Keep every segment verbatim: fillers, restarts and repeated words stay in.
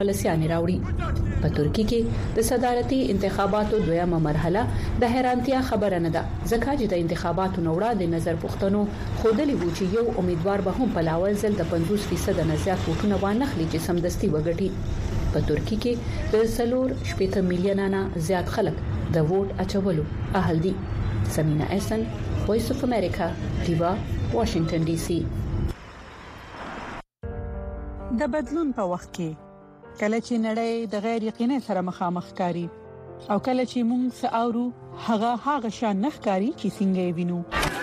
ولسیانې راوړي. په ترکی کې د صدارتي انتخاباتو دویمه مرحله د حیرانتیا خبره نه ده، ځکه چې د انتخاباتو نوړه د نظر پوښتنو خودلی و چې یو امیدوار به هم په لاول ځل د پنځوس فیصد نه زیات ووټونه وانخلي چې سمدستي وګټي. په ترکی کې د سلور شپږ میلیونه نه زیات خلک د ووټ اچولو اهل دي. سمینا احسن، وایس اف امریکا، دیوا، واشنگټن ډي سي. د بدلون په وخت کې کله چې نړۍ د غیر یقیني سره مخامخ کاری او کله چې موږ ساوو هغه هغه شان نخکاری چې څنګه وینو،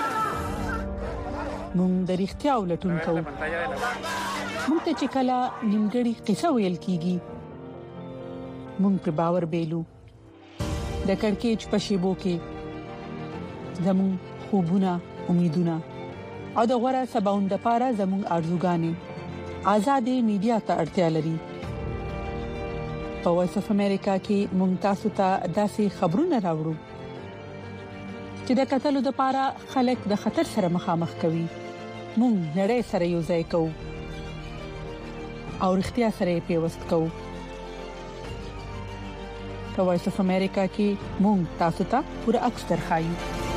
موږ د اړتیا ولټون کوو. موږ ته چې کله نیمګړی قصه ویل کیږي موږ پر باور بیلو. د کڑکېچ په شیبو کې زموږ خوبونه، امیدونه او د غوړه سباوند لپاره زموږ ارزوګانې آزادې میډیا ته اړتیا لري. په وایس اف امریکا کې موږ تاسو ته داسې خبرونه راوړو چې د قتلو لپاره خلک د خطر سره مخامخ کوي. موږ نړۍ سره یو ځای کوو او اړتیا سره پیوست کوو. په وایس اف امریکا کې موږ تاسو ته پوره عکس درخایو.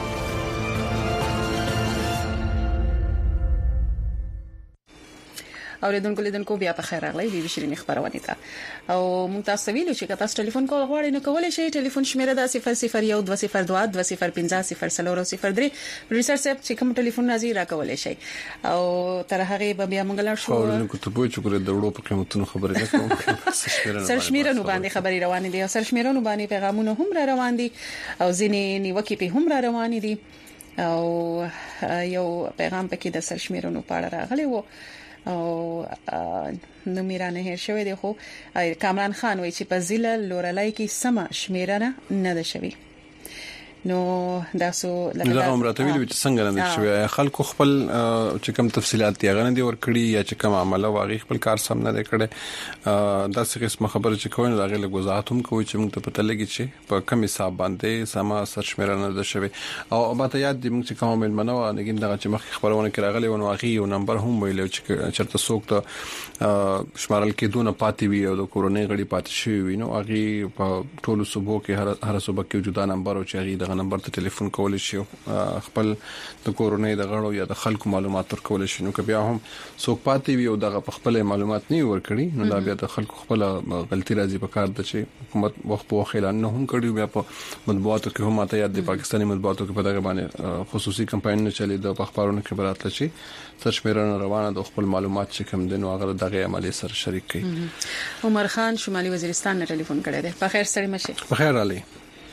اوریدونکو لیدونکو بیا په خیر راغلی. وی شيرین خبرونه ده او مونږ تاسو ویلو چې تاسو ټلیفون کول غواړئ نو کولای شئ. ټلیفون شمیره ده صفر صفر یو دوه صفر دوه دوه صفر پنځه صفر څلور صفر درې. پروډوسر صاحب چې کوم ټلیفون راځي راکولای شئ او تر هغه به بیا مونږ لاړ شو. اوریدونکو ته پوه چې ګوره د وړو په قیمتونو خبرې نه کوم. سرشمیرنو باندې خبري روان دي او سرشمیرنو باندې پیغامونه هم را روان دي او ځینې نیوکې په هم را روان دي او یو پیغام پکې د سرشمیرنو په اړه راغلی وو او نو میرانه هیر شوی دی. خو کامران خان وایي چې په ضلع لورلای کې سم شمیرنه نه ده شوی. نو تاسو لکه دا امراته ویل چې څنګه نه شوی خلکو خپل چې کوم تفصيلات دی غنه دی ورکړي یا چې کوم عمله واغی خپل کار سم نه کړي. دا څه قسمه خبره چې کوي دا غل غوځات هم کوي چې موږ ته پته لګي چې په کوم حساب باندې سم سرشمیرنه ده شوی. او باته یاد دی موږ چې کوم منو نګین دا چې مخ خبرونه کې راغلي ونه واغی یو نمبر هم ویل چې چرته څوک ته شمارل کې دونه پاتې وي او د کورونې غړي پاتې شي وي نو اغي په ټولو صوبو کې هر هر صوبه کې جدا نمبر او چې اغي نمبر ته ټلیفون کول شي خپل د کورونې د غړو یا د خلکو معلومات ورکول شي. نو که بیا هم څوک پاتې وي او د خپل معلومات نه ورکړي نو دا بیا د خلکو خپل غلطي راځي په کار د چې حکومت وخت په وخت اعلان نه هم کړی. بیا په مطبوعاتو کې هم ماته یاد د پاکستاني مطبوعاتو کې په دغه باندې خصوصي کمپاین نه چلی د اخبارونو کې برات لشي سرشمیرنه روانه د خپل معلومات چې کوم دین او هغه دغه عملی سره شریک کړي. عمر خان شمالي وزیرستان نه ټلیفون کړی دی. په خیر سره مشه. په خیر علي.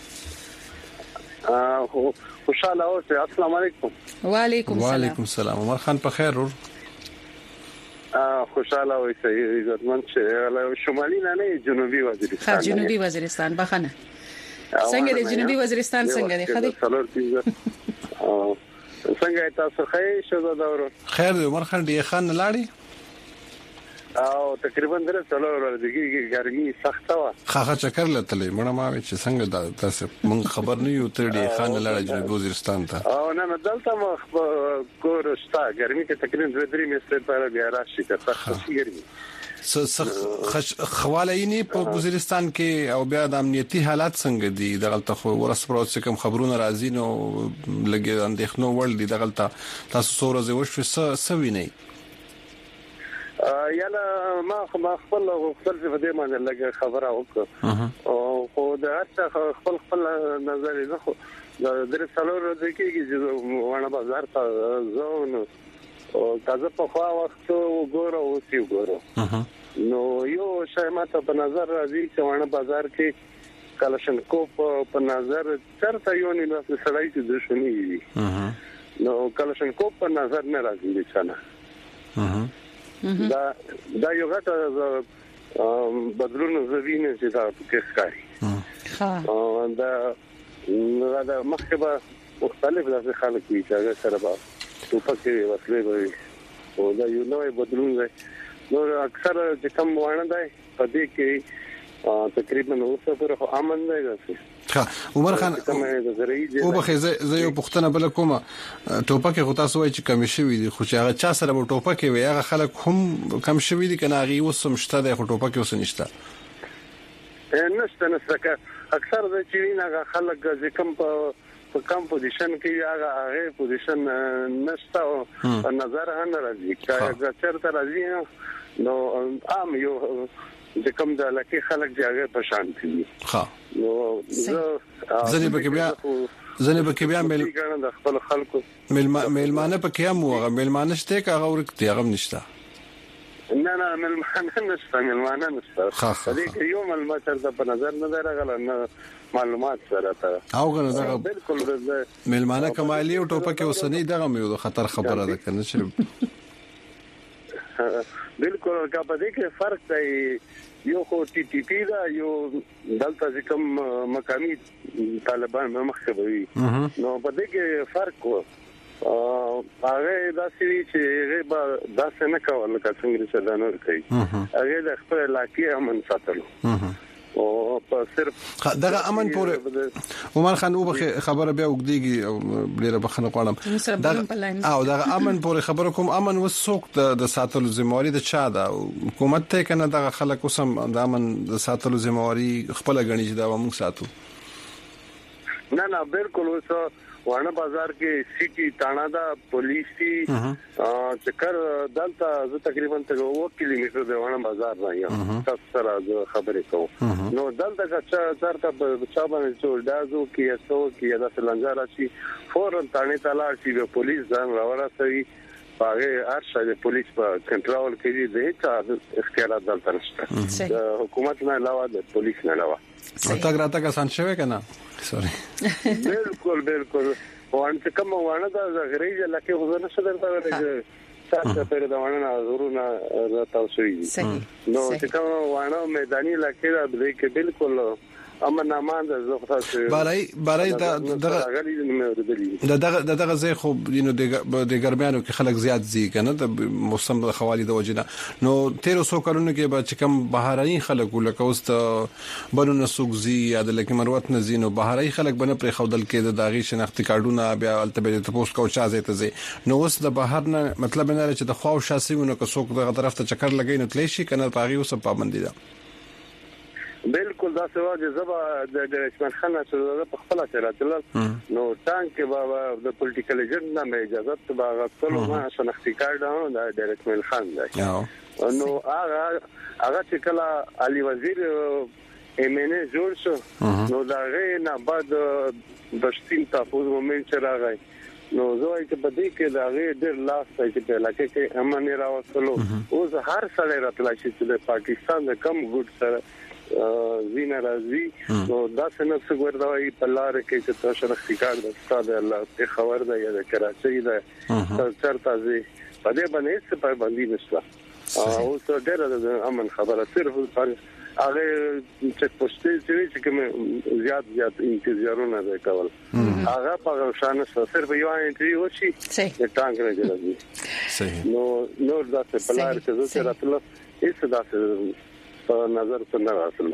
خوشاله اوسه. السلام علیکم. وعلیکم السلام. وعلیکم السلام. عمر خان په خیر ور خوشاله اوسه. عزتمن چې شمالي نه نه جنوبي وزیرستان. ها جنوبي وزیرستان بخنه. څنګه دی جنوبي وزیرستان څنګه دی خدي؟ څنګه تاسو خیر شوه دا ورو؟ خیر دی عمر خان دی خان لاړی او تقریبا درې څلور ورځې کې ګرمي سخته و. خاخه چکر لته مړه ما چې څنګه دا تاسو مونږ خبر نه یو تر دی خان لاړ جنوبي وزیرستان ته. او نه نه دلته ما کور شتا ګرمي کې تقریبا دوه درې میاشتې پر بیا راشي که سخته ګرمي س خواله یې په وزیرستان کې او بیا د امنیتي حالات څنګه دي دغلت خو ورسپروت څخه خبرونه راځي نو لګي اندېښنو ول دي دغلت تاسو سورزه وشو سوي نه یاله ما ما خپل خپل په دې باندې لګه خبره وکړه او خو دا خپل خپل نظر نه خو د څلور ورځې کې چې ونه بازار ته ځو نو او تاسو په خوا وخت وګورو او سی وګورو نو یو شای ماته په نظر راځي چې ونه بازار کې کلاشنکوف په نظر چرته یو نه سړی چې دښمنی وي نو کلاشنکوف په نظر نه راځي څنګه دا دا یو غټ بدلون زوینه چې دا کې ښکاري ها دا دا مخکبه مختلف د خلک وی چې سره به تو پکې وسلې وي او دا یو نوې بدلون دی نو اکثر چې کوم وانه دی په دې کې تقریبا اوسه پر امن دی غسه. ها عمر خان او به زه یو پښتنه بل کومه ټوپک غوتا سوې چې کم شوی دي خو چې هغه چا سره ټوپک وي هغه خلک هم کم شوی دي کنه هغه وسم شته د ټوپک وس نشته. نشته نشته اکثر د چین هغه خلک چې کم په په کم پوزیشن کې هغه هغه پوزیشن نشته او نظر نه راځي چې چرته راځي نو عام یو د کوم د لکه خلک چې هغه په شان دي. ها نو ځنې به بیا ځنې به بیا مل د خپل خلکو ملمانه په کې هم هغه ملمانه شته هغه ورته هغه نشته. نه نه ملمانه نشته ملمانه نشته. دې کې یو ملمانه تر په نظر نه درغله نه معلومات سره تا او غره دا بالکل ملمانه کمالي او ټوپک وسنی دغه مې د خطر خبره ده کنه چې بالکل کا په دې کې فرق دی یو خو ټي ټي پی دا یو دلته چې کوم مقامي طالبان مخبوي نو په دې کې فرق و هغه داسې چې هغه داسې نه کول لکه څنګه چې دا نور کوي هغه د خپل علاقې امن ساتلو او په صرف دغه امن پورې عمر خان او خبره بیا وګديږي او ډیره بخنه غواړم دغه او دغه امن پورې خبره کوم امن وسوک د ساتلو ذمہواری د چا ده حکومت ته کنه دغه خلک اوسم د امن د ساتلو ذمہواری خپل غنی چې دا موږ ساتو. نه نه بالکل وسو وانه بازار کې سيټي تانا دا پولیس سي چکر دلته زه تقریبا ته وو کیلومتر د وانه بازار نه یم تاسو سره خبرې کوم نو دلته چې چارته چا باندې ټول دازو کې اسو کې دا سلنجارا شي فورن تانه تعالی چې پولیس ځان راورسوي هغه ارشا د پولیس په کنټرول کې دي چې اختیارات دلته نشته د حکومت نه علاوه د پولیس نه علاوه. تا ګراته کا سان شوه کنه سوري بالکل بالکل وان څه کوم وانه دا غریزه لکه وزنه څه درته ورته تاسو په دا وانه ضرورونه تاسو یې نو چې کوم وانه میداني لکه دا دې کې بالکل امن امان د زغفات برای برای دغه دغه دغه زه خو نو د ګرمیانو کې خلک زیات زی کنه د موسم د خوالي د وجنه نو تیر سو کارونه کې به چې کم بهاري خلک ولکه اوست بنو نسوک زی یا د لکه مروت نه زینو بهاري خلک بنه پر خودل کې د داغي شناختی کارډونه بیا التبه ته پوسټ کو چا زیته زی نو اوس د بهر نه مطلب نه چې د خو شاسيونه که څوک دغه طرف ته چکر لګی نو تلی شي کنه پاغي اوس پابندي ده. بالکل دا څه واجب زبا د رسمان خان چې په خپل چرته نو ټانک بابا د پولیټیکل ایجنټ نه اجازه ته باغ ټول ما شناختی کارت دا د رسمان خان دی نو هغه هغه چې کله علي وزیر ایم ان ای جوړ شو نو دا غي نه بعد د شتیم تاسو مومنت چې راغی نو زه چې په دې کې دا غي ډېر لاس چې په لکه کې امن راوستلو او هر سړی راتلای شي چې د پاکستان د کم ګډ سره زینا راځي نو دا څنګه څنګه ورته په لار کې چې تاسو شناختی کارت د استاد الله ته خبر ده یا د کراچۍ ده چرته زی په دې باندې څه پابندي نشته او څه ډېر د امن خبره صرف پر هغه چې پوسټي چې کوم زیات زیات انتظارونه وکول هغه په شان صرف یو انټریو وشي د ټانک راځي صحیح نو نو دا څه په لار کې زه راتلم هیڅ دا څه نظر څنګه راځي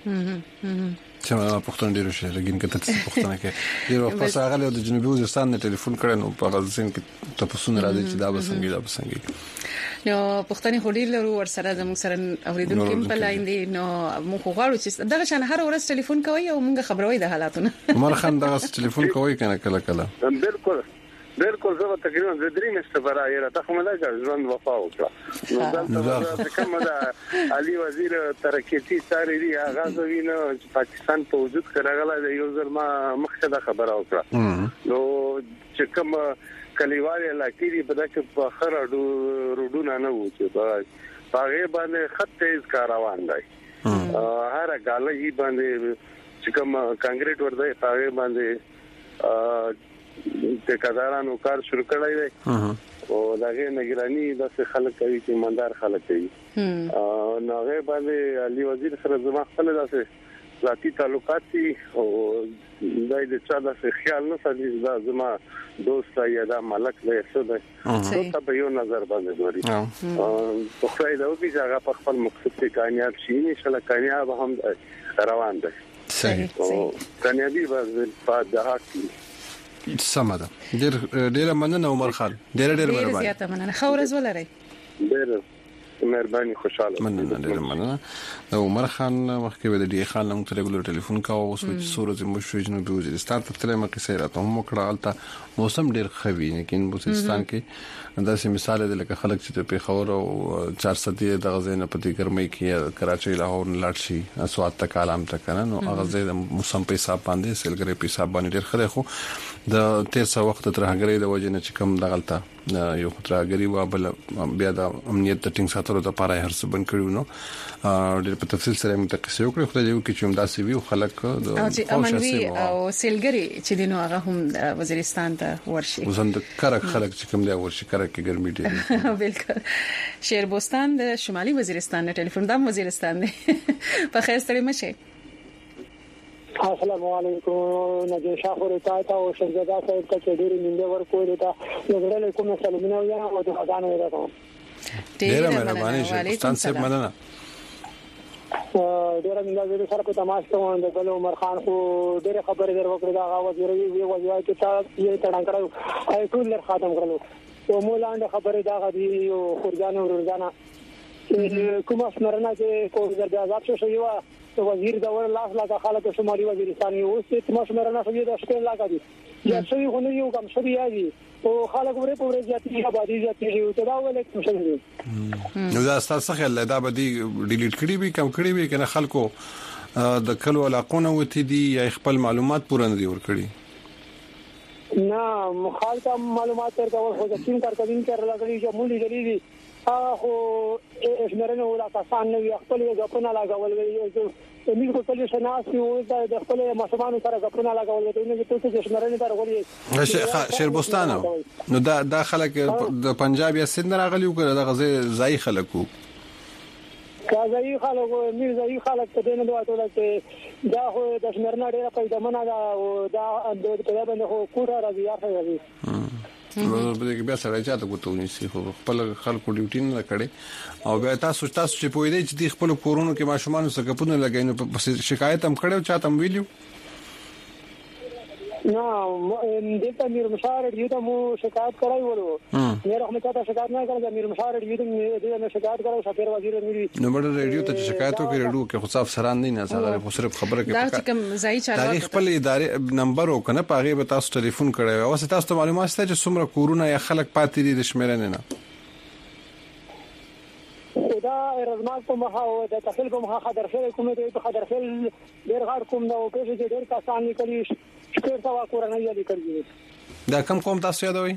چې ما پښتون ډیرو شي لګین کته څه پښتنه کې ډیر وخت پس هغه د جنوبي وزیرستان نه ټلیفون کړي نو په غزين کې تاسو نه راځي چې دا بسنګي دا بسنګي نو پښتني خوري لرو ور سره زموږ سره اوریدونکو په لاین دي نو موږ غواړو چې دغه شان هر ورځ ټلیفون کوي او موږ خبروي د حالاتونه عمر خان دغه ټلیفون کوي کنه کله کله بالکل بالکل زه تقریبا د درې مشته برای را ته مله ځوان وفا وکړه نو دا کومه دا علي وزیر ترقیتی ساري دی هغه وینو چې پاکستان په وجود کړهغله د یو ځل ما مخکې دا خبره وکړه نو چې کوم کلیوال علاقې دی په دغه په خره روډونه نه و چې په هغه باندې خط تیز کاروان دی هر غالي باندې چې کوم کانکریټ ورته هغه باندې ته کډارانو کار شروع کړی دی او دغه نگرانی د خلک کوي چې ایماندار خلک کوي او نوغه باندې علي وزیر سره زما خپل داسې ذاتي تعلقات دي او دای د چا د خیال نه سړي دا زما دوست یا دا ملک دی څه دی ته په یو نظر باندې ګوري او خو دا وګړي چې هغه په خپل مقصد کې کامیاب شي ان شاء الله کامیاب هم روان دي صحیح کامیابی به په دغه کې سمه ده ډېر ډېر مننه عمر خان ډېر ډېر مهرباني زیاته مننه خورز ولري ډېر مهرباني خوشاله مننه ډېر مننه عمر خان مخکې د ډي خان نوم ته ریګولر ټلیفون کاوه اوس چې سورج مشوي جنوبي وزیرستان ته تلمه کې سیرته هم وکړه البته موسم ډېر خوي لیکن بلوچستان کې انداسې مثال دی لکه خلک چې په خور او چار سدي د غزنه په دې ګرمۍ کې کراچۍ لاهور لاړ شي اسوات تک عالم تک نه نو هغه د موسم په حساب باندې سیلګری په حساب باندې ډېر خره خو د تیر څو وخت تر هغه د وجه نه چې کم دغلطه یو خطرګری و بل بیا د امنیت د ټینګ ساتلو لپاره هر څه بن کړو نو ډېر په تفصیل سره موږ تاسو وکړو خو دا یو کې چې هم داسې وی خلک د امنوي او سیلګری چې دینو هغه هم وزیرستان ته ورشي وزند کرک خلک چې کوم دی ورشي کرک کې ګرمي دي بالکل شیربستان د شمالي وزیرستان نه ټلیفون د وزیرستان دی په خیر سره مشه السلام علیکم نجی شاخور تا او شهزاده صاحب ته ډېری منډه ورکول تا نګړل کوم سلامونه یا او د خدانو راته ډېر مهرباني شیربستان صاحب مننه ډېر منډه سره په تماس کوم د بل عمر خان خو ډېر خبره در وکړه دا وزیر وی وزیر کې تا یې تړان کړو اې ټول لر خاتم کړو او مولاند خبره دا غدي او خورجانو ورځانا کومه سمرنا چې کوم د آزاد شو یو وزیر دا ور لاس لا خلک شمالي وزیرستان یو څه تاسو سمرنا شو دا شپه لا کوي یا څه یو نه یو کوم څه دی او خلک ورې پورې ځاتي آبادی ځاتي یو ته دا ولې څه دی نو دا تاسو خل دا به دی ډیلیټ کړی به کم کړی به کنه خلکو د کلو علاقونه وتی دي یا خپل معلومات پوره نه دی ور کړی نه مخالفه معلومات ورکول خو د ټیم کارکوونکو کار لګړي چې مولي جریدي هغه اسمرنه ولا کسان نه خپل غپنه لاګول وي موږ په خپل شناسي او د خپل مسلمانانو سره غپنه لاګول دي نو تاسو چې اسمرنه تر غوړي شیربستان نو دا د خلک د پنجاب یا سند راغلی او د غزه ځای خلکو کازای خلک میر ځای خلک ته نه دوه ټول ته دا خو د اسمرنه ډیره پیدا منه دا او دا د په باندې خو کوټه راځي یا راځي نو به کې بیا سره چاته کوتونی سي خو خپل خلکو ډیوټي نه کړي او بیا تاسو تاسو چې پوي دی چې د خپل کورونو کې ماشومان سره کپونه لګاي نو شکایت هم کړو چاته هم ویلو نه دلته میر مشاور یو ته مو شکایت کړای ورو مېره هم چاته شکایت نه کړل میر مشاور یو ته دې شکایت کړو سفیر وزیر مې نو بل ریډیو ته شکایت وکړو ریډیو کې خو صاف سران نه نه سره خو صرف خبره کې دا چې کوم ځای چارو تاریخ خپل ادارې نمبر وکنه پاغه به تاسو ټلیفون کړی او تاسو ته معلومات ستاسو چې څومره کورونه یا خلک پاتې دي د شمیرنه نه دا رزمات کوم هغه د تخیل کوم هغه خدرخل کوم ته په خدرخل ډیر غار کوم نو په دې ډیر کسان لیکلي شکر تا کورنۍ یې لیکلي دا کم کوم تاسو یادوي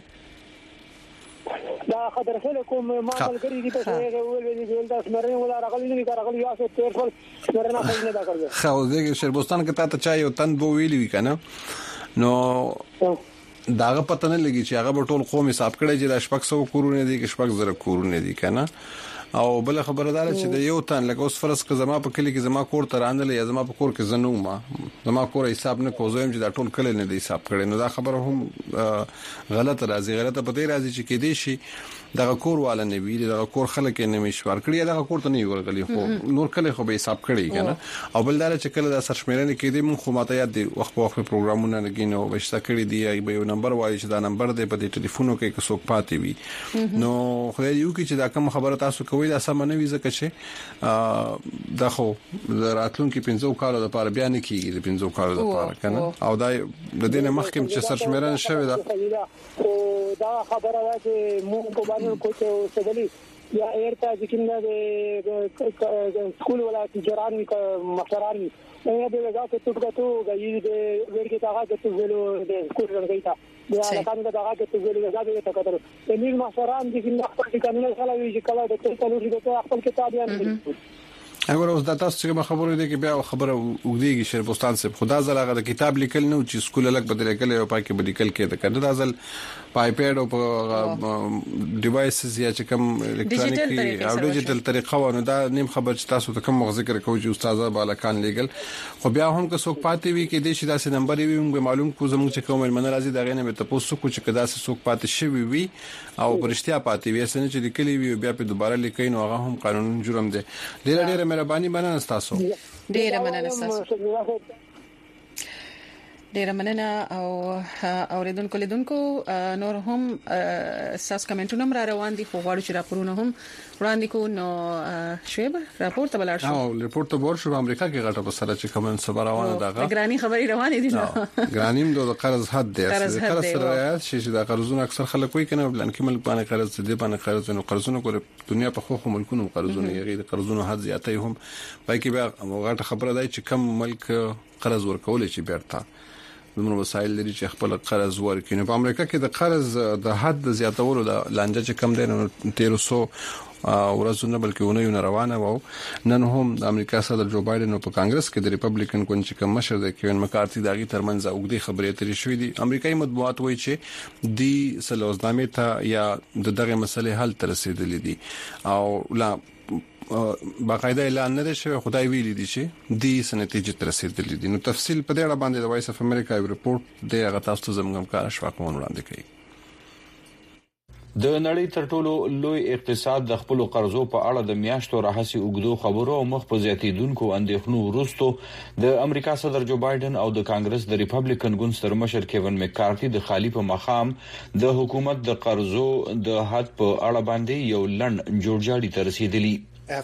دا خدرخل کوم مالګری دي په هغه ولې دې دا سمرنه ولا راغلي نه راغلي یاسو تیر فل سمرنه خو نه دا کړو خو دې شیربستان کې تا ته چا یو تن بو ویلی کنه نو داغه پته نه لګي چې هغه ټول قوم حساب کړي چې د شپږ سو کورونه دي کې شپږ زره کورونه دي کنه او بل خبردار چې د یو تن لکه اوس فرض ک زما په کلی کې زما کور ته راندل یا زما په کور کې زنو ما زما کور حساب نه کوزم چې دا ټول کله نه دی حساب کړي نو دا خبره هم غلط راځي غلطه پته راځي چې کې دي شي دا کور والا نه ویل دا کور خلک نه مشوار کړی دا کور ته نه ورغلی خو نور کله خو به حساب کړي کنه او بل دا چې کله دا سرشمیرنه کې دي مون خو ماته یاد دي وخت په وخت پروګرامونه لګینو وشته کړی دی یا به یو نمبر وایي چې دا نمبر دی په دې ټلیفونو کې کې څوک پاتې وي نو خو یو کې چې دا کوم خبره تاسو کوي دا سم نه وي ځکه چې دا خو راتلونکي پنځو کالو لپاره بیان کیږي د پنځو کالو لپاره کنه او دا د دې نه مخکې چې سرشمیرنه شوی دا دا خبره ده چې موږ په باندې کوته سګلی یا ایرتا چې کیند د سکول ولا تجاران مشران نه به دا چې څوک ته غي د ورګه تاغه چې ویلو د سکول رنګیتا یا لکه دا هغه چې ویلو دا به تکتر د نیل مشران چې کیند خپل قانون سره وی چې کله د ټولو لري د خپل کتاب یې اگر اوس د تاسو څخه خبرو دي کې بیا خبره وګړيږي شریف استاد صاحب خدا زړه د کتاب لیکل نو چې سکول لک بدل کړي او پاکي بدل کړي ته کړه دازل په آیپډ او په ډیوایسز یا چې کوم الکترونیکي او ډیجیټل طریقه ونه دا نیم خبر چې تاسو ته کوم ذکر کوي چې استاد بالکان لیکل خو بیا هم که څوک پاتې وي کې د شي داسې نمبر وي موږ معلوم کو زموږ چې کوم من راځي دا غنه ته پوسټ کو چې کدا څوک پاتې شوی وي او پرشتیا پاتې وي اسنه چې لیکلي وي بیا په دوباره لیکي نو هغه هم قانون جرم دی ډیر ډیر مهرباني مننه تاسو ډیر مننه تاسو ډیر مننه او اوریدونکو لیدونکو نور هم اساس کمنټونه را روان دي خو غواړو چې راپورونه هم وړاندې کو نو شویب راپور ته بلار شو او ریپورت ته ور شو امریکا کې غټه په سره چې کوم څه روانه ده ګرانی خبري روانه دي نو ګرانیم د قرض حد دی قرض سره چې دا قرضونه اکثر خلک کوي کنه بلان کې ملک باندې قرض دي باندې قرض نو قرضونه ګور دنیا په خو ملکونو قرضونه یې د قرضونو حد زیاتې هم پای کې بیا غټه خبره ده چې کم ملک قرض ورکول شي بیرته نو وسایل لري چې خپل قرض ورکړي نو په امریکا کې د قرض د حد زیاتولو د لانجه چې کم دی نو تیرو سو ورځونه بلکې ونه روانه وو نن هم د امریکا صدر جو بایدن په کانګرس کې د ریپبلیکن کون چې کوم مشر د کیون مکارتي داغي ترمنځ اوګدي خبرې اترې شوې دي امریکایي مطبوعات وایي چې دی سلوزنامه ته یا د دغه مسلې حل تر رسیدلې دي او لا باقاعده اعلان نه شوی خدای ویلي دي چې د سنتیجه تر رسیدلې دي نو تفصیل په دې اړه باندې د وایس اف امریکا یو ریپورت د هغه تاسو ته زموږ کار شواکون وړاندې کوي د نړۍ تر ټولو لوی اقتصاد د خپل قرضو په اړه د میاشتو راهسي اوګدو خبرو او مخ په زیاتیدونکو اندېښنو وروسته د امریکا صدر جو بایدن او د کانګرس د ریپبلیکن ګوند ستر مشر کیون مکارتي د خالی په مقام د حکومت د قرضو د حد په اړه باندې یو لند جوړجاړي تر رسیدلی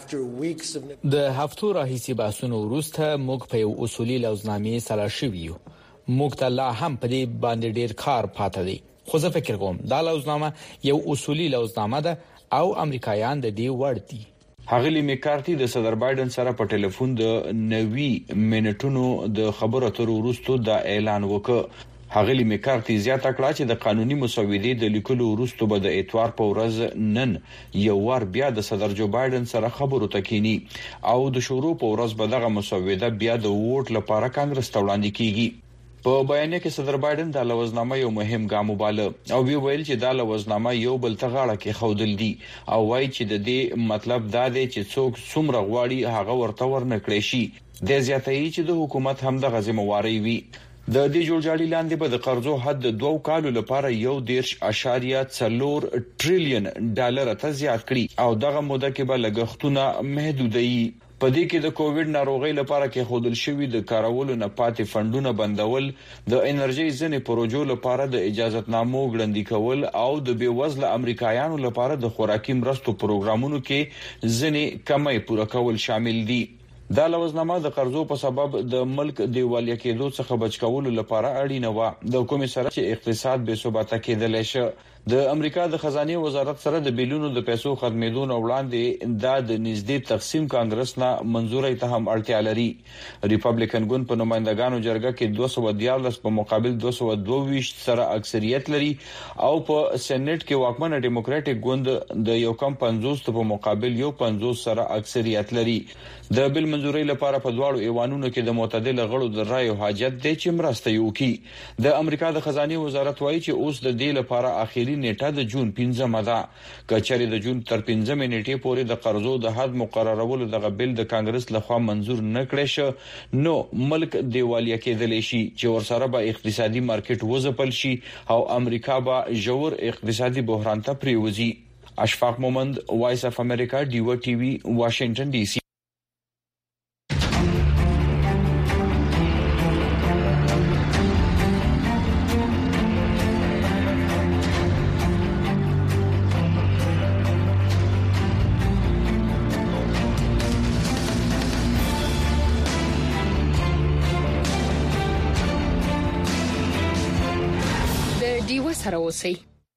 د هفتو راهیسي بحثونو وروسته موږ په یو اصولي لوزنامې سره شویو موږ ته لا هم په دې باندې ډیر کار پاتې دی خو زه فکر کوم دا لوزنامه یو اصولي لوزنامه ده او امریکایان د دې وړ دي هغلی میکارتي د صدر بایدن سره په ټلیفون د نوي منټونو د خبرو تر وروسته دا اعلان وکړ هغلی میکارتي زیاته کړه چې د قانوني مسودې د لیکلو وروسته به د اتوار په ورځ نن یو ور بیا د صدر جو بایدن سره خبرو تکینی او د شروع په ورځ به دغه مسوده بیا د ووټ لپاره کانګرس ته وړاندې کیږي په بیان کې صدر بایدن د لوزنامه یو مهم ګام وباله او وی ویل چې د لوزنامه یو بل ته غاړه کې خودل دي او وایي چې د دې مطلب دا دی چې څوک څومره غواړي هغه ورته ورنکړي شي د زیاتې چې د حکومت هم د غزمواري وي د دې جوړجاړي لاندې به د قرضو حد دوه کالو لپاره یو دیرش اشاریه څلور ټریلیون ډالر ته زیات کړي او دغه موده کې به لګښتونه محدودي په دې کې د کووډ ناروغي لپاره کې خودل شوی د کارولو نه پاتې فندونه بندول د انرژي ځنې پروژو لپاره د اجازهتنامو ګړندې کول او د بیوزله امریکایانو لپاره د خوراکي مرستو پروګرامونو کې ځنې کمای پوره کول شامل دي دا لوزنامه د قرضو په سبب د ملک دیوالیا کېدو څخه بچ کولو لپاره اړینه و د کومې سره چې اقتصاد بې ثباته کېدل شي د امریکا د خزانه وزارت سره د بیلونو د پیسو ختمېدون وړاندې د نږدې تقسیم کانګرس نه منزوري ته هم اړتیا لري ریپبلیکن ګوند په نمائندګانو جرګه کې دوه سوه دیارلس په مقابل دوه سوه دوه ویشت سره اکثریت لري او په سېنات کې واکمنه ډیموکراټک ګوند د یو کم پنځوس په مقابل یو پنځوس سره اکثریت لري د بل منزوري لپاره په دواړو ایوانونو کې د معتدل غړو د رائے حاجت د چې مرسته یو کی د امریکا د خزانه وزارت وایي چې اوس د دې لپاره اخیری نیټه د جون پنځمه ده کچاري د جون تر پنځمه نیټې پورې د قرضو د حد مقررولو د بل د کانګرس لخوا منزور نه کړی شو نو ملک دیوالیا کېدل شي چې ورسره به اقتصادي مارکیټ وځپل شي او امریکا به جوړ اقتصادي بحران ته پریوزي اشفاق مومند وایس اف امریکا ډیو ټي وي واشنگټن ډي سي سره اوسئ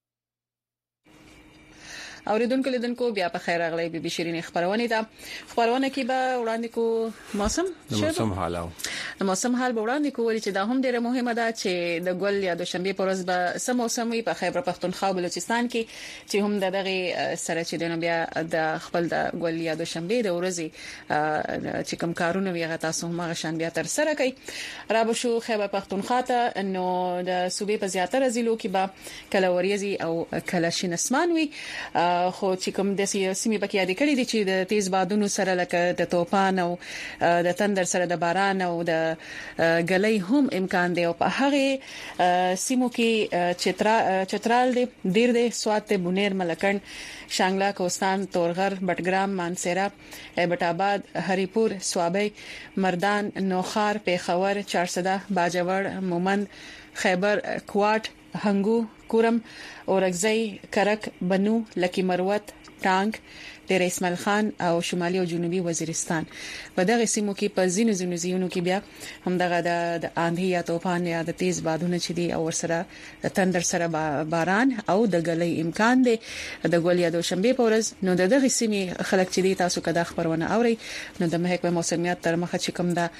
اوریدونکو لیدونکو بیا په خیر راغلی بي بي شيرين خبرونه ده خبرونه کې به وړاندې کو موسم موسم حالو موسم حال وړاندې کوي چې دا هم ډیره مهمه ده چې د ګل یا د شنبه پر ورځ به سم موسم وي په خیبر پختونخوا او بلوچستان کې چې هم د دغه سره چې د بیا د خپل د ګل یا د شنبه د ورځې چې کوم کارونه وي هغه تاسو هم هغه شان بیا تر سره کوي. را به شو خیبر پختونخوا ته نو د صوبې په زیاتره ضلعو کې به کله وریځي او کله شین اسمان وي، خو چې کوم د سیمې په کې یاد کړی دي چې د تیز بادونو سره لکه د توپان او د تندر سره د باران او د غلې هم امکان دی. او په هغه سیمو کې چترا چترال دی، دیر دی، سوات ته، بونیر، ملکن، شانګلا، کوستان، تورغر، بټګرام، مانسیرا، ایبټ آباد، هریپور، سوابي، مردان، نوخار، پیښور، چارسده، باجوړ، مومند، خیبر، کوټ، هنګو، کورم، اورګزی، کرک، بنو، لکی مروت، ټانک، ډیر اسماعیل خان او شمالي او جنوبي وزیرستان. په دغه سیمو کې په زینو زینو زینو کې بیا هم دغه د آندھی یا طوفان یا د تیز بادونو چې دی او سره د تندر سره باران او د غلې امکان دی. د ګول یا د شنبه په ورځ نو دغه سیمې خلک چې دی تاسو کده خبرونه اوري نو د محکمه موسمیات تر مخه چې کوم د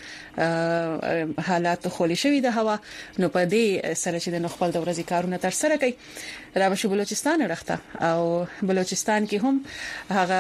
حالات خولي شوی د هوا نو په دې سره چې د خپل د ورځې کارونه تر سره کوي. را به شو بلوچستان راخته او بلوچستان کې هم هغه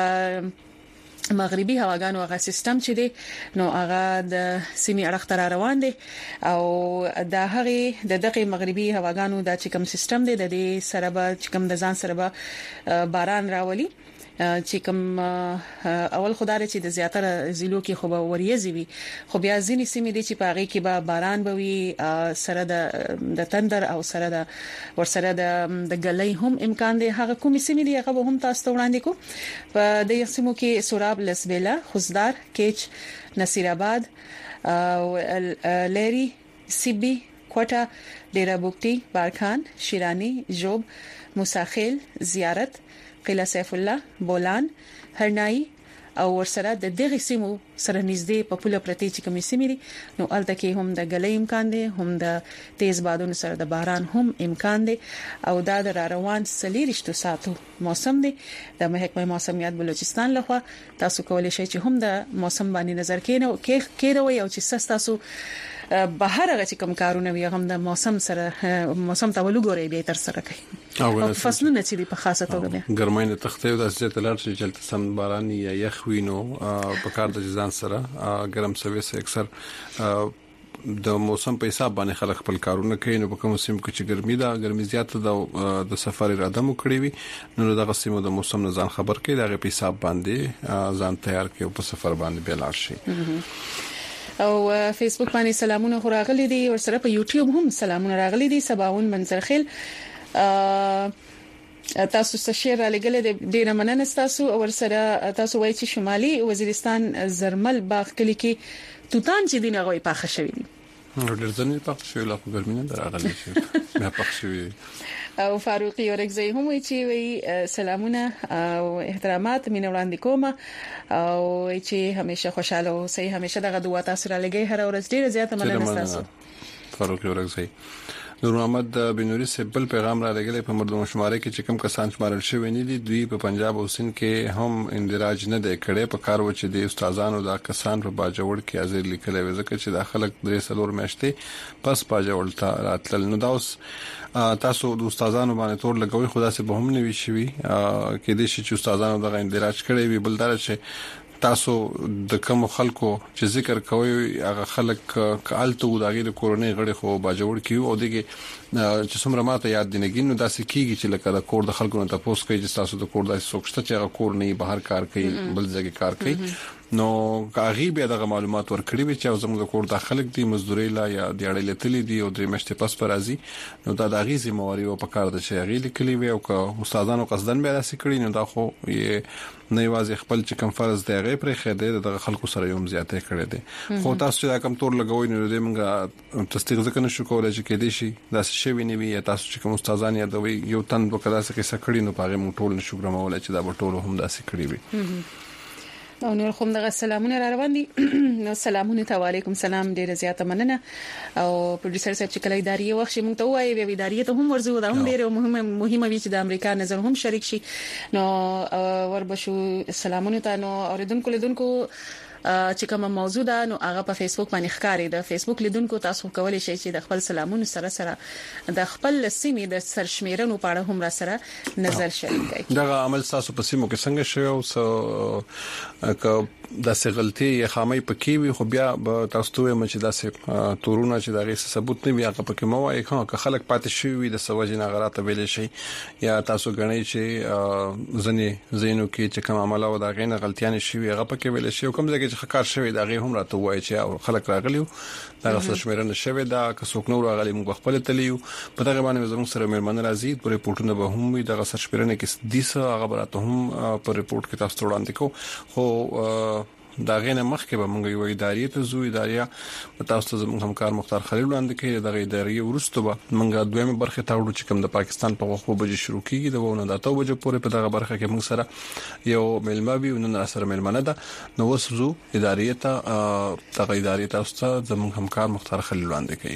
مغربي هواګانو هغه سیستم چې دی نو هغه د سیمې اړخ تر روان دي او د هغه د دغه مغربي هواګانو د چې کوم سیستم دی د دې سره به چې کوم د ځان سره به باران راولي چې کوم اول خدای چې د زیاتره ضلعو کې خو به وریځي وي، خو بیا ځینې سیمې دي چې پاغي کې به باران به وي سره د د تندر او سره د ورسره د غلې هم امکان دی. هغه کومې سیمې دي هغه هم تاسو ته وړاندې کو. په دې سیمو کې سوراب، لسبیلا، خوزدار، کیچ، نصیر آباد او لری، سیبی، کوټه، ډیره بوکتی، بارکان، شیرانی، جوب، موساخیل، زیارت، قلعه سیف الله، بولان، هرنای او ورسره د دغه سیمو سره نږدې په پوله پرتی چې کومې سیمې دي نو الته کې هم د غلې امکان دی، هم د تیز بادونو سره د باران هم امکان دی او دا د روان سلیریشتو ساتو موسم دی. د محکمه موسمیات بلوچستان لخوا تاسو کولای شئ چې هم د موسم باندې نظر کینو کې کېروي او چې تاسو بهر هغه چې کوم کارونه وي هم د موسم سره موسم ته ولګوري به تر سره کوي او فصلونه چې په خاصه توګه بیا ګرمۍ نه تخته او د ځته لار چې چلته سم باران یا یخ وینو په کار د ځان سره ګرم سوي سره اکثر د موسم په حساب باندې خلک خپل کارونه کوي. نو په کوم سیم کې چې ګرمي ده ګرمي زیاته ده د سفر اراده مو کړی وي نو دغه سیمو د موسم نه ځان خبر کړي دغه په حساب باندې ځان تیار کړي او په سفر باندې بلار شي. او فیسبوک باندې سلامونه راغلي دي او سره په یوټیوب هم سلامونه راغلي دي. سباون منظرخیل تاسو څه شیر لګل دي ډیره مننه تاسو او سره تاسو وایي چې شمالي وزیرستان زرمل باغ کلی کې توتان چې دینه غوي پاخه شوی دي ډیر ځنې پاخه شوی لا په ګرمینه دراغلي شي مې پاخه شوی. او فاروقي اورګزی هم وی چې وی سلامونه او احترامات مینه وړاندې کوم او چې همیشه خوشاله اوسئ، همیشه دغه دعا تاسو را لګي هر ورځ ډیره زیاته مننه تاسو. فاروقي اورګزی نور محمد بنوري سبل پیغام را لګلې په مردم شماره کې چې کوم کسان شمارل شوی نه دي دوی په پنجاب او سند کې هم اندراج نه دی کړي په کار و چې د استادانو دا کسان په باجوړ کې ازیر لیکل وي ځکه چې د خلک درې سلور میاشتې پس باجوړ ته راتل نو دا اوس تاسو د استادانو باندې تور لګوي خدا سي به هم نه وي شي کې دي چې استادانو دغه اندراج کړي وي بل دار چې تاسو د کوم خلکو چې ذکر کوي هغه خلک کالته و دغه د کورونی غړي خو باجوړ کیو او دغه چې څومره ماته یاد دي نګین نو داسې کیږي چې لکه د کور د خلکو نه تاسو کوي چې تاسو د کور داسې سوچته چې هغه کور نه بهر کار کوي بل ځای کار کوي نو کاغي به دغه معلومات ورکړي وي چې زموږ د کور د خلک دي مزدوري لا یا د اړې لتلې دي او د مشته پس پر راځي نو دا د غیزي موري او په کار د شي غیلي کلی وي او که استادانو قصدن به راسي کړی نو دا خو یې نه واځي خپل چې کوم فرض دی غي پرې خېده د خلکو سره یوم زیاته کړی دي خو تاسو چې کوم تور لګوي نو د موږ تصدیق ځکه نشو کولای چې کې دي شي دا شی ویني وي تاسو چې کوم استادان یا دوی یو تن وکړه چې څه کړی نو پاره موږ ټول نشو ګرمول چې دا ټول هم داسې کړی وي. او نور کوم دغه سلامونه را روان دي نو سلامونه ته وعلیکم سلام ډیره زیاته مننه او پروډوسر صاحب چې کله اداري وخت موږ ته وایي به اداري ته هم ورزو دا هم ډیره مهمه مهمه وی چې د امریکا نظر هم شریک شي نو وربشو سلامونه ته نو اوریدونکو لیدونکو چې کوم موضوع ده نو هغه په فیسبوک باندې ښکاري د فیسبوک لیدونکو تاسو کولای شئ چې د خپل سلامونو سره سره د خپل سیمې د سرشمیرنو په اړه هم را سره نظر شریک کړئ دا عمل تاسو په سیمو کې څنګه شوی او ک د سغلتي یا خامي پکې وي خو بیا تاسو ته مې چې داسې تورونه چې دغه ثبوت نه بیا پکې مو وايي که خلک پاتې شوی د سوجنا غراته ویل شي یا تاسو غنئ چې ځنې زینو کې چې کوم عمله و دا غینه غلطیان شي هغه پکې ویل شي کوم ځای کې ښکار شوی دا غي هم راته وایي چې خلک راغلیو دا سرشمیرنه شوی دا که څوک نور راغلی موږ خپل تلیو په دغه باندې زموږ سره مېرمن راځي په ریپورتونو به هم وي د سرشمیرنه کې دیسه هغه براته هم په ریپورت کې تاسو وړاندې کو خو دا غینه مخکې به موږ یو ادارې ته زو ادارې تاسو ته زموږ همکار مختار خلیل وړاندې کړي د ادارې ورستو به موږ دویمه برخه ته وړو چې کوم د پاکستان په وخت به شروع کیږي د وونه د اته بجې پورې په دغه برخه کې موږ سره یو ملما وی ونن سره ملمنه ده نو وسو ادارې ته دغه ادارې تاسو ته زموږ همکار مختار خلیل وړاندې کړي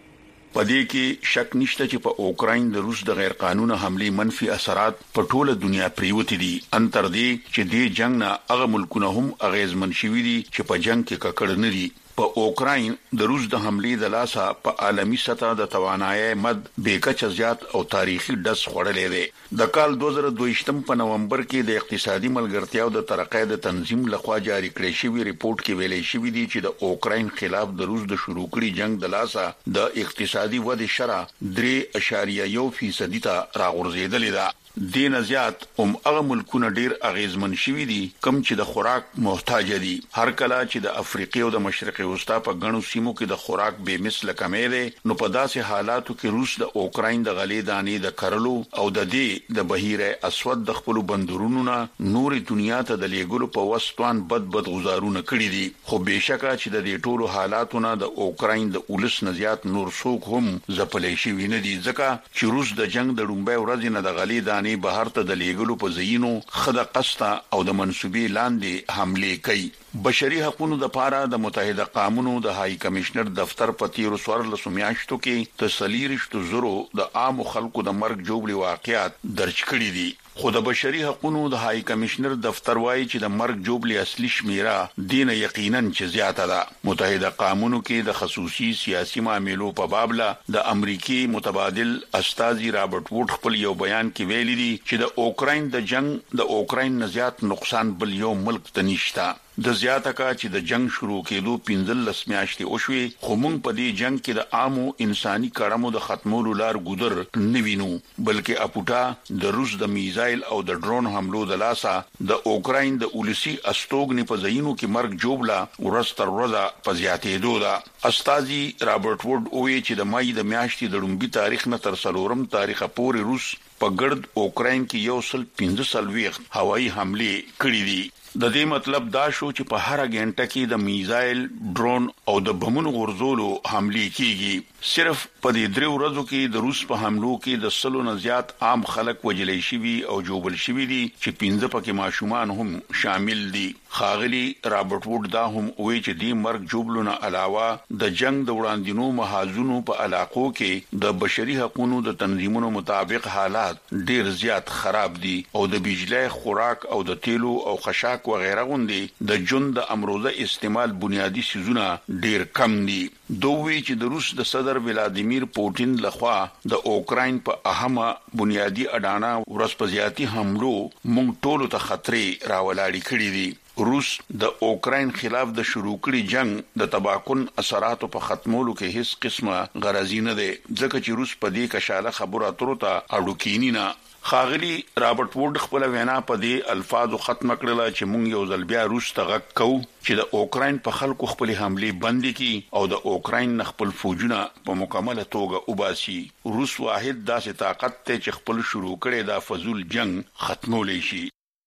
پدې کې شک نشته چې په اوکراین د روس د غیر قانوني حمله منفي اثرات په ټوله دنیا پریوتی دي انتر دې چې دې جنگ نه هغه ملکونه هم اغیزمن شوي دي چې په جنگ کې ککړ نه دي په اوکراین د روس د حمله د لاسه په عالمي سطح د توانایي مد بیکچ زیات او تاریخي دس خړلې ده د کال دوه زره دوه په نومبر کې د اقتصادي ملګرتیا او د ترقۍ د تنظیم لخوا جاری کړی شوی ریپورت کې ویلي شوی دی چې د اوکراین خلاف د روس د شروع کړي جنگ د لاسه د اقتصادي ودې شرح درې اشاریه یو فیصد ته راغورځیدلې ده دین زیات هم هغه ملکونه ډیر اغیزمن شوي دي کم چې د خوراک محتاج دي هر کله چې د افریقا او د مشرقي وسطا په غنو سیمو کې د خوراک به مثله کمې ده نو په داسې حالاتو کې روس د اوکراین د غلې دانې د کرلو او د دې د بهیره اسود د خپل بندرونو نه نوري دنیا ته د لیګلو په وسطوان بد بد غزارونه کړی دي خو بهشکه چې د دې ټولو حالاتو نه د اوکراین د اولس نزيات نور څوک هم ځپلې شي نه دي ځکه چې روس د جنگ د لومبای ورځې نه د غلې دانې بهر ته د لیګلو په زینو خده قسطه او د منسوبي لاندې حمله کوي بشري حقوقو د پاره د متحده قانونو د هاي کمشنر دفتر په تیر سوار لسمیاشتو کې تسلیرشتو زرو د عام خلکو د مرګ جوړي واقعیات درج کړي دي خو د بشري حقوقو د هاي کمشنر دفتر وایي چې د مرګ جوړي اصلي شمیره دین یقینا چې زیاته ده متحده قانونو کې د خصوصي سیاسي معاملو په بابله د امریکای متبادل استاذي رابرټ ووډ خپل یو بیان کې ویلي دي چې د اوکراین د جنگ د اوکراین نزيات نقصان بل یو ملک ته نشته د زیاته کا چې د جنگ شروع کېدو پنځل لسمیاشتې او شوي خو موږ په دې جنگ کې د عامو انساني کارمو د ختمولو لار ګذر نه وینو بلکې اپوټا د روس د میزایل او د ډرون حملو د لاسه د اوکراین د اولسی استوګنی په ځینو کې مرګ جوړلا ورستر ورځا په زیاتېدو ده استاذي رابرټ ووډ وایي چې د مای د میاشتې د لومبي تاریخ نه تر څلورم تاریخ پورې روس په ګرد اوکراین کې یو سل پنځه سلويخ هوایي حمله کړې دي د دې مطلب دا شو چې په هر غنټه کې د میزایل ډرون او د بمونو غورځولو حمله کیږي صرف په دې درې ورځو کې د روس په حملو کې د سلو نه زیات عام خلک وجلې شوي او جوبل شوي دي چې پنځه پکې ماشومان هم شامل دي خاغلی رابرټ ووډ دا هم وایي چې د مرګ جوبلونه علاوه د جنگ د وړاندینو محاذونو په علاقو کې د بشري حقوقو د تنظیمونو مطابق حالات ډیر زیات خراب دي او د بجلی خوراک او د تیلو او خشاک وغیرہ غوندي د جون د امروزه استعمال بنیادی سيزونه ډیر کم دي دوی چې د روس د صدر ولادیمیر پوتین لخوا د اوکراین په اهمه بنیادی اډانا ورسپزياتي حملو مونږ ټولو ته خطرې راولاړې کړې دي روس د اوکراین خلاف د شروع کړي جنگ د تباکن اثراتو په ختمولو کې هیڅ قسمه غرضی نه ده ځکه چې روس په دې کشاله خبره اترو ته اډو کینی نه خاغلی رابرټ ووډ خپل وینا په دې الفاظو ختم کړل چې مونږ یو ځل بیا روس ته غږ کوو چې د اوکراین په خلکو خپل حمله بند کړي او د اوکراین خپل فوجونه په مکمله توګه وباسي روس واحد داسې طاقت ته چې خپل شروع کړي دا فزول جنگ ختمولې شي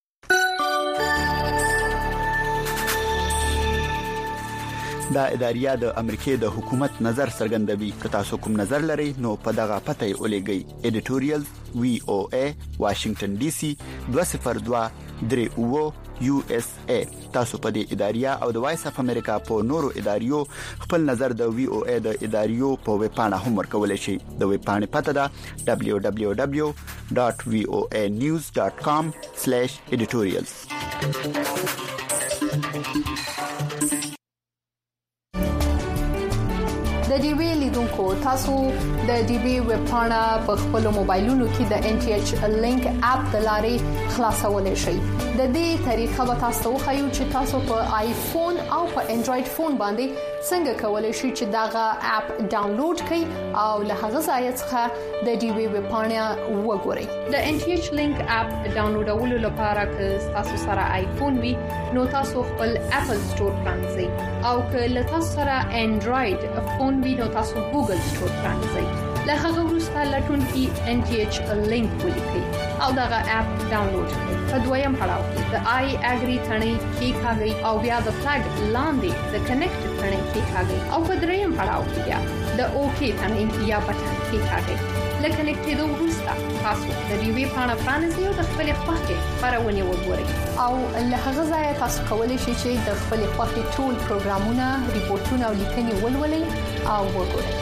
دا اداریا د امریکای د حکومت نظر څرګندوي که تاسو کوم نظر لرئ نو په دغه پته یې ولېږئ ایډیټوریال وی او ای واشنگټن ډي سي دوه صفر دوه درې او یو اس ای تاسو په دې اداریا او د وایس اف امریکا په نورو اداریو خپل نظر د وی او ای د اداریو په ویب پاڼه هم ورکول شي د ویب پاڼې پته ده دبليو دبليو دبليو ډاټ وی او ای نیوز ډاټ کام سلیش ایډیټوریالز د ډي وی لیدونکو تاسو د ډي وی ویب پاڼه په خپل موبایلونو کې د ان ټي ایچ لینک اپ د لارې خلاصولای شئ. د دې طریقه به تاسو خو چې تاسو په آیفون او په انډراید فون باندې څنګه کولای شئ چې داغه اپ ډاونلوډ کړئ او له هغه ځای څخه د ډي وی ویب پاڼه وګورئ. د ان ټي ایچ لینک اپ ډاونلوډولو لپاره که تاسو سره آیفون وي نو تاسو خپل اپل سٹور پرانځئ او که له تاسو سره انډراید فون وي نو تاسو ګوګل سٹور پرانځئ. له هغه وروسته لټون کې ان ټي ایچ لینک ولیکئ او دغه اپ ډاونلوډ کړئ. په دویم پړاو کې د آی اګری ثنې کې کاږي او بیا د فلګ لاندې د کنیکټ ثنې کې کاږي او په دریم پړاو کې بیا د اوکی ثنې یا بټن کې کاږي. لکه کنیکټېدو وروسته تاسو د ډي وی پاڼه پرانځئ او د خپل خوښې خبرونه وګورئ او له هغه ځای تاسو کولی شئ چې د خپل خوښې ټول پروګرامونه، ریپورتونه او لیکنې ولولئ او وګورئ.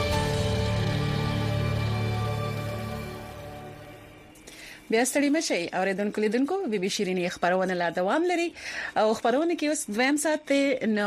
بیا ستړي مشي اوریدونکو لیدونکو بي بي شيريني خبرونه لا دوام لري او خبرونه کې اوس دویم ساعت نو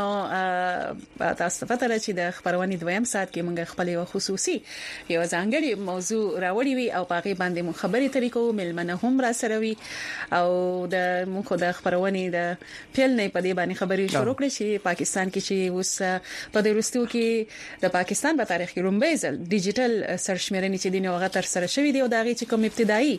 تاسو ته تر چې د خبرونه دویم ساعت کې موږ خپل یو خصوصي یو ځانګړي موضوع راوړی وي او پاغي باندې مون خبرې طریقو ملمنه هم را سره وي او د موږ د خبرونه د پیل نه په دې باندې خبرې شروع کړې چې پاکستان کې چې اوس په دې وروستیو کې د پاکستان په تاریخ کې لومړی ځل ډیجیټل سرچمرنې چې دینه وغه تر سره شوې دی او داغي چې کوم ابتدایي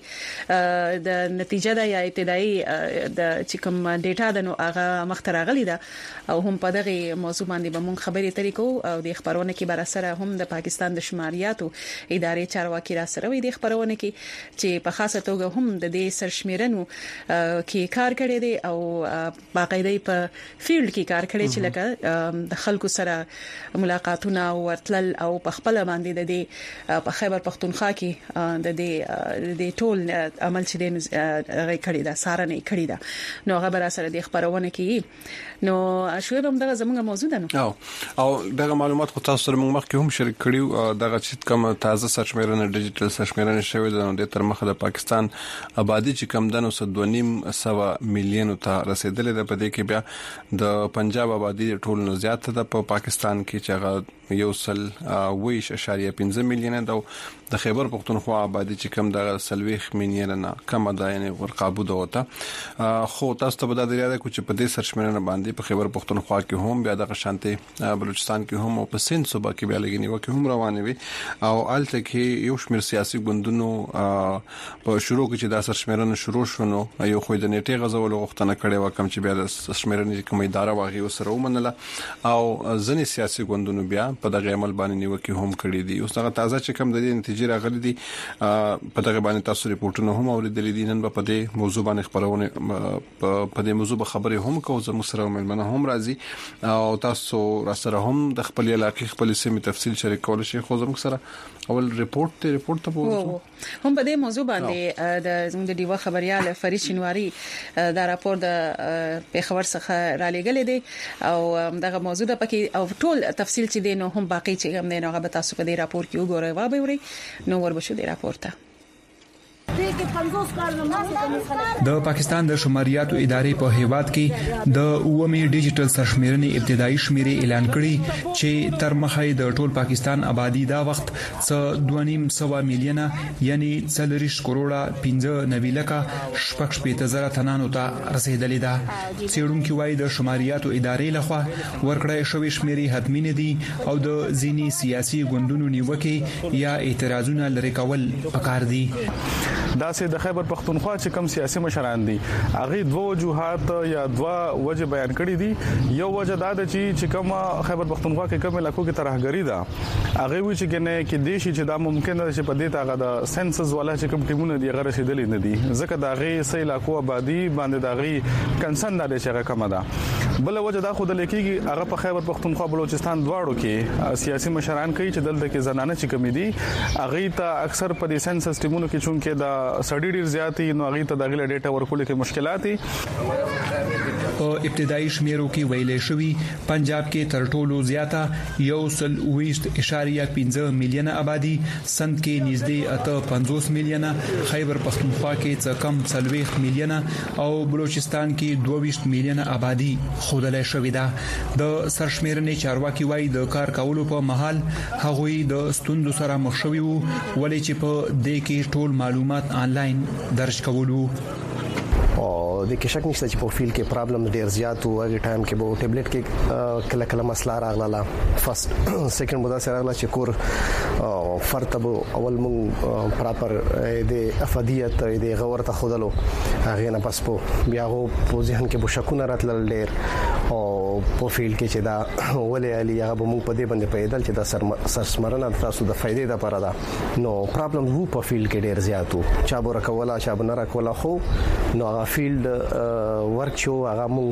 د نتیجه د یا ابتدایي د چې کوم ډیټا د نو هغه مخترغلی ده او هم په دغه موضوع باندې به مونږ خبرې طریقو او د خبرونه کې بر سره هم د پاکستان د شماریاتو ادارې چارواکي را سره وي د خبرونه کې چې په خاصه توګه هم د دې سرشمیرنو کې کار کړی دی او باقاعده په فیلډ کې کار کړی چې لکه د خلکو سره ملاقاتونه ورتلل او په خپل باندې د دې په خیبر پختونخوا کې د دې د ټول عمل چې دین غي کړی دا سارنه کړی دا نو هغه بر سره د خبرونه کې نو شوی به دغه زموږه موضوع ده نو او او دغه معلومات خو تاسو سره موږ مخکې هم شریک کړیو دغه چې کوم تازه سرچمرنه ډیجیټل سرچمرنه شوی ده نو د تر مخه د پاکستان آبادی چې کم دنو صد و نیم سوا میلیون ته رسیدلې ده په دې کې بیا د پنجاب آبادی ټول نه زیات ده په پاکستان کې چې هغه یو سل ویش اشاریه پنځه میلیون ده د خیبر پختونخوا آبادی چې کم د سلويخ میلیون نه کم ده یعنی ورقابو ده وته خو تاسو ته د یاد کو چې په دې سرچمرنه باندې په خیبر پختونخوا کې هم بیا د شانتي بلوچستان کې هم او په سند صوبه کې بیا لګنی وکي هم روانه وي او الته کې یو شمیر سیاسي ګوندونو په شروع کې چې د سرچمرنه شروع شونه یو خو د نیټه غزول غوښتنه کړې و کم چې بیا د سرچمرنه کومه اداره واغې وسره ومنله او ځنې سیاسي ګوندونو بیا په دغه عمل باندې نیوکه هم کړې دي اوس هغه تازه چې کم د دې نتیجې راغلي دي په دغه باندې تاسو ریپورتونه هم اوریدل دي نن په دې موضوع باندې خبرونه په دې موضوع به خبرې هم کوو زموږ سره ملمنه هم راځي او تاسو را سره هم د خپل علاقې خپل سیمه تفصیل شریک کول شي خو زموږ سره اول ریپورت ته ریپورت ته وو هم په دې موضوع باندې د زموږ د دیوه خبريال فرید شینواری دا راپور د پیښور څخه را لېګل دي او دغه موضوع د پکې او ټول تفصیل چې دي نو هم باقي چې هم نه هغه تاسو په دې راپور کې وګورئ وا به وري نو وربشو دې راپور ته د پاکستان د شماریاتو ادارې په هیواد کې د اومي ډیجیټل سرشمیرنې ابتدایي شمیرې اعلان کړي چې تر مخه د ټول پاکستان آبادی دا وخت څه دوه نیم سوا میلیونه یعنی څلریش کروڑه پنځه نوي لکه شپږ شپږ زره تنانو ته رسیدلې ده. څېړونکو وايي د شماریاتو ادارې لخوا ورکړې شوې شمیرې حتمی نه دي او د ځینی سیاسي ګوندونو نیوکه یا اعتراضونه لري کول پکار دي. دا سه د خیبر پختونخوا چې کوم سیاسي مشران دي هغه دوه وجوهات یا دوه وجه بیان کړي دي. یو وجه دا ده چې کوم خیبر پختونخوا کې کوم علاقو کې ترهګری ده هغه وی چې کنه کې دیشي چې دا ممکن ده چې په دې تاغه د سنسس والا چې کوم ټیمونه دی غره رسیدلې نه دي ځکه دا غي سې علاقو آبادی باندې دا غي کنسن نه چې هغه کم ده. بل وجه دا خود لیکيږي هغه په خیبر پختونخوا بلوچستان دواړو کې سیاسي مشران کوي چې دلته کې زنانه چې کمی دي هغه ته اکثر په دې سنسس ټیمونو کې چونکه دا سړی ډیر زیاتی نو هغه ته دغه ډیټا ورکول کې مشکلات دي. په ابتدایي شمیرو کې ویلې شوی پنجاب کې تر ټولو زیاته یو سل ویشت اشاریه پنځه میلیونه آبادی، سند کې نږدې اته پنځوس میلیونه، خیبر پختونخوا کې څه کم څلويخ میلیونه او بلوچستان کې دوه ویشت میلیونه آبادی خودلې شوې ده. د سرشمیرنې چارواکي وایي د کار کولو په محل هغوی د ستوندو سره مخ شوي وو، ولې چې په دې کې ټول معلومات آنلاین درج کولو. او د کې شک نشته چې په فیلډ کې پرابلم ډیر زیات وو. هغه ټایم کې به ټابلیټ کې کله کله مسله راغله، فرست سیکنډ مدا سره راغله چې کور فرتب اول مون پراپر د افادیت د غور ته خودلو، هغه نه پس په بیا غو په ذهن کې به شکونه راتلل ډیر، او په فیلډ کې چې دا ولې علي هغه به مون په دې باندې پیدل چې دا سرسمرنه تاسو د فائدې لپاره ده. نو پرابلم وو په فیلډ کې ډیر زیات وو، چا به راکولا چا به نه راکولا، خو نو هغه فیلډ ورک شو هغه مون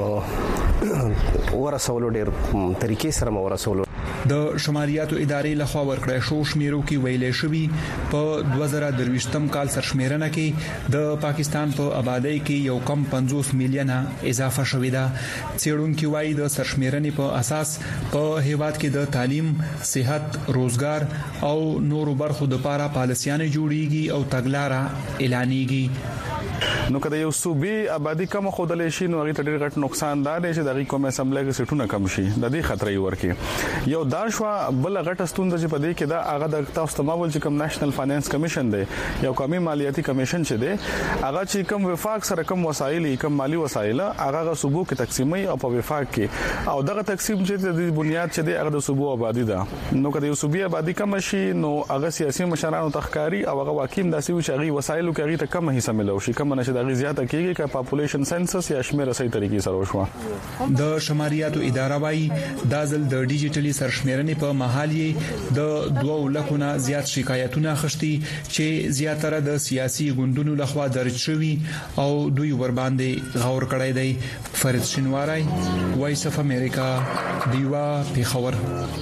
ورسولو ډیر طریقې سره مو ورسولو. د شماریاتو ادارې لخوا ورکړې شو شمیرو کې ویلې شوی په دوه زره درویشتم کال سرشمیرنه کې د پاکستان په آبادی کې یو کم پنځوس میلیونه اضافه شوې ده. څېړونکو وايي د سرشمیرنې په اساس په هیواد کې د تعلیم، صحت، روزګار او نورو برخو د لپاره پالیسیانه جوړیږي او تګلارې اعلانېږي. نو کله یو صوبې آبادی کم خودلې شي نو هغه ته ډېر غټ نقصان ده چې د کوم اسمبلی کې سټونه کم شي، د دې خطرې ورکی. یو دا شو بل غټه ستونزه چې په دې کې دا هغه د تاسو تمامول چې کوم نېشنل فاینانس کمیشن دی، یو قومي مالیاتي کمیشن چې دی، هغه چې کوم وفاق سره کوم وسایل کوم مالی وسایل هغه صوبو کې تقسیمي او په وفاق کې، او دغه تقسیم چې د بنیاد چې دی هغه د صوبو آبادی ده. نو کله یو صوبې آبادی کم شي نو هغه سیاسي مشرانو تخکاری او هغه واکیم داسې و چې هغه وسایلو کې هغه ته کم حصہ ملو شي، کم نشه د زیاته کېږي چې پاپولیشن سنسس یا شمیره صحیح طریقې سره وشو. د شماریاتو اداره وايي د ځل د ډیجیټلي سرشمیرنې په محل یې د دوه لکونه زیات شکایتونه خشتي چې زیاتره د سیاسي ګوندونو لخوا درج شوي او دوی ور باندې غور کړی دی. فرید شینواری، وایس اف امریکا، دیوا پیښور.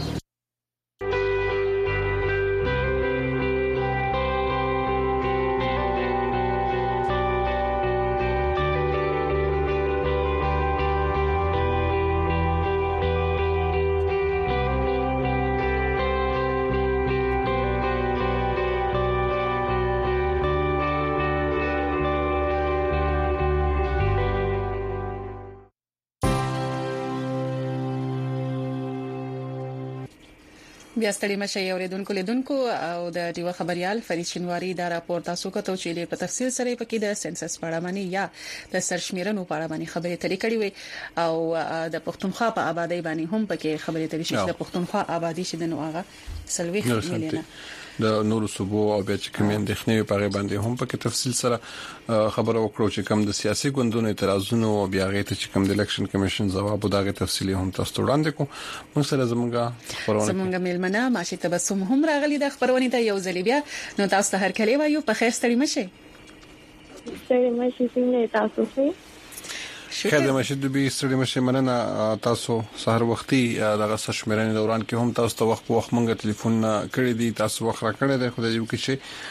بیا ستړي مشه اوریدونکو لیدونکو او د دیو خبريال فرید شینواری دا راپور تاسو کوته چې په تفصیل سره پکې د سنسس پاړه باندې یا د سرشمیرنو پاړه باندې خبرې ترې کړې وي او د پښتونخوا په آبادی باندې هم پکې خبرې ترې شي. د پښتونخوا آبادی چې د نوغه سلوي میلیونه د نورو صوبو او بیا چې کوم اندېښنې په غي باندې هم پکې تفصیل سره خبرو وکړو چې کوم د سیاسي ګوندونو اعتراضونو او بیا غي ته چې کوم د الیکشن کمیشن جواب وداغه تفصیلی هم تاسو وړاندې کوم. موږ سره زمونږه خبرونه زمونږه میلمنه ماشي تبسم هم راغلي د خبرونه ته یو ځل بیا نو تاسو ته هر کله وایو په خیر ستړي مشه. ستړي مشه څنګه تاسو څه خدای مشد به ستړي مشه مننه تاسو سحر وختي دغه سرشمیرنې دوران کې هم تاسو ته وخت په وخت مونږ ټلیفون کړی دی، تاسو وخت را کړی دی. خدای دې وکړي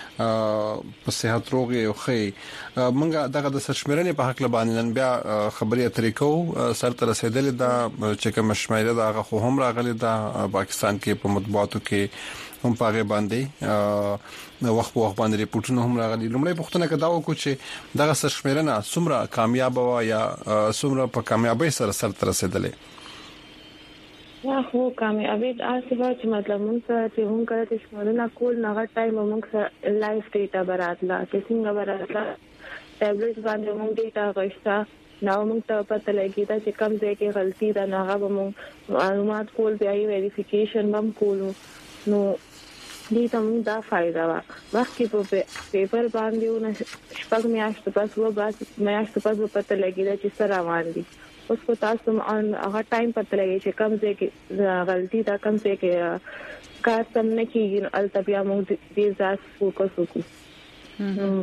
چې په صحت روغ او خې مونږ دغه د سرشمیرنې په حق لبانې نن بیا خبرې اترې کوو سر تر رسیدلې دا چې کوم شمیره دغه خو هم راغلي دا پاکستان کې په مطبوعاتو کې هم پاغه باندې وخت په وخت باندې ریپورتونه هم راغلي. لومړی پوښتنه کدا وکړو چې دغه سرشمیرنه څومره کامیاب و یا څومره په کامیابی سره سر تر رسیدلې؟ یا خو کامیابی آسیبه چې مطلب موږ سره چې موږ کړه چې شمارونه کول نه ټایم موږ سره لایف ډیټا براتلا چې څنګه براتلا ټابلیټ باندې موږ ډیټا غوښتا نو موږ ته پته لګی دا چې کوم ځای کې غلطي ده نه هغه موږ معلومات کول بیا ویریفیکیشن هم کولو. نو دې ته موږ دا فائدہ وا وخت کې په پیپر باندې ونه شپږ میاشتې پس و بس میاشتې پس په پته لګی دا چې سره روان دي. اوس کو تاسو هغه ټایم پته لګی چې کوم ځای کې غلطي دا کوم ځای کې کار سم نه کیږي البته موږ دې ځات فوکس وکړو.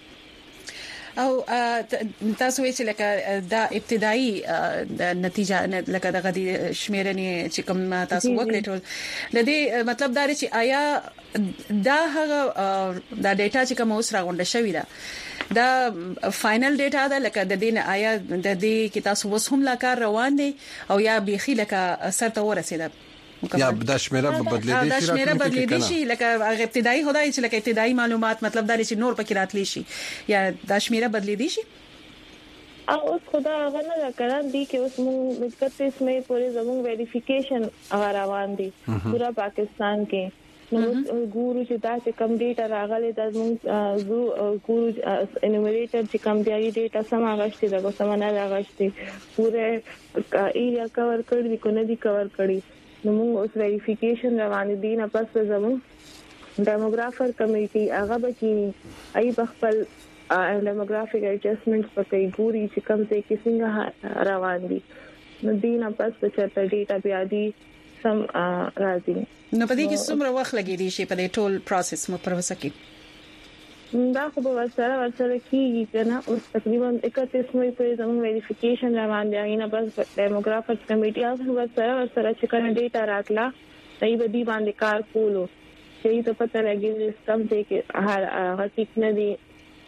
او تاسو وی چې لکه دا ابتدایي نتیجه لکه دغه د شمیرنې چې کوم تاسو وکړئ ټول د دې مطلب دا چې آیا دا هغه دا ډیټا چې کوم اوس راغونډه شوې ده دا فائنل ډیټا ده لکه د دین آیا د دې کې تاسو اوس هم لا کار روان دي او یا بيخي لکه سرته ورسېده یا د شمیره بدلې دي د شمیره بدلې دي شي لکه ابتدایي هدايه چې لکه ابتدایي معلومات مطلب دا چې نور پکې راتلی شي یا د شمیره بدلې دي شي او اوس خدا هغه نه کړان دي چې اوس موږ اکتیس مې پورې زموږ ویریفیکیشن هغه روان دي پورا پاکستان کې نو ګورو چې دا چې کم ډیټا راغلي د موږ ګورو انیمیټر چې کم دی ډیټا سم راغشتي دا سم نه راغشتي پوره ایریا کور کړی دی کو نه دی کور کړی نو موږ اوس ویریفیکیشن روان دي نه پس زموږ ډیموګرافر کمیټي هغه به چې ای بخپل ډیموګرافیک ایڈجسټمنټس پکې ګوري چې کوم څه کې څنګه روان دي نو دینه پس چې ډیټا بیا دي سم راځي نو په دې کې څومره وخت لګي دي چې په دې ټول پروسس مو پروسه کې دا خو به سره ورسره کیږي کنه اوس تقریبا اکتیس مې په زموږ ویریفیکیشن روان دي نه بس ډیموګرافر کمیټي اوس ورسره ورسره چې کنه ډیټا راتلا دای به دی باندې کار کولو چې ته پته لګي سم څه کې هغه ټیک نه دي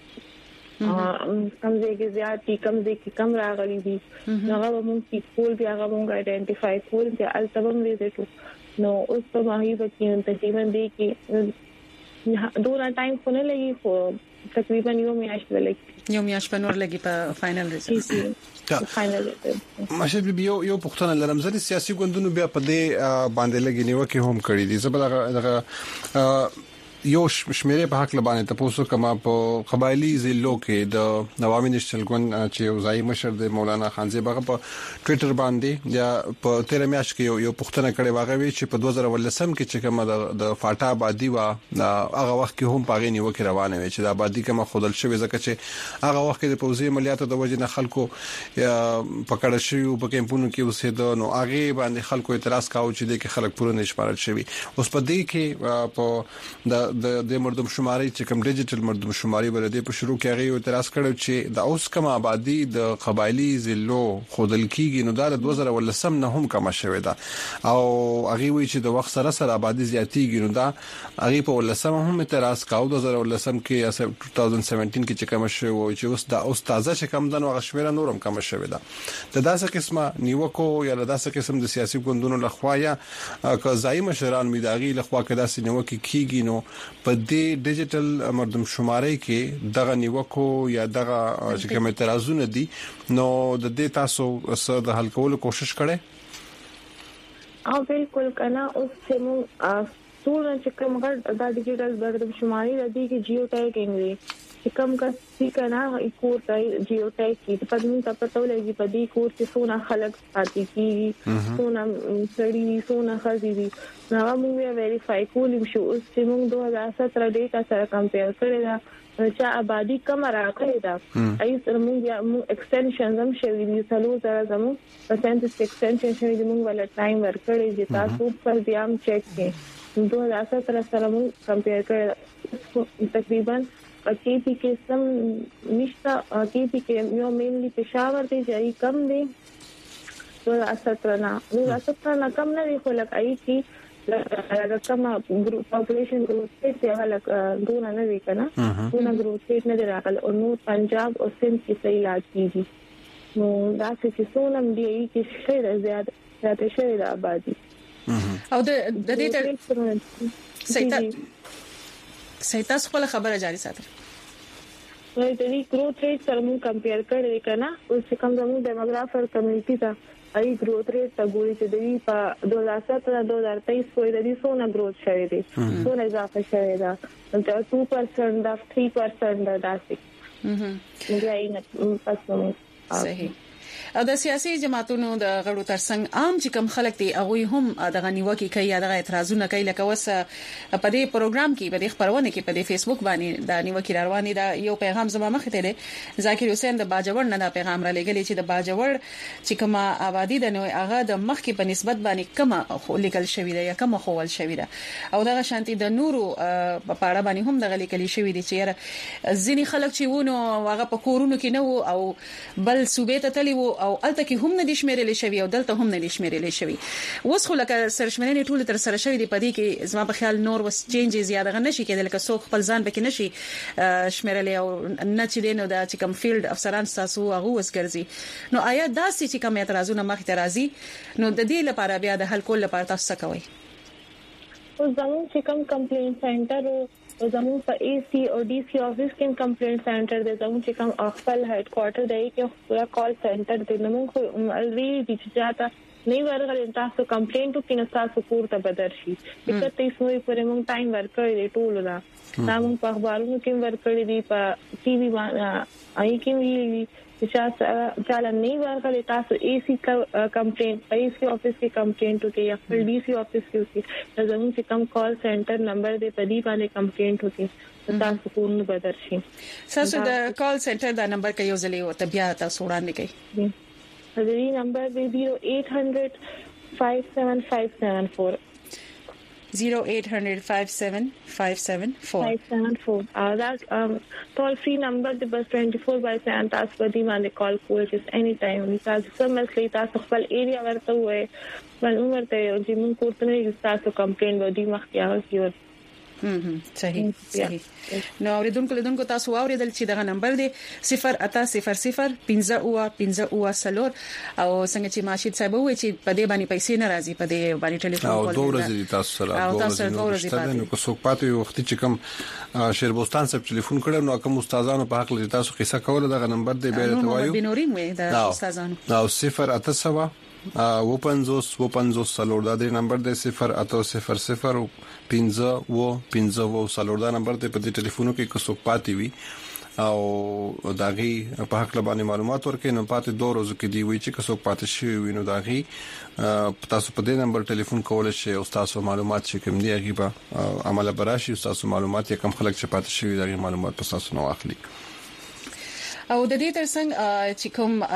کم ځای کې زیات دي کم ځای کې کم راغلي دي هغه موږ چې کول بیا هغه موږ آئیډینټیفای کول بیا التبم ویزټ نو اوس په ماهي بچیان تقریبا دي کې دوه ټایم خو نه لګي خو تقریبا یو میاشت لګي یو میاشت په نور لګي په فائنل ریزلټ فائنل ماشه بیا یو پښتنه لرم ځل سیاسي ګوندونو بیا په دې باندې لګي نیوکه هم کړې دي زبر یو شمیره په حق لبانه تاسو کما په قبایلی ضلعو کې د نوامي نشل ګوند چې وزای مشر د مولانا خانزي بغه په ټوئیټر باندې یا په تیرې میاشت کې یو پښتنه کړي واغوي چې په دوه زره ولسم کې چې کومه د فاټا آبادی وا هغه وخت کې هم پاغې نیوکه روانه وي چې د آبادی کومه خودل شوی ځکه چې هغه وخت کې د پوزي عملیاتو د وجې نه خلکو پکړه شوی په کمپونو کې اوسېده نو هغه باندې خلکو اعتراض کاوه چې د خلک پوره نشمارل شوی اوس په دې کې په د د د مردم شماري چې کوم ډیجیټل مردم شماري ولدي په شروع کې هغه اعتراض کړو چې د اوس کوم آبادی د قبایلی ضلعو خودل کیږي نو د دوه زره ولسم نه هم کم شوی دا او هغه وی چې د وخت سره سره آبادی زیاتیږي نو دا هغه په ولسم هم اعتراض کاوه د دوه زره ولسم کې دوه هزار سپږ کې چې کوم شوی چې اوس د اوس تازه چې کم دنو غشمیر نورم کم شوی دا د داسې قسمه نیوکو یا د داسې قسم د سیاسي ګوندونو لخوا یا قضایي مشران میداغي لخوا کې داسې نیوکه کیږي نو په دې ډیجیټل مردم شماري کې دغه نیوکو یا دغه چې کوم اعتراضونه دي نو د دې تاسو سره د حل کولو کوشش کړئ او بالکل کنا اوس چې موږ ټول چې کوم غړ د ډیجیټل مردم شماري د دې کې جیو ټیګینګ دی چې کوم کا چې کنا کور ته جیو ټیګ کې په دې ته پته ولګي په دې کور کې څونه خلک پاتې کیږي څونه سړي څونه خزي دي نو موږ ویریفای کولم شو اوس چې موږ دوه هزار ستره ډیټا سره کمپیر کړی دا چې آبادی کم راغلی دا ای سره موږ ایکسټنشن هم شوی دي څلور زره زموږ پرسنټیج ایکسټنشن شوی دي موږ ول ټایم ورکړی چې تاسو پر بیا هم چک کړئ دوه هزار ستره سره موږ کمپیر کړی تقریبا کې پی کې سم نشتا کې پی کې یو مینلی پېښور دی چې کم دی دوه هزار ستره نه دوه هزار ستره نه کم نه دی خو لکه ای کې لکه کومه ګروپ پاپولیشن ګروپ ته هغه دونه نه وی کنه دونه ګروپ نه دی راغلی او نو پنجاب او سند کې صحیح علاج کیږي نو دا چې څونم دی کې شي زیات زیات شي د آبادی او د د دې تر سیتا سیتا خپل خبره جاری ساتي نو د دې ګروث ریټ سره موږ کمپیر کړی کنه او چې کوم زموږ ډیموګرافر کمیټي ته ای ګروث ریټ ته ګوري چې د دې په دوه هزار ستره دوه هزار تیئیس کې د دې څونه ګروث شوی دی څونه اضافه شوی دا د two percent دا three percent دا داسې مهم دا یې پس صحیح او د سیاسي جماعتونو د غړو ترڅنګ عام چې کم خلک دي هغه هم د غنیوکي کوي یا د اعتراضونه کوي لکه وس په دې پروګرام کې په دې خبرونه کې په دې فیسبوک باندې د نیوکي رواني دا یو پیغام زما مخ ته دی ذاکر حسین د باجوړ نه دا پیغام را لګلی چې د باجوړ چې کومه آبادی د نوې هغه د مخ کې په نسبت باندې کومه لیکل شوی دی یا کومه خول شوی دی او دا شانتي د نورو په پاړه باندې هم د لیکل شوی دی چې ځینی خلک چې وونه هغه په کورونو کې نه وو او بل صوبې ته تلی وو او الته کې هم نه دي شمیرل شوی او دلته هم نه دي شمیرل شوی اوس خو لکه سرشمنې ټول تر سره شوی دی پدې کې زما په خیال نور وس چینجز زیاده غن نشي کېدل که څوک خپل ځان پکې نشي شمیرل او نه چې دینو دا چې کوم فیلډ افسران تاسو هغه وسګرځي نو آیا دا چې کوم اعتراضونه مخ ته راځي نو د دې لپاره بیا د حل کول لپاره تاسو څه کوئ او زموږ چې کوم کمپلینټ سنټر او زموږ په ای سی او ډي سی افیس کې کمپلینټ سنټر د زموږ چې کوم خپل هډ کوارټر دی کې پورا کال سنټر دی نو موږ الوی د چاته نه ورغل تاسو کمپلینټ وکړئ نو تاسو پورته بدر شي چې تاسو یې پرې موږ ټایم ورکړی ټول دا نامو په اخبارونو کې ورکړی دی په ټي وي باندې آی کې وی چې چاله نه ورغل تاسو ای سی کمپلینټ ای سی افیس کې کمپلینټ وکړئ یا خپل ډي سی افیس کې وکړئ زموږ چې کوم کال سنټر نمبر دی په دې باندې کمپلینټ وکړئ تاسو پورن بدر شي تاسو د کال سنټر دا نمبر کې یو ځلې او تبیا تاسو وړاندې کړئ دې نمبر دی zero eight hundred five seven five seven four zero eight hundred five seven five seven four five seven four uh, that um toll free number the bus twenty-four by seven تاسو په دې باندې کال کول just any time تاسو کوم مسلې تاسو خپل ایریا ورته وې بل عمر ته چې موږ کوته نه تاسو کمپلین ودی مخکې اوسئ هم صحیح صحیح نو اوریدونکو لیدونکو تاسو اوریدل چې دغه نمبر دی صفر اته صفر صفر پنځه اوه پنځه اوه سلور او څنګه چې ماشید صاحب وایي چې په دې باندې پیسې نه راځي په دې باندې ټلیفون کول او دوه ورځې تاسو سره دوه ورځې نو کو څوک پاتې وخت چې کوم شیربوستان صاحب ټلیفون کړو نو کوم استادانو په حق لري تاسو قصه کوله دغه نمبر دی به ته وایو بنوري مې د استادانو او صفر اته سوا و پنځوس و پنځوس سلور دا د نمبر د صفر اته صفر صفر پنځه و پنځه و سلور دا نمبر ته په دې ټلیفونو کې کو څوک پاتې وي او داغي په حق لبانې معلومات ورکې نو پاتې دوه ورځې کې دی وی چې کو څوک پاتې شي وي نو داغي تاسو په دې نمبر ټلیفون کول شي او تاسو معلومات چې کوم دی هغه به عمل براشي تاسو معلومات یې کم خلک چې پاتې شي داغي معلومات په تاسو نو اخلي او د دې ترڅنګ چې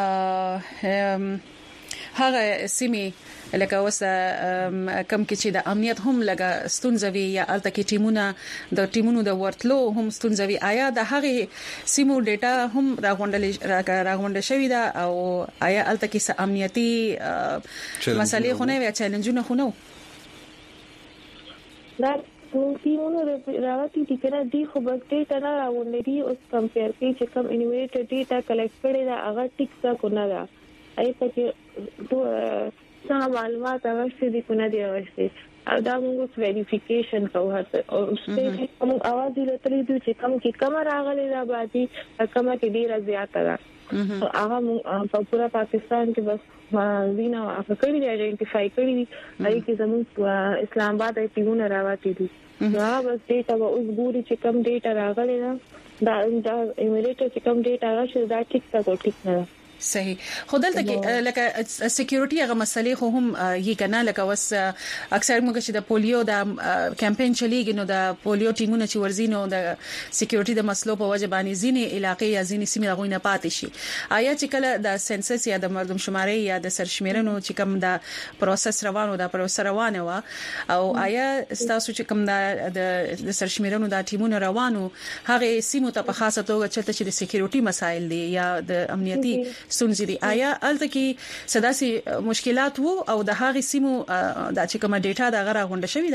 کوم هغه سیمه لکه وسه کم کې چې د امنیت هم لګه ستونزوي یا الته کې ټیمونه د ټیمونو د ورتلو هم ستونزوي آیا د هغه سیمو ډیټا هم راغونډل راغونډ شوی دا او آیا الته کې څه امنیتي مسالې خو نه وي چیلنجونه خو نه دا ټیمونو راوتی دي کنه دی خو بس ډیټا نه راغونډي دي اوس کمپیر کې چې کوم انیمیټډ ډیټا کلیکټ کړي دا هغه ټیک څه کو نه دا ای پکې دوه څنګه معلومات اوسې دي کو نه دي اوسې دا موږ ویریفیکیشن کوو او سپیشل کوم اواز لري چې کوم کې کوم راغلي دا باندې کوم کې ډیره زیاته ده هغه په پورا پاکستان کې بس وینا افکر دی آئیډنټیفای کړی دي هغه کې زموږ اسلام آباد ایټیونه راوتی دي دا بس ډیټا به اوس ګوري چې کوم ډیټا راغلي دا دا ایمیلیټ چې کوم ډیټا راشي دا ټیک څه ټیک نه صحیح خو دلته کې لکه سکیورټي هغه مسلې خو هم یې کنه لکه وس اکثر موږ چې د پولیو د کمپاین چلیږي نو د پولیو ټیمونه چې ورزینو د سکیورټي د مسلو په وجه باندې ځینې علاقې یا ځینې سیمې غوښنه پاتې شي آیا چې کله د سنسس یا د مردم شماري یا د سرشمیرنو چې کوم د پروسس روانو د پروسس روانه و او آیا تاسو چې کوم د سرشمیرنو د ټیمونو روانو هغه سیمو ته په خاصه توګه چې د سکیورټي مسایل دي یا د امنیتي ستونزې دي آیا الته کې سداسي مشکلات وو او د هغه سیمو د چې کومه ډیټا د غره غونډه شوې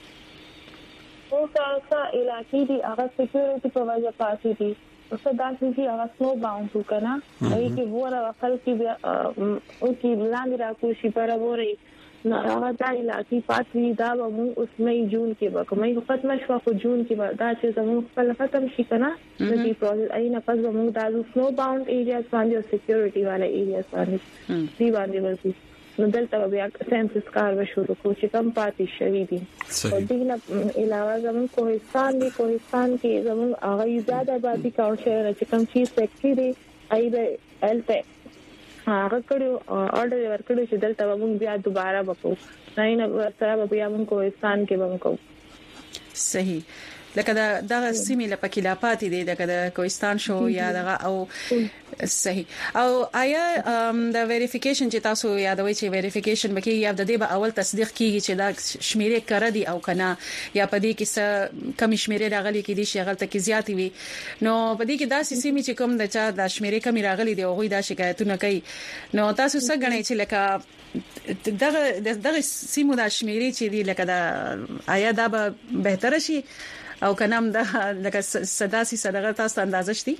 ده او تاسو علاقې دي هغه سکیورټي په وجه پاتې دي او سداسي چې هغه سنو باوند وکنه ای کې وره وکړ کې بیا او کې لاندې راکوشي پر وره نو هغه د علاقې پاتې دا به اوس مې جون کې به کومې ختم شو خو جون کې به دا چې زموږ خپل ختم شي کنه د دې پروسس اينه پس به موږ د سنو باوند ایریاز باندې او سکیورټي والے ایریاز باندې دی باندې ورسې نو دلته بیا سنسس کار به شروع کو چې کم پاتې شوی دي او دې نه علاوه زموږ کوهستان دی کوهستان کې زموږ هغه زیاده آبادی کاو شهر چې کم چیز سیکټری دی ای به الته هغه کړو اورډر ورکړو چې دلته موږ بیا دوباره وکړو نه نه سره بیا موږ کوهستان کې وکړو صحیح لکه دا د سیمې لپاره لا پاتې دي د کوهستان شو یا دغه او صحیح او آیا د ویریفیکیشن چې تاسو یادوي چې ویریفیکیشن بکی یا د دې به اول تصدیق کیږي چې دا شمیرې کړه دي او کنه یا پدې کې څه کم شمیرې راغلي کې دي چې غلطه کې زیاتی وي نو پدې کې دا سیمې چې کوم د چا د شمیرې کمی راغلي دي او غوي دا شکایتونه کوي نو تاسو څه غنئ چې لکه دغه دغه سیمو د شمیرې چې دي لکه دا آیا دا به بهتر شي او کنه دا لکه صداسي صدقه تاسو اندازه شتي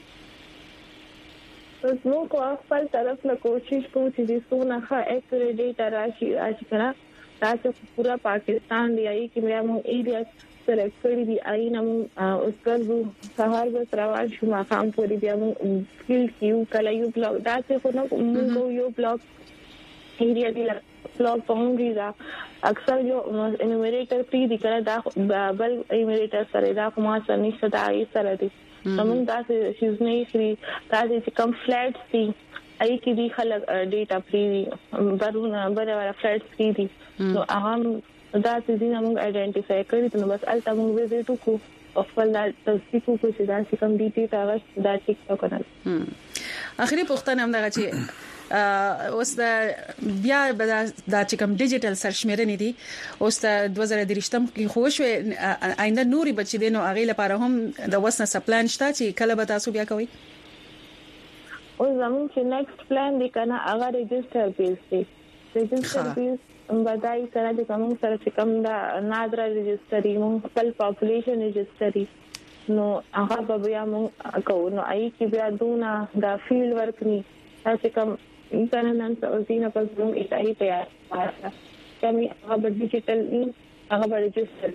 نو کو خپل طرف له کوشش کوو چې څونه ښه اکوريټ ډیټا راشي راشي کنه تاسو پورا پاکستان دی ای کې مې مو ایریا سره کړی دی آی نم اوس کلو سهار به تروان شو ما قام پوری بیا مو سکیل کیو کله یو بلاک دا څه کو نو مو یو بلاک ایریا دی بلاک پونګی دا اکثر جو انومریټر پری دی کړه دا بل انومریټر سره دا کومه څه نشته دا ای سره دی موږ دا چې شیز نه یې دا چې کم فلټس دي اې کې دي خلک ډیټا پری برونه برابر فلټس کې دي نو هغه دا چې دي موږ ائیډنټیفای کړی نو بس الته موږ ویزیټ وکړو خپل دا تصدیق وکړو چې دا چې کم ډیټا هغه دا ټیک وکړل اخري پوښتنه هم دا چې اوس د بیا د چې کوم ډیجیټل سرشمیرنې دي اوس د دوه زره درشتم کې خوښ آینده نوري بچی دي نو اغه لپاره هم د وسنه سپلان شته چې کله به تاسو بیا کوي او زمون چې نیکسټ پلان دی کنه هغه ريجستر بیس دی ريجستر بیس بدای سره د کوم سره چې کوم دا نادره ريجستري مون خپل پاپولیشن ريجستري نو هغه به بیا مون کوو نو آی کې بیا دونه دا فیلډ ورک ني چې کوم انسان نن څه په زوم ایتای تیار پاتہ کمی هغه ډیجیټل هغه ريجستر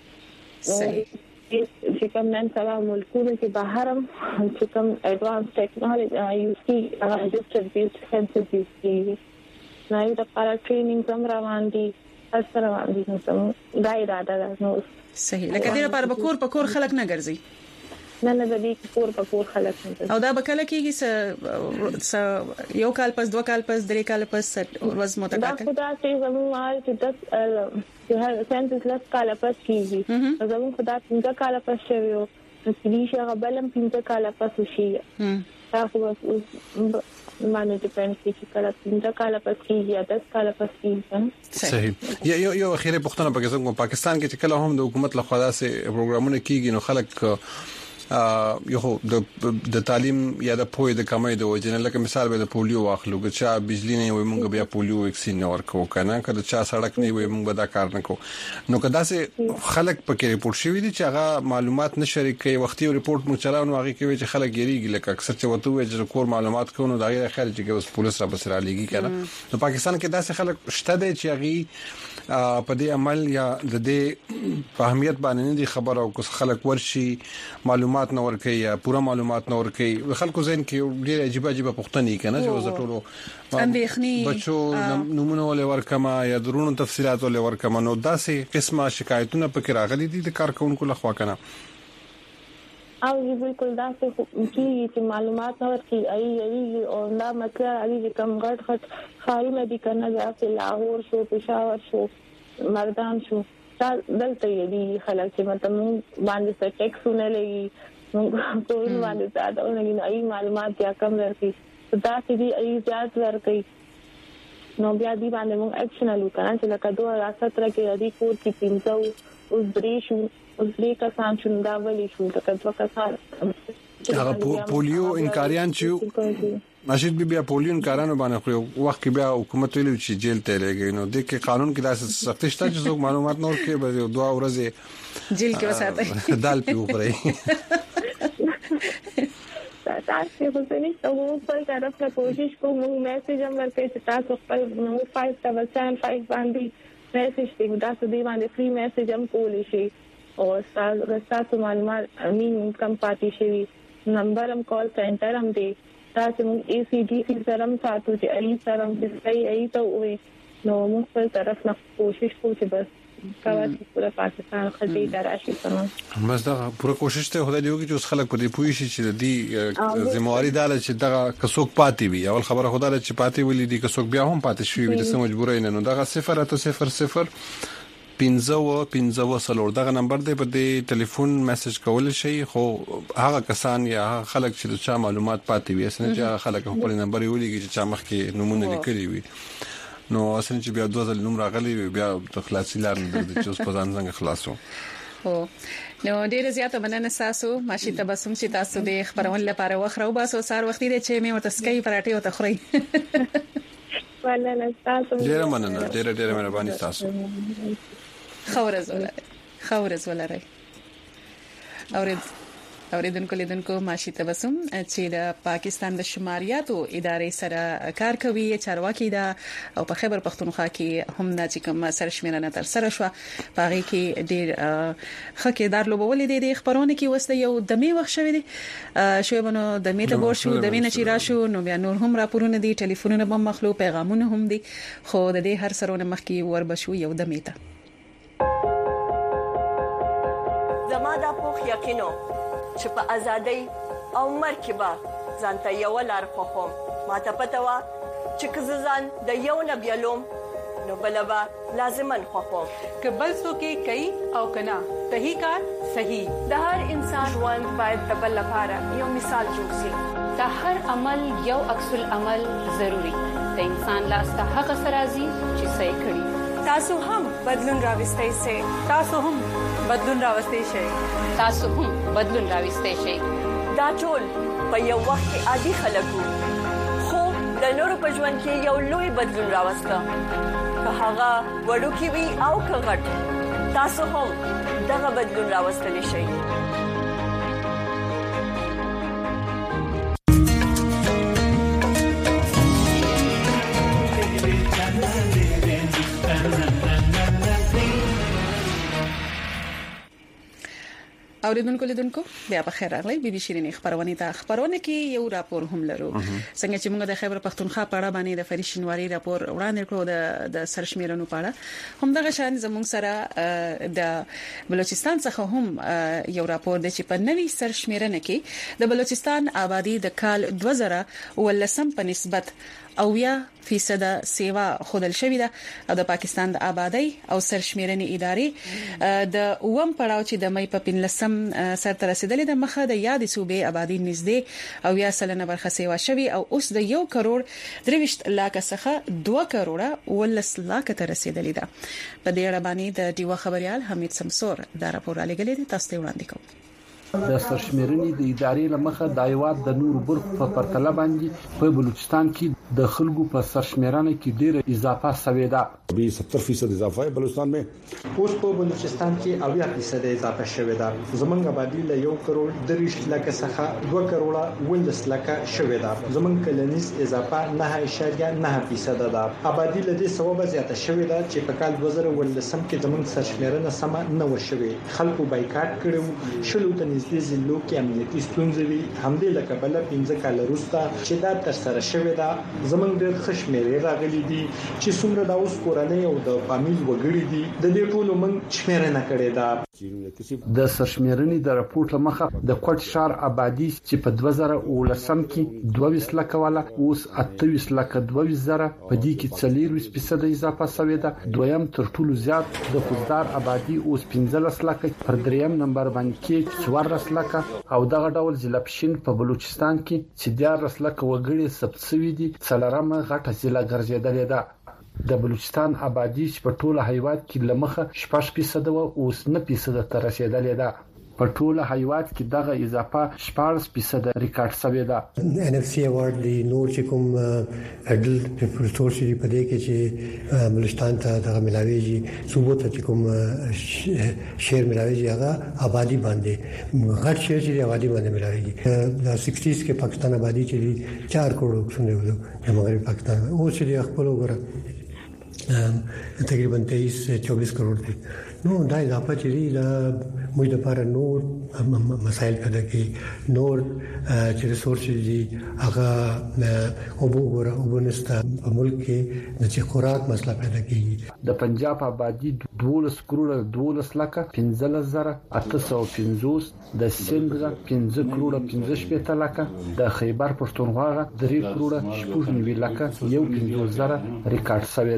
چې کوم نن سبا ملکونو کې بهرم چې کوم اډوانس ټیکنالوژي یو کی هغه ريجستر بیس سنسټیو کی نه دا لپاره ټریننګ هم روان دي اثر روان دي نو دا اراده ده نو صحیح لکه دې لپاره بکور پکور خلک نه ګرځي نه نه د دې کور په کور خلک او دا به کله کېږي س یو کال پس دوه کال پس درې کال پس ورځ متکاکل دا خدا چې زموږ مال چې داس چې هر سنټس لاس کال پس کېږي زموږ خدا څنګه کال پس شوی او چې دې شغه بلم څنګه کال پس شي تاسو مانه ډیپند کیږي کله څنګه کال پس کېږي یا داس کال پس کېږي صحیح یو یو اخیری پوښتنه پکې څنګه پاکستان کې چې کله هم د حکومت له خوا سره پروګرامونه کیږي نو خلک یو د د تعلیم یا د پوهې د کمۍ د وجنه لکه مثال به د پولیو واخلو چې بجلی نه وي مونږ بیا پولیو ویکسین ورکو کنه کله چا سړک نه وي مونږ به دا کار نه کوو نو کدا سه خلک پکې ریپورت شوی دي چې هغه معلومات نشری کوي وختي ریپورت مو چلاونو هغه کوي چې خلک یریږي لکه اکثر چې وته وي چې کور معلومات کوو دا غیر خیر چې اوس پولیس را بسره لګي کنه نو پاکستان کې دا سه خلک شته دي چې هغه په دې عمل یا د دې په اهمیت باندې نه دي خبر او خلک ورشي معلومات نور کوي یا پورا معلومات نور کوي خلکو زین کې ډېر عجیب عجیب پوښتنې کنه چې وزټولو اندېخني بچو نمونه ولې ورکما یا درونو تفصيلات ولې ورکما نو داسې قسمه شکایتونه پکې راغلي دي د کارکونکو لخوا کنه او بالکل دا چې معلومات نور کوي ای ای او دا مطلب ای کم غټ غټ خارونه دي کنه ځکه لاهور شو پېښور شو مردان شو دا دلته یې خلک چې مطلب باندې څه ټیکسونه لګي ټول باندې دا ونه ای معلومات یا کم ورکړي دا چې دی ای زیات ورکړي نو بیا دی باندې موږ اکشن الو کنه چې لکه دوه هزار ستره کې د کور کې پینځو اوس درې شو اوس دې کسان چې دا ولې شو د کڅو کسان هغه پولیو انکاریان چې ماشید بیا پولیو انکارانو باندې خو وخت کې بیا حکومت ویلو چې جیل ته لګي نو د کې قانون کې داسې سخت شته چې څوک معلومات نور کې به دوه ورځې جیل کې وساتي دال پیو خوري تاسو خو څه نه او په طرف له کوشش کوم میسج هم ورکړئ چې تاسو خپل نو فایو سبعه پنځه باندې میسج دی دا څه دی باندې فری میسج هم کولی شي او تاسو معلومات امین کم پاتې شي نمبر هم کال سنټر هم دی تاسو ای سی ډی سی سره هم ساتو چې ای سره هم چې ای ته وې نو موږ په طرف نه کوشش کوو چې بس کاوه پورا پاکستان خدای دراشي سره بس دا پورا کوشش ته خدای دی چې اوس خلک په دې پوي شي چې د دې ذمہواری داله چې دا کڅوک پاتې وي اول خبره خدای چې پاتې ولې دي کڅوک بیا هم پاتې شي وي د سم مجبورای نه نو دا صفر اته صفر صفر پنځه پنځه سلور دغه نمبر دی په دې ټلیفون میسج کول شي خو هغه کسان یا هغه خلک چې چا معلومات پاتې وي اسنه چې خلک خپل نمبر ویلي چې چا مخ کې نمونه لیکلي وي نو اسنه چې بیا دوه ځل نوم راغلي بیا د خلاصي لار نه د چې اوس په ځان څنګه خلاصو هو نو ډیره زیاته مننه تاسو ماشي تبسم چې تاسو د خبرون لپاره وخرو باسو سار وخت دی چې مې وتسکي پراټي او تخري مننه تاسو ډیره مننه ډیره ډیره مهرباني تاسو خورز ولري خورز ولري اورید اوریدونکو لیدونکو ماشي تبسم چې د پاکستان د شماریاتو ادارې سره کار کوي چارواکي دا او په خیبر پختونخوا کې هم د کوم سرشمېرنه تر سره شو پاره کې ډیر خکېدار لوبولې دي د خبرونه کې وسته یو دمي وخت شوی دی شوی بنو د میته بور شو د مینه چې راشو نو بیا نور هم راپورونه دي ټلیفونونه بم مخلو پیغامونه هم دي خو د دې هر سرونه مخکې ور بشو یو د میته زماده پوخ یقینو چې په ازادۍ او مرکبه ځانته یو لار خوخم ماته پته وا چې کززان د یو نبیلوم نو بلبا لازمن خوخم کبل سو کې کوي او کنا صحیح کار صحیح د هر انسان وند باید د بل لپاره یو مثال جوړ شي د هر عمل یو عکس العمل ضروری د انسان لاس ته هغه سرازي چې صحیح کړي تاسو هم بدلون راوستئ سي تاسو هم بدلون راوستئ شئ تاسو هم بدلون راوستئ شئ دا ټول په یو وخت کې عادي خلکو خو د نورو په ژوند کې یو لوی بدلون راوسته که هغه وړوکی وي او که غټ تاسو هم دغه بدلون راوستلی شئ اوریدونکو لیدونکو بیا په خیر راغلی بي بي شيرين خبرونه ته خبرونه کې یو راپور هم لرو څنګه چې موږ د خیبر پختونخوا په اړه باندې د فریشنواري راپور وړاندې کړو د د سرشمیرنو په اړه هم دغه شان زموږ سره د بلوچستان څخه هم یو راپور دی چې په نوي سرشمیرنه کې د بلوچستان آبادی د کال دوه زره ولسم په نسبت او یا فیصد سیوا خودل شوې ده او د پاکستان د آبادی او سرشمیرنې ادارې د اوم پړاو چې د مې په پنځلسم سر رسیدلې د مخه د یاد صوبې آبادی نږدې او یا سلنه برخه سیوا شوې او اوس د یو کروڑ درويشت لاک څخه دوه کروڑه ولس لاک ته رسیدلې ده په دې اړه باندې د ډیوا خبريال حمید سمسور دا راپور لګلې تاسو ته وړاندې کوم د سرشمیرنې د ادارې لمخه د ایواد د نور برخ په پرتله باندې په بلوچستان کې د خلکو په سرشمیرنه کې ډیره اضافه شوې ده به ستر فیصد اضافه ہے بلوچستان میں اوس په بلوچستان کې اویا فیصد اضافه شوې ده زمونږ آبادی له یو کروڑ درويشت لک څخه دوه کروڑه ولس لک شوې ده زمونږ کلنیز اضافه نه اعشاریه نه فیصد ده آبادی له دې سبب زیاته شوې ده چې په کال دوه زره ولسم کې زمونږ سرشمیرنه سم نه وشوي خلکو بایکاټ کړو شلو ته نږدې ضلعو کې امنیتي ستونزې وي همدې لکه بل پنځه کال وروسته چې دا تر سره شوې ده زمونږ ډېر خشمېرې راغلي دي چې څومره دا اوس کورنۍ او د فامیل وګړي دي د دې ټولو موږ شمیرنه کړې ده د سرشمیرنې د راپورټ مخه د کوټ شهر آبادی چې په دوه زره ولسم کې دوه ویشت لک ولا اوس اته ویشت لک دوه ویشت زره په دې کې څلور فیصد اضافه شوې ده دویم تر ټولو زیات د خوزدار آبادی اوس پنځلس لک پر دریم نمبر باندې څوارلس لک او دغه ډول ضلع پښین په بلوچستان کې چې دیارلس لک وګړي ثبت شوي دي څلورمه غټه ضلع ګرځیدلې ده د بلوچستان آبادی چې په ټوله هیواد کې لمخه شپږ فیصد او اوس نه فیصد تر رسیدلې ده په ټوله هیواد کې دغه اضافه شپږ فیصد ریکارډ شوې ده ان اف سی اوارد دی نور چې کوم اډل پیپل سورس دی په دې کې چې بلوچستان ته دغه ملاويږي صوبو ته چې کوم شهر ملاويږي هغه آبادی باندې غټ شهر چې آبادی باندې ملاويږي د سکسټیز کې پاکستان آبادی چې چار کروڑ څنګه ولو د مغرب پاکستان او چې خپل وګره تقریبا तेईस से चौबीस करोड़ थी نو دا اضافه چې دی د موږ لپاره نور مسایل پیدا کوي نور چې ریسورسز دي هغه او وګوره او نستا په ملک کې د چې خوراک مسله پیدا کیږي د پنجاب آبادی دولس کروڑه دولس لک پنځه زره اته سوه پنځوس د سند پنځه کروڑه پنځه شپږ لک د خیبر پښتونخوا درې کروڑه شپږ نیو لک یو پنځه زره ریکارډ شوی دا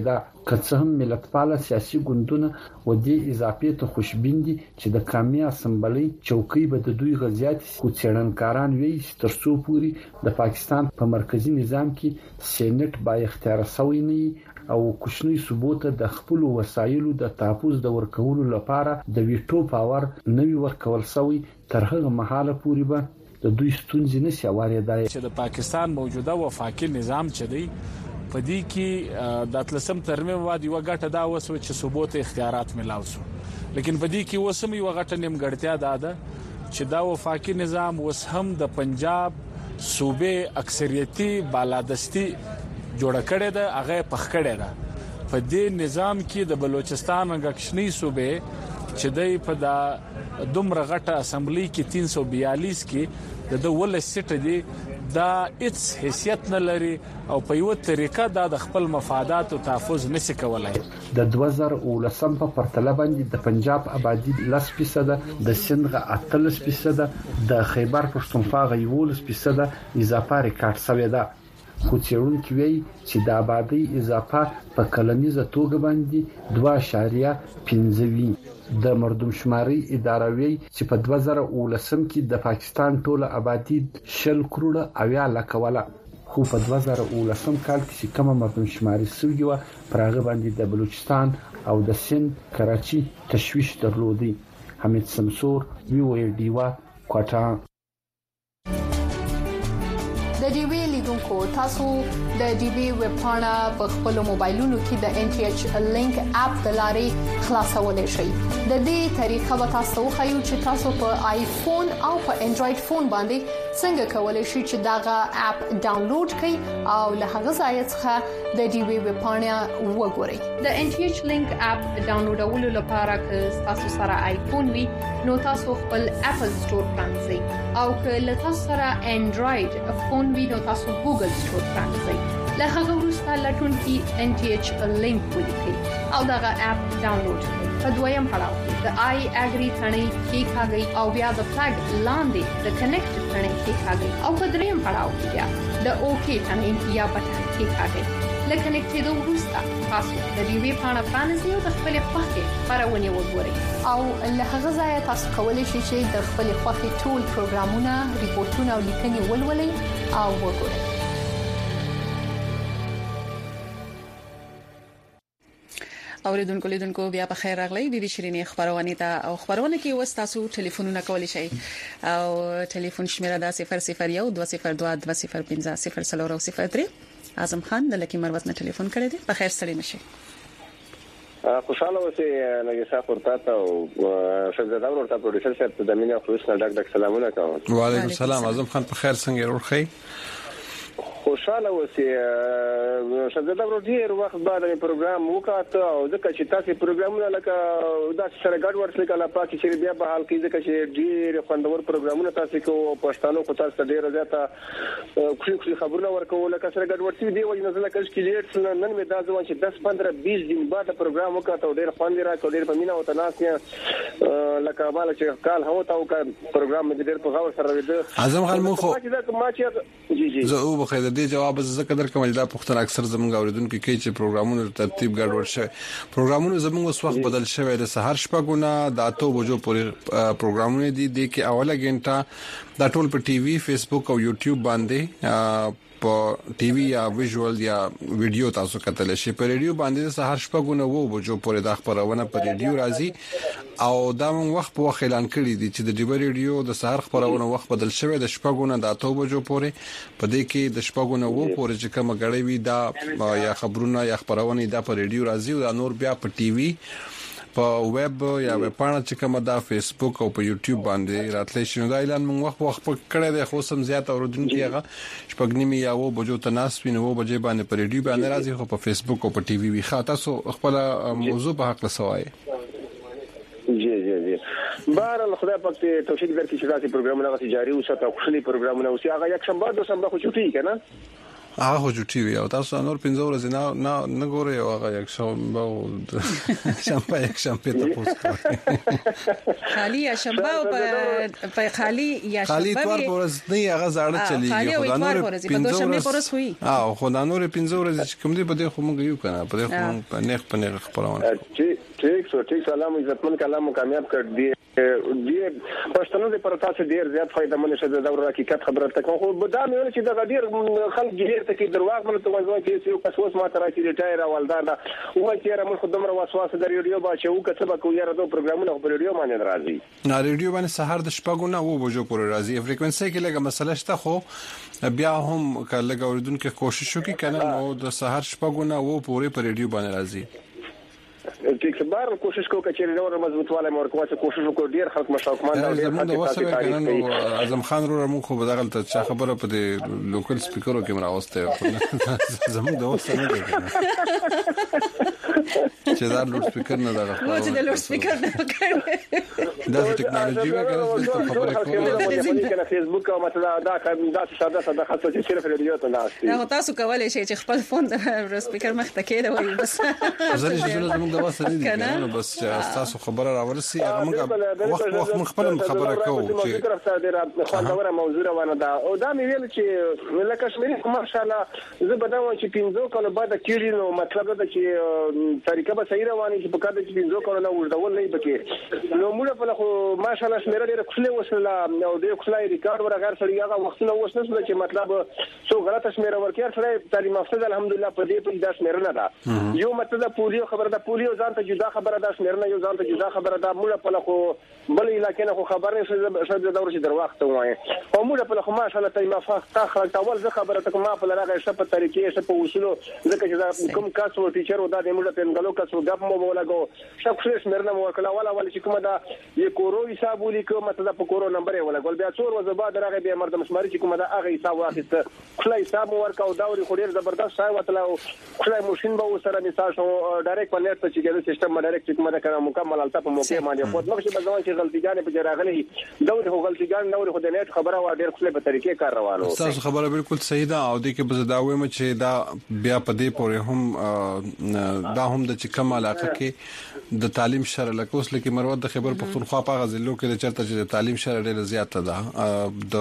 که هم ملتپاله سیاسي ګوندونه و دې اضافه ته خوشبین دي چې د قومي اسمبلی چوکۍ به د دوی غزيات خو څېړنکاران وایي ترڅو پوري د پاکستان په مرکزی نظام کې سېنات با اختیار شوی نه او کوچنی ثبوت د خپل وسایلو د تحفظ د ورکولو لپاره د ویټو پاور نوي ورکول شوی تر هغه مهاله پوري به د دوی ستونزې نشي واردای چې د پاکستان موجوده وفاقي نظام چې دی په دې کې د اتلسم ترمیم وادي وګټه دا وسو چې ثبوت اختیارات ملاو شو لیکن په دې کې وسم یو غټه نیمګړتیا ده ده چې دا وفاقي نظام وس هم د پنجاب صوبې اکثریتي بالادستی جوړ کړي ده هغه پخ کړي ده په دې نظام کې د بلوچستان غکشنی صوبې چې دای په دا دومره غټه اسمبلی کې تین سو بیالیس کې د ول سټ دی دا هیڅ حیثیت نه لري او په یو طریقه دا د خپل مفادات او تحفظ نشي کولای د دوه زره ولسم په پرتله باندې د پنجاب آبادی لس فیصد د سندغه اتلس فیصد د خیبر پښتونخوا غیولس فیصد اضافه ریکارډ شوې ده خو څېړونکو وایي چې د آبادی اضافه په کلنیزه توګه باندې دوه اعشاریه پنځه وي د مردم شماري اداره وی چې په دوه زره ولسم کې د پاکستان ټوله آبادی شل کروڑه اویا لکه ولا خو په دوه زره ولسم کال کې کومه مردم شماري سوي و پرغه باندې د بلوچستان او د سند کراچي تشويش درلودي حمید سمسور وی وی دیوا کوټا د ډي وی لیدونکو تاسو د ډي وی ویب پاڼه په خپل موبایلونو کې د ان ټي ایچ لینک اپ د لارې خلاصولای شئ د دې طریقه به تاسو خو چې تاسو په آیفون او په انډراید فون باندې څنګه کولای شئ چې داغه اپ ډاونلوډ کړئ او له هغه ځای څخه د ډي وی ویب پاڼه وګورئ د ان ټي ایچ لینک اپ ډاونلوډولو لپاره که تاسو سره آیفون وي نو تاسو خپل اپل سٹور پرانځئ او که له تاسو سره انډراید فون وي نو تاسو ګوګل سٹور پرانځئ له هغه وروسته لټون کې ان ټي ایچ لینک ولیکئ او دغه اپ ډاونلوډ کړئ په دویم پړاو کې د آی اګری ثنې کې ښاګي او بیا د فلګ لاندې د کنیکټ ثنې کې ښاګي او په دریم پړاو کې بیا د اوکی ثنې یا بټن کې ښاګي لکه نکټېدو وروسته تاسو د دې وی پاڼه پرانیزئ او د خپل خوښې خبرونه وګورئ او له هغه ځای تاسو کولی شئ چې د خپل خوښې ټول پروګرامونه ریپورتونه او لیکنې ولولئ او وګورئ اوریدونکو لیدونکو بیا په خیر راغلی بي بي شيرينې خبرونه ته او خبرونه کې وس تاسو ټلیفونونه کولی شئ او ټلیفون شمیره دا صفر صفر یو دوه صفر دوه دوه صفر پنځه صفر څلور او صفر درې اعظم خان د لکی مروت نه ټلیفون کړی دی په خیر سره نشي خوشاله اوسئ نګیسا پورته او شهزاده ورته پروډوسر صاحب ته د مینه خصوصا ډاک ډاک سلامونه کوم وعلیکم السلام اعظم خان په خیر څنګه ورخی خوشاله اوسئ شهزاده ورته ډیر وخت بعد پروګرام وکړ او ځکه چې تاسو پروګرامونه لکه دا سره ګډ ورسې کله پاتې چې بیا به حال کې ځکه چې ډیر خوندور پروګرامونه تاسو کوو پښتنو کو تاسو ډیر زیاته خوشي خوشي خبرونه ورکول لکه سره ګډ ورسې دی وایي نزله کله چې لیټ نن مې دا ځوان چې دس پندرہ بیس دن بعد پروګرام وکړ ډیر خوند راکړ ډیر په مینا او تناسیه لکه مال چې کال هو تا وکړ پروګرام مې ډیر په غور سره ودی اعظم خان مو خو ما چې جی جی زه او بخیر د دې جواب زکه در کوم دا پښتون اکثر زمونږ اوریدونکو کې چې پروګرامونو ترتیب ګډوډ شوی پروګرامونو زمونږ وس وخت بدل شوی د سحر شپږونه د اته بجو پورې پروګرامونه دي د کې اوله غنټه دا ټول په ټي وي فیسبوک او یوټیوب باندې په ټي وي یا ویژوال یا ویډیو تاسو کتل شي په ریډیو باندې سحر شپږونه وو بجو پورې د خبرونه په ریډیو راځي او دا مون وخت په وخت اعلان کړی دي چې د ډیبر ریډیو د سحر خبرونه وخت بدل شوی د شپږونه د اته بجو پورې په دې کې د شپږونه وو پورې چې کوم غړې وي دا یا خبرونه یا خبرونه دا په ریډیو راځي او نور بیا په ټي وي په ویب یا په پاڼه چې کومه دا فیسبوک او په یوټیوب باندې راتللی شي نو دا اعلان موږ وخت وخت کړی دی خو سم زیات اوردونکو هغه شپږ نیمه یا و بجو تناسب نو بجې باندې په ریډیو باندې راځي خو په فیسبوک او په ټي وي وی خاطر سو خپل موضوع په حق لسوای جی جی جی بهر خدای پاک ته توفیق درکړي چې تاسو پروګرامونه غوښتي جاری وساتو خپل پروګرامونه اوسې هغه یک شنبه دوه شنبه خو چټي کنه هغه جوټي وي او تاسو نور پنځه ورځې نه نه نه ګورئ او هغه یک شنبه او شنبه یک شنبه ته پوسټ خالی یا شنبه او په خالی یا شنبه خالی تور ورځ نه هغه زړه چلیږي خو دا نور پنځه شنبه ورځ وي اه خو دا نور پنځه ورځې کوم دی په دې خو موږ یو کنه په دې خو په نیخ په نیخ خبرونه ټیک سو ټیک سلام عزتمن کلام کامیاب کړ دی دی پښتنو د پر تاسو ډیر زیات فائدہ منه شه د دور حقیقت خبره تکو خو دا مې ول چې دا ډیر خلک ډیر ته کې درواغ منه ته وایي چې یو کس اوس ما تر چې ریټایر اولدار دا وایي چې موږ خدمره وسواسه د ریډیو باچو کڅبه کو یاره د پروګرامونو په ریډیو باندې راځي نه ریډیو باندې سحر د شپږو نه وو بجو پورې راځي فریکوئنسي کې لګه مسله شته خو بیا هم کله اوریدونکو کوشش وکړي کنه نو د سحر شپږو نه وو پورې په ریډیو باندې راځي ټیک بار کوشش کو کچې نور مضبوطواله مور کوه کوشش وکړ ډیر خلک مشاوکمان دا ډیر خلک تاسو کنه نو اعظم خان رو موږ خو بدغل ته چا خبره په دې لوکل سپیکرو کې مراوسته زموږ د اوسه نه دی چې دا لوډ سپیکر نه دا خو چې د لوډ سپیکر نه وکړ دا ټیکنالوژي وکړه خبره کوله فیسبوک او مثلا دا دا ساده ساده خاصه چې صرف ریډیو ته ناشتي دا تاسو کولای شئ چې خپل فون د سپیکر مخ ته کېده وایي بس زه چې زموږ د واسه دي کنه بس تاسو خبره راورسي هغه موږ وخت وخت موږ خپل خبره کوو چې طرف ته ډیره خوندوره موضوع روانه ده او دا مې ویل چې له کشمیري ماشاءالله زه بداوم چې پینځو کله بعد کېږي نو مطلب دا چې طریقه به صحیح روانه چې په کده چې پینځو کله نه ورډول نه بکې نو موږ په خو ماشاءالله شمیره ډیره خپله وسله او ډیره خپله ریکارډ ورغیر سړي هغه وختونه وسنه چې مطلب څو غلطه شمیره ورکړ سره تعلیم افسد الحمدلله په دې په داس شمیره نه ده یو مطلب پولیو خبره ده پولیو ځان ته جدا خبره ده شمیره نه یو ځان ته جدا خبره ده موږ په خو بل علاقې نه خو خبر نه شوه د دور چې درواخته وایي او موږ په خو ماشاءالله تعلیم افسد خلک اول زه خبره ته ما په لاره شپه طریقې شپه اصول ځکه چې کوم کس و ټیچر و دا د موږ په انګلو کس و غپ مو ولګو شخصي شمیره نه وکړه ولا ولا چې کومه دا یو کورو حساب ولیکو مطلب په کورو نمبر یې ولګول بیا څور ورځې بعد راغی بیا مرده مشماري چې کومه دا هغه حساب واخیسته خپل حساب ورکاو دا وري خوري زبردست شای وتلو خپل ماشين به سره مثال شو ډایرکټ په نت چې ګل سیستم ډایرکټ چې کومه دا کنه مکمل الته په موقع باندې خو نو چې بځوان چې غلطیګانې په راغلي دوی هو غلطیګان نو خو د نت خبره و ډیر خپل په طریقې کار روانو تاسو خبره بالکل صحیح ده او د کې بزدا وایم چې دا بیا په دې پورې هم دا هم د چې کوم علاقه کې د تعلیم شر لکوس لکه مروت د خبر پښتونخوا په غزلو کې د چرته چې د تعلیم شر ډېر زیاته ده د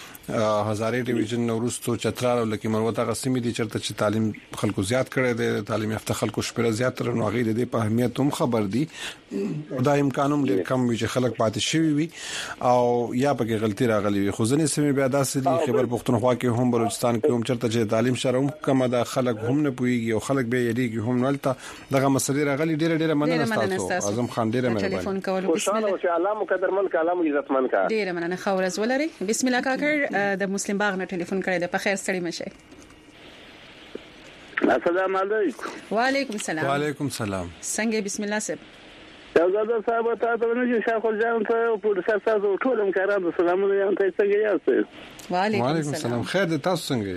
هزارې ډیویژن نورستو چترال لکه مروت غسیمې دي چرته چې تعلیم خلکو زیات کړي دي تعلیم یافته خلکو شپره زیات تر نو غي د په اهمیت هم خبر دي دا امکانوم ډېر کم وي چې خلک پاتې شوي وي او یا پکې غلطي راغلي وي خو ځنې سمې بیا داسې دي خبر پښتونخوا کې هم بلوچستان کې هم چرته چې تعلیم شرم کم ده خلک هم نه پويږي او خلک به یریږي هم نلته دغه مسلې راغلي ډېر ډېر مننه تاسو اعظم خان ډېر مهرباني ټلیفون کول بسم الله او الله مقدرمن کلام عزتمن کا ډېر مننه خورز ولري بسم الله کاکر د مسلم باغ نه ټلیفون کړی د په خیر ستړي مشه السلام علیکم وعلیکم السلام وعلیکم السلام څنګه بسم الله صاحب شهزاده صاحب تاسو نه چې شیخ الجان ته په تاسو ټول مکرام سلامونه یم ته څنګه یاست وعلیکم السلام خیر د تاسو څنګه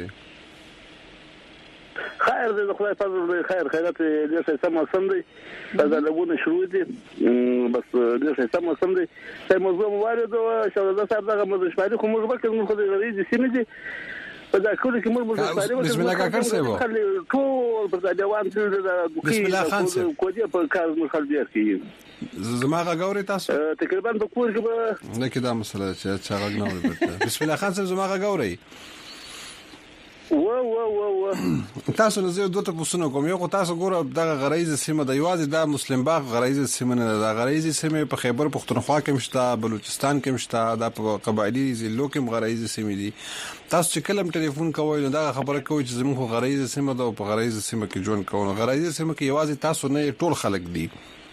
خیر دې خدای فضل دې خیر خیرات دې څه سم سم دي دا لګونه شروع دي بس دې څه سم سم دي څه موضوع وارد او شهزاده صاحب دغه موضوع شپاري خو موږ به کوم خو دې غریزي سیمه دي په دا کله کې موږ مستعاري بسم الله کاکر صاحب ټول په دا دیوان ته د بسم الله خان صاحب کو دې په کار مخال دی کی زما غاوري تاسو تقریبا په کور کې به نه کې دا مسله چې څنګه غنور بسم الله خان صاحب زما غاوري و و و و تاسو نه زه دوه تاسو کوم یو تاسو ګوره دغه غریزه سیمه د یوازې د مسلم باغ غریزه سیمه نه د غریزه سیمه په خیبر پختونخوا کې مشته بلوچستان کې مشته د قبایلی ضلعو کې غریزه سیمه دي تاسو چې کلم ټلیفون کوئ نو دا خبره کوي چې زموږ غریزه سیمه ده او په غریزه سیمه کې ژوند کوو غریزه سیمه کې یوازې تاسو نه ټول خلک دي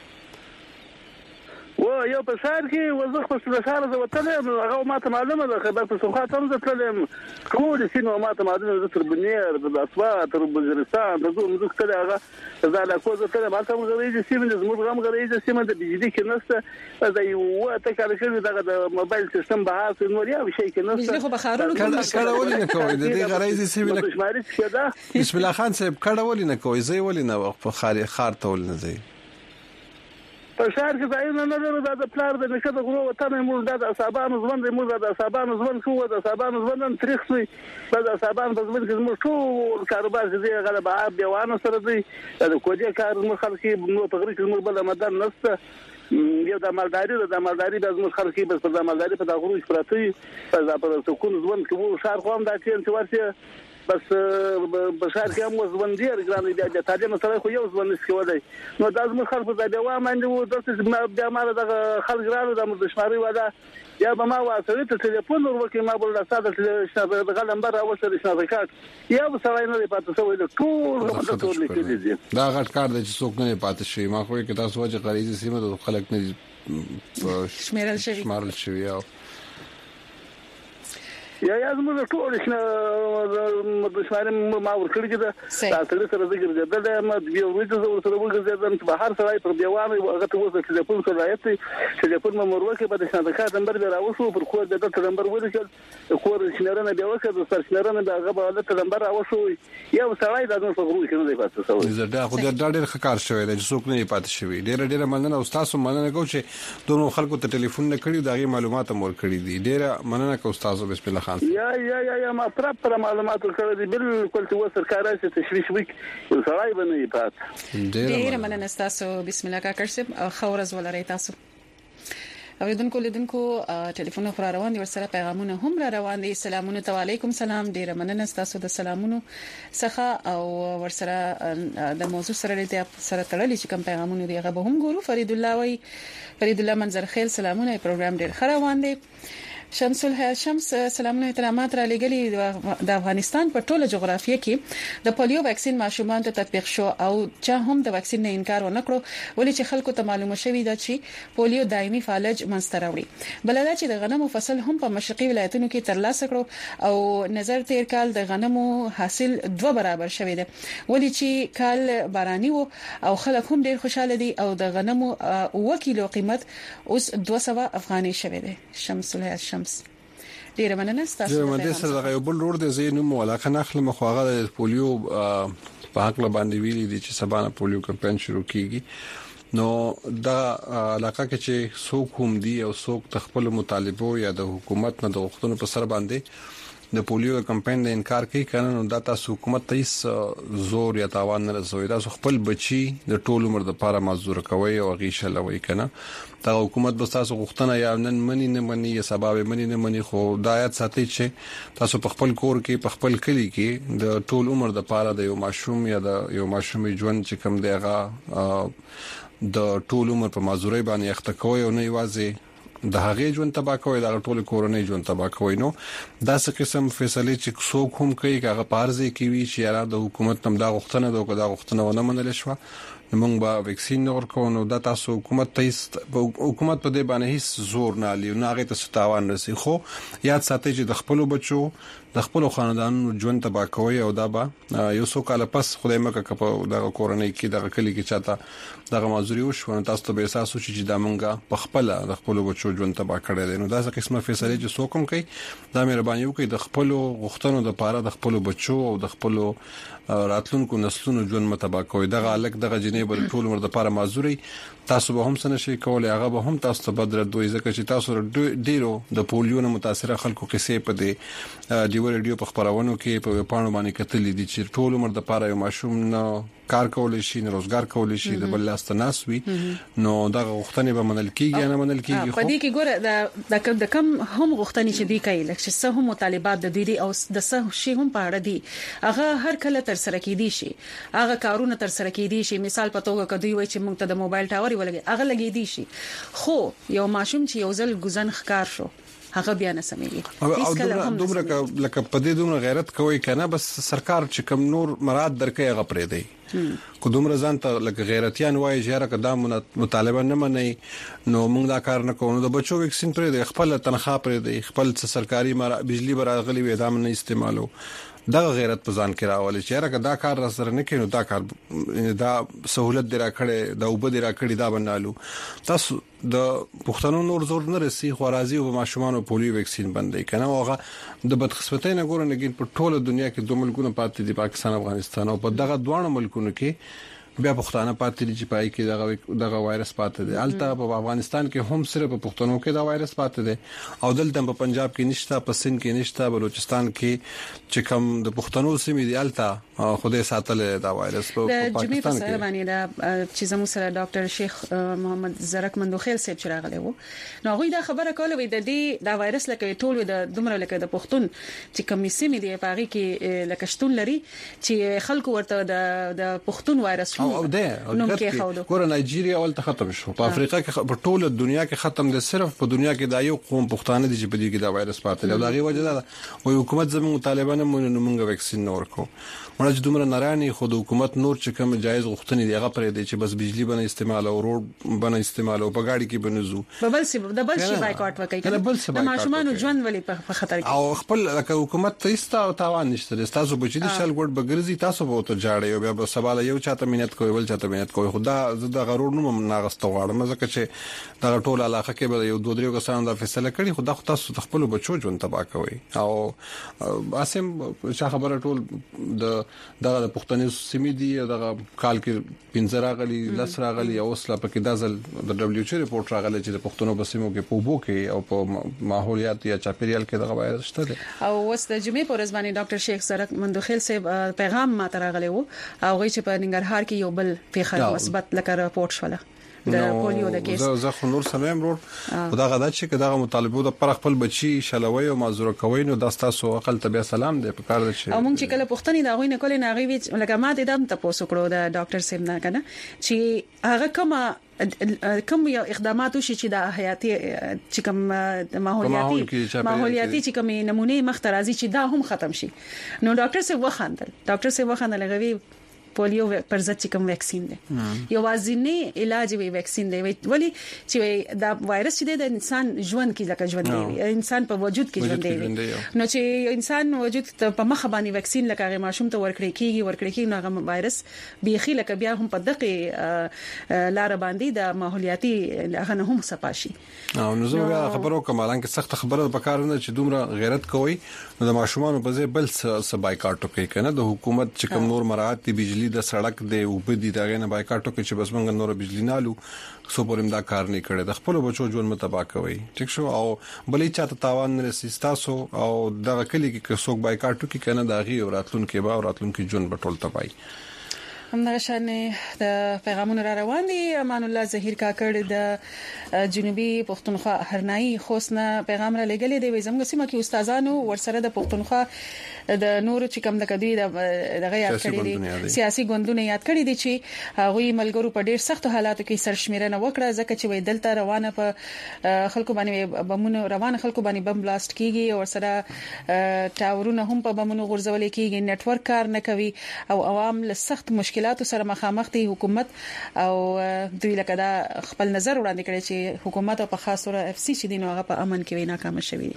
و یو په سار کې وزخ په سره زه وتلم هغه ماته معلومه ده خبر په سوخه تم زه تلم ټول سینو ماته معلومه ده تر بنیر د اسوا تر بلوچستان د زوم زو کله هغه زه لا کوزه تل ماته موږ غوړي سیمه د زموږ غم غوړي سیمه د بجلی کې نسته دا یو ته کار کوي دغه د موبایل سیستم به حاصل نور یو شي کې نسته بجلی خو بخارونو کړه ولې نه کوي د دې غریزي سیمه بسم الله خان صاحب کړه ولې نه کوي زه ولې نه په خاري خار ته ول نه زی په شهر کې ځای نه لرو دا د پلار د نشه د غرو وطن موږ د اصحابانو ژوند موږ د اصحابانو ژوند شو د اصحابانو ژوند تاریخ شوی د اصحابانو په ژوند کې موږ ټول کاروبار چې غلبه عاب دیوانو سره دی د کوجه کار موږ خلک نو په غری کې موږ بل مدن نسته یو د مالداري د مالداري د موږ خلک به په مالداري په دغه غرو پراته په سکون ژوند کې وو شهر خو هم دا چې ورته بس بشار کې هم ژوند دی ګران دی د تعلیم سره خو یو ژوند نشي ولای نو د موږ خلک د دیوا باندې وو د بیا مال د خلک رالو د مدشماري ودا یا به ما واسطه ته ټلیفون ورکې ما بل ساده د غلمبر او سره شناکات یا به سره نه پاتې شوی د ټول د ټول لیکلي دي دا غټ کار د څوک نه پاتې شي ما خو کې تاسو چې غریزي سیمه د خلک نه شمیرل شوی شمارل شوی او یا یا زموږ ټول شنه مدشماري ما ورکړي دا تاسو سره زګر د ما د یو ورځ زو سره وګرځیدم چې بهر سره پر دیوان هغه ته وځي چې په څو راځي چې په مروکه په شناکات نمبر به راوښو پر خو د دغه نمبر ولیکل خو شنرنه به وکړه د سر شنرنه د هغه په دغه نمبر راوښو یو سړی د نو په غرو کې نه دی پاتې شوی زړه خو د ډېر ښکار شوی د څوک نه پاتې شوی ډېر ډېر مننه او تاسو مننه کوم چې دوه خلکو ته ټلیفون نه کړی دا غي معلومات مور کړی دي ډېر مننه کوم تاسو بسم الله خان یا یا یا یا ما پراپر معلومات ورکړل دي بالکل چې و سرکاري چې تشویش وک سړی باندې پات ډېر مننه تاسو بسم الله کا کرسب خورز ولري تاسو اوریدونکو لیدونکو ټلیفون خبر روان دي ورسره پیغامونه هم را روان دي سلامونه علیکم سلام ډیر مننه تاسو د سلامونو څخه او ورسره د موضوع سره لري سره تړلې چې کوم پیغامونه دي هغه به هم ګورو فرید الله وای فرید الله منظر خیل سلامونه پروګرام ډیر ښه روان دي شمس الحیا شمس سلامونه احترامات را لګلي د افغانستان په ټوله جغرافیه کې د پولیو ویکسین ماشومان ته تطبیق شو او چا هم د ویکسین نه انکار ونکړو ولې چې خلکو ته معلومه شوې ده چې پولیو دایمي فالج منځته راوړي بل دا چې د غنمو فصل هم په مشرقي ولایتونو کې ترلاسه کړو او نظر تیر کال د غنمو حاصل دوه برابر شوی دی ولې چې کال باراني وو او خلک هم ډیر خوشاله دي او د غنمو یو کیلو قیمت اوس دوه سوه افغاني شوی دی شمس الحیا شمس ډیر مننه تاسو ډیر مننه سره د یو بل ور د زینو مولاقه نخل مخواغه د پولیو په حق باندې ویلي دي چې سبانه پولیو کمپاین شروع کیږي نو دا علاقه کې چې څوک هم دي او څوک تخپل مطالبه یا د حکومت نه د وختونو په سر باندې د پولیو کمپاین د انکار کوي کنه نو دا تاسو حکومت ته هیڅ زور یا تاوان نه رسوي دا خپل بچي د ټول عمر د لپاره مزدور کوي او غیشه لوي کنه دا حکومت به تاسو غوښتنه یا نن منی نه منی یا سبب منی نه منی خو دا آیات ساتي چې تاسو په خپل کور کې په خپل کلی کې د ټول عمر د لپاره د یو ماشوم یا د یو ماشوم ژوند چې کم دیغه د ټول عمر په مزدوري باندې اخته کوي او نه یوازې د هغه ژوند تبا کوي د ټول کورنۍ ژوند تبا کوي نو دا څه قسم فیصله چې څوک هم کوي هغه پارځي کوي چې را د حکومت نم دا غوښتنه دوه دا غوښتنه ونه منل شو موږ به ویکسین ورکو نو دا تاسو حکومت ته حکومت په دې باندې هیڅ زور نه لري نو هغه ته ستاوان رسي خو یاد ساتئ چې د خپل بچو د خپل خاندانونو ژوند تبا کوي او دا به یو څو کال پس خدای مکه کپ د کورنۍ کې د کلی کې چاته د مازوري وشو تاسو ته به احساس وشي چې دا مونږه په خپل د خپل بچو ژوند تبا کړی دی نو دا څه قسمه فیصله چې څوک هم کوي دا مهرباني وکړي د خپل غوښتنو د پاره د خپل بچو او د خپل راتلونکو نسلونو ژوند متبا کوي دغه الک دغه جنې بل ټول عمر د پاره مازوري تاسو به هم سن شي کولای هغه به هم تاسو ته بدر دوی ځکه چې تاسو ډیرو د پولیو نه متاثر خلکو کیسې په دې ډیو ریډیو په خبرونو کې په پاڼو باندې کتلې دي چې ټول عمر د پاره یو ماشوم نه کار کولای شي نه روزګار کولای شي د بل لاس ته ناسوي نو دا غوښتنې به منل کیږي نه منل کیږي خو دې کې ګوره د د کم هم غوښتنې چې دی کوي لکه چې څه هم مطالبات د دوی او د څه شی هم پاره دي هغه هر کله تر سره کیدي شي هغه کارونه تر سره کیدي شي مثال په توګه کدی وای چې موږ ته د موبایل ټاور ولګي هغه لګي دي شي خو یو ماشوم چې یو ځل ګزن ښکار شو هغه بیا نه سمېږي او دومره لکه په دې دومره غیرت کوي کنه بس سرکار چې کم نور مراد درکې هغه پرې دی کو دومره ځان ته لکه غیرتيان وایي چې هغه قدم مطالبه نه مني نو موږ دا کار نه کوو د بچو ویکسین پرې دی خپل تنخواه پرې دی خپل سرکاري بجلی براغلي وې دا نه استعمالو دا غیرت په ځان کې راولي چې هغه دا کار را سره نه کینو دا کار دا سہولت دی را کړي دا وب دی را کړي دا بنالو تاسو د پښتنو نور زور نه رسي خو راځي او ماشومان پولیو ویکسین باندې کنه هغه د بدقسمتۍ نه ګورنه کې په ټوله دنیا کې دوه ملکونه پاتې دي پاکستان افغانستان او په دغه دوه ملکونو کې بیا پښتانه پاتې دي چې پای کې دغه دغه وایرس پاتې دي الته په افغانستان کې هم صرف په پښتنو کې دا وایرس پاتې دي او دلته په پنجاب کې نشته په سند کې نشته بلوچستان کې چې کوم د پښتنو سیمې دي الته خوده ساتل دا وایرس په پاکستان کې باندې دا چې زموږ سره ډاکټر شیخ محمد زرک مندوخیل صاحب چې راغلی وو نو هغه دا خبره کوله وي د دې دا وایرس لکه ټول د دومره لکه د پښتون چې کوم سیمې دی پاره کې لکه شتون لري چې خلکو ورته د د پښتون وایرس او او ده ګور نایجیریا ولته ختم شو په افریقا کې په ټوله دنیا کې ختم دي صرف په دنیا کې دا یو قوم پښتانه دي چې په دې کې دا وایرس پاتې دی دا غي وجه ده او حکومت زموږ طالبان مونږ وکسین نور کو مړه چې دومره ناراني خود حکومت نور چې کوم جایز غوښتنې دی هغه پرې دی چې بس بجلی باندې استعمال او روډ باندې استعمال او په گاډي کې بنزو ببل سی د بل شي بایکاټ وکړي د ماشومان ژوند ولې په خطر کې او خپل لکه حکومت ته ایستا او تاوان نشته تاسو بچی دي شل ګډ بغرزي تاسو به ته جاړي او بیا سوال یو چاته مينت کوي ول چاته مينت کوي خدا زه د غرور نوم ناغسته غواړم ځکه چې دا ټول علاقه کې به یو دوه دریو کسانو دا فیصله کړي خدا خو تاسو خپل بچو ژوند تباہ کوي او اسیم چې خبره ټول د دغه پښتني سیمې دي دغه کال کې پنځه راغلي لس راغلي او اوس لا پکې دازل د دبليو ایچ او ریپورت راغلی چې د پښتنو بسمو کې په بو کې او په ماحولیات یا چاپیریال کې دغه وایرس شته او اوس د جمعې پر ورځ باندې ډاکټر شیخ زرک مندوخیل صاحب پیغام ما ته راغلی وو او غي چې په ننګرهار کې یو بل پیښه مثبت لکه راپورټ شوله د پولیو د کیس زه زه خو نور سلام ورور خدا غدا چې دغه مطالبه د پر خپل بچي شلوي او معذور کوي نو د تاسو عقل ته بیا سلام دی په کار دي او مونږ چې کله پښتني دا غوي نه کولې نه غوي لکه ما د دم تاسو کړو د ډاکټر سیم نه کنه چې هغه کومه کوم یو اقدامات شي چې د حیاتي چې کوم ماحولیاتي ماحولیاتي چې کوم نمونه مخترازي چې دا هم ختم شي نو ډاکټر سیم وخاندل ډاکټر سیم وخاندل غوي پولیو پر ضد کوم ویکسین دی یو وازینه علاج وی ویکسین دی ولی چې دا وایرس چې د انسان ژوند کې لکه ژوند دی انسان په وجود کې ژوند دی نو چې انسان وجود په مخ باندې ویکسین لکه ماشوم ته ورکړي کیږي ورکړي کیږي نو وایرس بيخي لکه بیا هم په دغه لار باندې د ماحولیاتي هغه هم صفاشي او نو زه خبرو کومالان کې سخت خبره پکاره نه چې دومره غیرت کوي نو د ماشومان په ځای بل څه بایکاټ کوي کنه د حکومت چې کوم نور مراحت دي بجلی د سړک دی او په دې دغه نه بایکاټو کې چې بس موږ نور بجلی نالو سو پرم دا کار نه کړي د خپل بچو ژوند متبا کوي ټیک شو او بلې چاته تاوان نه رسیستاسو او دغه کلی کې څوک بایکاټو کې کنه داغي او راتلون کې با او راتلون کې ژوند بټول تبای همدغه شانې د پیغامونو را روان دي امان الله زهیر کاکړ د جنوبي پښتونخوا هرنايي خوسنه پیغام را لګلې دی زموږ سیمه کې استادانو ورسره د پښتونخوا د نور چې کم د کدوی د دغه یاد کړی دي سیاسي ګوندونه یاد کړی دي چې هغه ملګرو په ډیر سخت حالاتو کې سرشمیرنه وکړه ځکه چې وې دلته روانه په خلکو باندې بمونو روانه خلکو باندې بم بلاست کیږي او سره ټاورونه هم په بمونو غورځول کیږي نتورک کار نه کوي او عوام له سخت مشکلاتو سره مخامخ دي حکومت او دوی لکه دا خپل نظر وړاندې کړي چې حکومت په خاص توګه اف سی چې دینو هغه په امن کې وینا کام شوی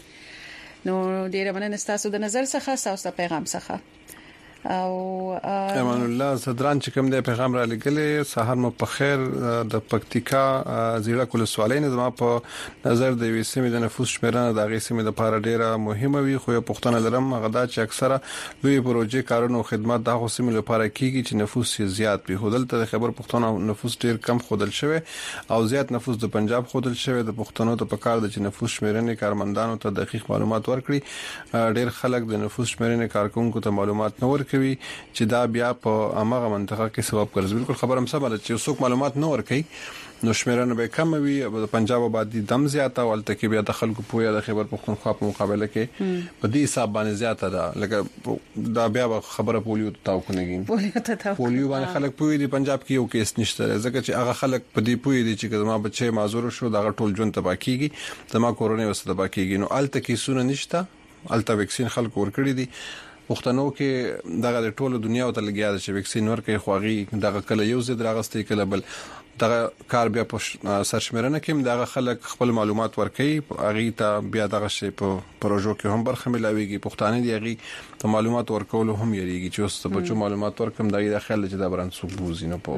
نو ډیره مننه تاسو د نظر څخه تاسو پیغام څخه او امان الله صدران چې کوم د پیغام را لګلې سحر مو په خیر د پکتیکا زیړه کول سوالین زما په نظر د وسیمې د نفوس شمیرنه د غیسمې د پاره ډیره مهمه وي خو په پښتنه لرم غدا چې اکثره لوی پروژې کارونو خدمات د غوسمې لپاره کیږي چې نفوس زیات وي خودل ته خبر پښتنه نفوس ډیر کم خودل شوی او زیات نفوس د پنجاب خودل شوی د پښتنو ته په کار د چې نفوس شمیرنه کارمندانو ته دقیق معلومات ورکړي ډیر خلک د نفوس شمیرنه کارکونکو ته معلومات نه ورکړي کوي چې دا بیا په امغه منطقه کې سبب ګرځي بالکل خبرم سم ده چې څوک معلومات نه ورکړي نو شمیرنه به کم وي د پنجاب آبادی دم زیاته ولته کې بیا د خلکو پوهه د خبر پښتونخوا په مقابله کې په دې حساب باندې زیاته ده لکه دا بیا خبره پولیو ته تاو کنيږي پولیو ته تاو پولیو باندې خلک پوهه دي پنجاب کې یو کیس نشته ځکه چې هغه خلک په دې پوهه دي چې زما بچي معذور شو دا ټول ژوند تبا کیږي زما کورونه وسه تبا کیږي نو الته کې سونه نشته الته ویکسین خلک ورکړي دي پښتنو کې دغه ټوله دنیا ته لګیا ده چې ویکسین ورکړي خوغي دغه کله یو زید راغستې کله بل دغه کار بیا په سرشمیرنه کې دغه خلک خپل معلومات ورکړي اغه ته بیا دغه شی په پروژو کې هم برخه ملاويږي پښتانه دی اغه ته معلومات ورکول هم یریږي چې اوس په بچو معلومات ورکم دغه داخله چې دا بران سو بوزي نه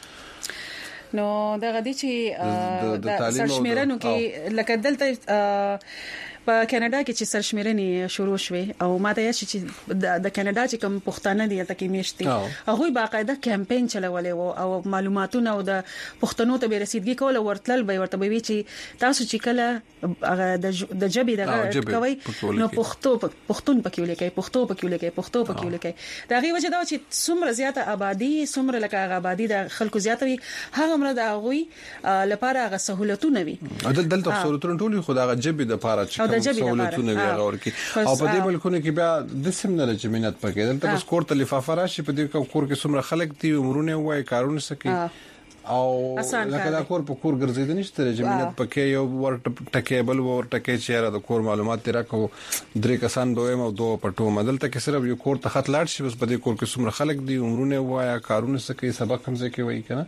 په نو دغه دي چې د سرشمیرنه کې لکه دلته په کاناډا کې چې سرشمیرنې شروع شوه او ماته یې چې د کاناډا چې کوم پښتانه دي تکي میشتي هغه باقاعده کمپاین چلولې او معلوماتونه او د پښتنو ته به رسیدګي کول ورتل به ورته وی چې تاسو چې کله د جبې د کوي نو پښتو پښتون پکې ولیکي پښتو پکې ولیکي پښتو پکې ولیکي دا غي وجه دا چې څومره زیاته آبادی څومره لکه آبادی د خلکو زیاته وي هغه مر د هغه لپاره هغه سہولتونه وي دلته سہولتونه ټول خدای جبې د لپاره چې سہولتونه وي هغه ورکی او په دې ملکونو کې بیا د سیم نه لجمنت پکې دلته بس کور ته لفافه راشي په دې کور کې څومره خلک دي عمرونه وای کارونه سکی او لکه دا کور په کور ګرځیدل نشته جمعیت پکې یو ور ټکیبل ور ټکی چیرې د کور معلومات راکو درې کسان دوه مو دوه پټو مدلته کې صرف یو کور ته خط لاړ شي بس په دې کور کې څومره خلک دي عمرونه وای کارونه سکی سبق هم ځکه وای کنه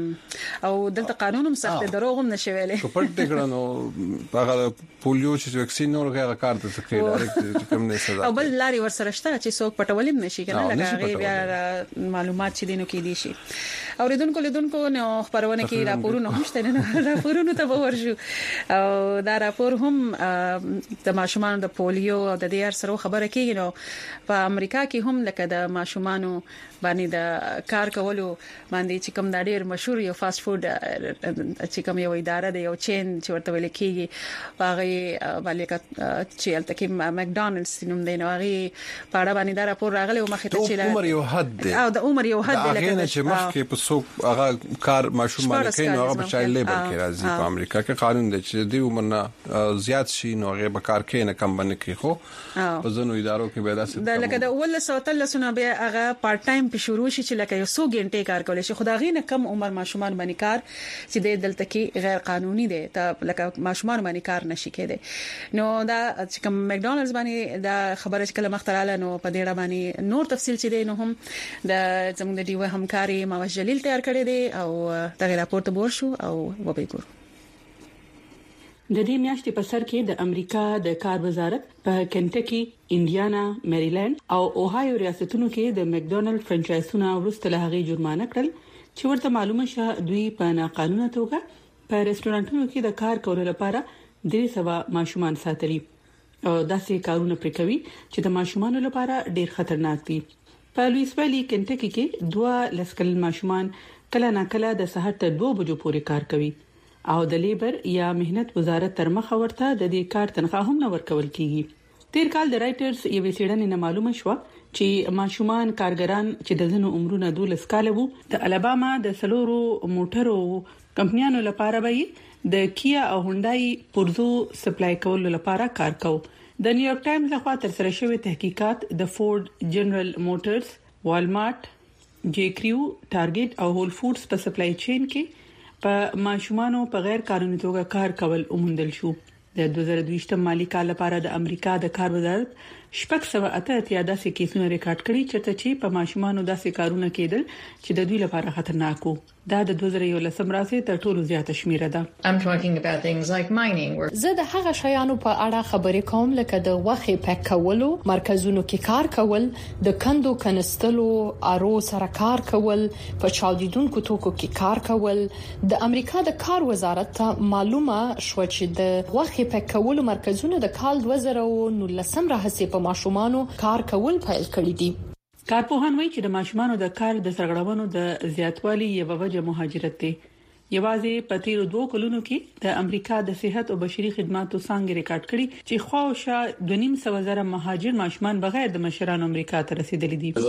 او دلته قانون هم سخت دروغ هم نشویلې په پټ ټکړنو هغه پولیو چې وکسین نور هغه کار ته سکی ډایرکټ کوم نه سزا او بل لاري ور سره شته چې څوک پټولم نشي کنه لکه بیا معلومات چې دینو کې دي شي اوریدونکو لیدونکو نو خبرونه کې راپورونه هم شته نه راپورونه ته ورشو او دا راپور هم د ماشومان د پولیو او د دې سره خبره کیږي نو په امریکا کې هم لکه د ماشومانو باندې د کار کولو باندې چې کوم دا ډیر مشهور یو فاست فود چې کوم یو اداره دی یو چین چې ورته ویل کیږي هغه باندې چې الته کې مکډونالډز نوم دی نو هغه پاړه باندې دا راپور راغلی او مخه ته چې عمر یو حد دی او د عمر یو حد دی لکه چې مخکې په څوک هغه کار ماشوم باندې کوي نو هغه په چایلډ لیبر کې راځي په امریکا کې قانون دی چې دی عمر نه زیات شي نو هغه به کار کوي نه کم باندې کوي خو په ځینو ادارو کې به دا څه دا لکه د اول سوتل سونه به هغه پارت ټایم په شروع شي چې لکه یو څو غنټې کار کولای شي خدای نه کم عمر ماشومان باندې کار چې د دلته کې غیر قانوني دي ته لکه ماشومان باندې کار نشي کېده نو دا چې کوم مکډونالډز باندې دا خبره چې کله مختراله نو په دې باندې نور تفصیل چې دی نو هم د زموږ د دیو همکاري ماوش جلیل تیار کړی دی او دا راپور ته ورشو او وبېګور د دې میاشتې په سر کې د امریکا د کار وزارت په کنټکی، انډیانا، میریلند او اوهایو ریاستونو کې د مکډونالډ فرانچایزونه ورسته له هغه جرمانه کړل چې ورته معلومه شه دوی په ناقانونه توګه په ریسټورانټونو کې د کار کولو لپاره درې سوه ماشومان ساتلي او داسې کارونه پرې کوي چې د ماشومانو لپاره ډېر خطرناک دي. په لویس ویلي کنټکی کې دوه لسکل ماشومان کله ناکله د سهار تر دوه بجو پورې کار کوي او د لیبر یا مهنت وزارت تر مخه ورته د دې کار تنخواه هم نه ورکول کیږي. تیر کال د رائټرز یو وسیړنې نه معلومه شو چې ماشومان کارګران چې د زنو عمرونه دولس کال وو د الاباما د سلورو موټرو کمپنیانو لپاره به د کیا او هونډای پورزو سپلای کولو لپاره کار کوي. د نیویارک ټایمز لخوا تر سره شوی تحقیقات د فورد، جنرال موټرز، والمارت، جی کریو، ټارګټ او هول فودز په سپلای چین کې په ماشومانو په غیر قانوني توګه کار کول اومندل شو. د دوه زره دوه مالی کال لپاره د امریکا د کار وزارت شپږ سوه اته اتیا داسې کیسونه ریکارډ کړي چې په ماشومانو داسې کارونه کېدل چې د دوی لپاره خطرناک وو. دا د دوه زره یولسم راځي تر ټولو زیاته شمیره ده. زه د هغه شیانو په اړه خبرې کوم لکه د وخت پک کولو، مرکزونو کې کار کول، د کندو کنستلو، ارو سره کار کول، په چاودیدونکو توکو کې کار کول. د امریکا د کار وزارت ته معلومه شو چې د وخت پک کولو مرکزونه د کال دوه زره نولسم راهیسې په ماشومانو کار کول پیل کړی دي. کارپوهان وایي چې د ماشومانو د کار د سرغړونو د زیاتوالي یو وجه مهاجرت دی. یوازې په تیرو دوه کلونو کې د امریکا د صحت او بشري خدماتو څنګه ریکارډ کړي چې خواوشا دوه نیم سوه زره مهاجر ماشومان بغیر د مشرانو امریکا ته رسیدلي دي.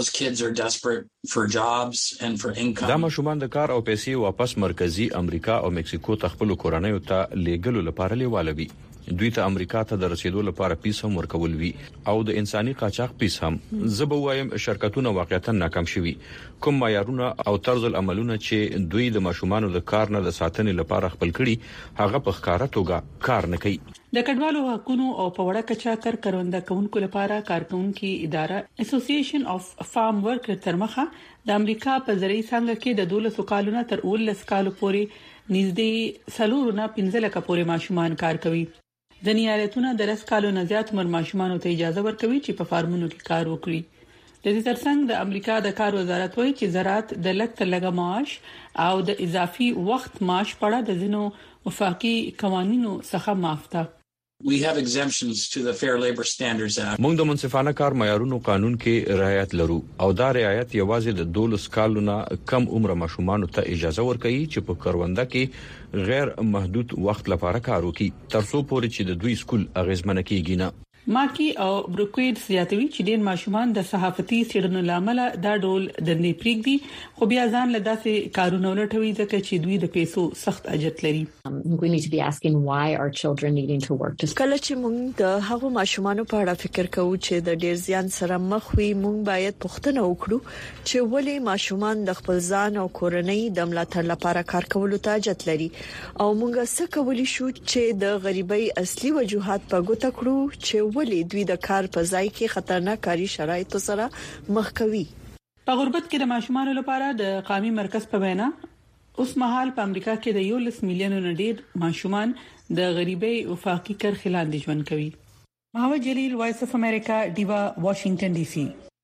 دا ماشومان د کار او پیسې واپس مرکزی امریکا او مکسیکو ته خپل کورنۍ ته لیږلو لپاره لیوالوي. دوی ته امریکا ته د رسیدو لپاره پیس هم ورکول وی او د انساني قاچاق پیس هم. زه به وایم شرکتونه واقعیتا ناکام شوي. کوم معیارونه او طرز العملونه چې دوی د ماشومانو د کار نه د ساتنې لپاره خپل کړي هغه په ښکارا توګه کار نه کوي. د کډوالو حقوقو او په وړه کچا کار کارونده کوونکو لپاره کارکونکو اداره اسوسییشن اف فارم ورکر تر مخه د امریکا په زرعي څنګه کې د دولسو کالونو تر ولس کالو پورې نږدې سلورونه پنځه لکه پورې ماشومان کار کوي. د نیالتونو د رس کالو نه زیات عمر ماشومان ته اجازه ورکوي چې په فارمونو کې کار وکړي. د دې ترڅنګ د امریکا د کار وزارت وایي چې زراعت د لږ تر لږه معاش او د اضافي وخت معاش په اړه د ځینو وفاقي قوانینو څخه معاف ده. We have exemptions to the Fair Labor Standards Act. موږ د منصفانه کار معیارونو قانون کې رعایت لرو او دا رعایت یوازې د دولس کالونو کم عمر ماشومان ته اجازه ورکوي چې په کرونده کې غیر محدود وخت لپاره کار وکړي ترڅو پورې چې د دوی سکول اغیزمن کیږي نه. ماکی او بروکوید زیاتوي چې ډېر ماشومان د صحافتي سیړنو لامل دا ډول د نه پریږدي خو بیا ځان له داسې کارونو لټوي ځکه چې دوی د پیسو سخت اجت لري. We need to be asking why are children needing to work. کله چې موږ د هغو ماشومان په اړه فکر کوو چې د ډېر زیان سره مخ وي موږ باید پوښتنه وکړو چې ولې ماشومان د خپل ځان او کورنۍ د ملاتړ لپاره کار کولو ته اجت لري او موږ څه کولی شو چې د غریبۍ اصلي وجوهات په ګوته کړو چې ولې دوی د کار په ځای کې خطرناک کاري شرایطو سره مخ کوي. په غربت کې د ماشومان لپاره د قومي مرکز په وینا اوس مهال په امریکا کې د یو لس میلیونو ډېر ماشومان د غریبۍ افاقي کرښې لاندې ژوند کوي. محمد جلیل وایس اف امریکا دیوا واشنگټن ډي سي.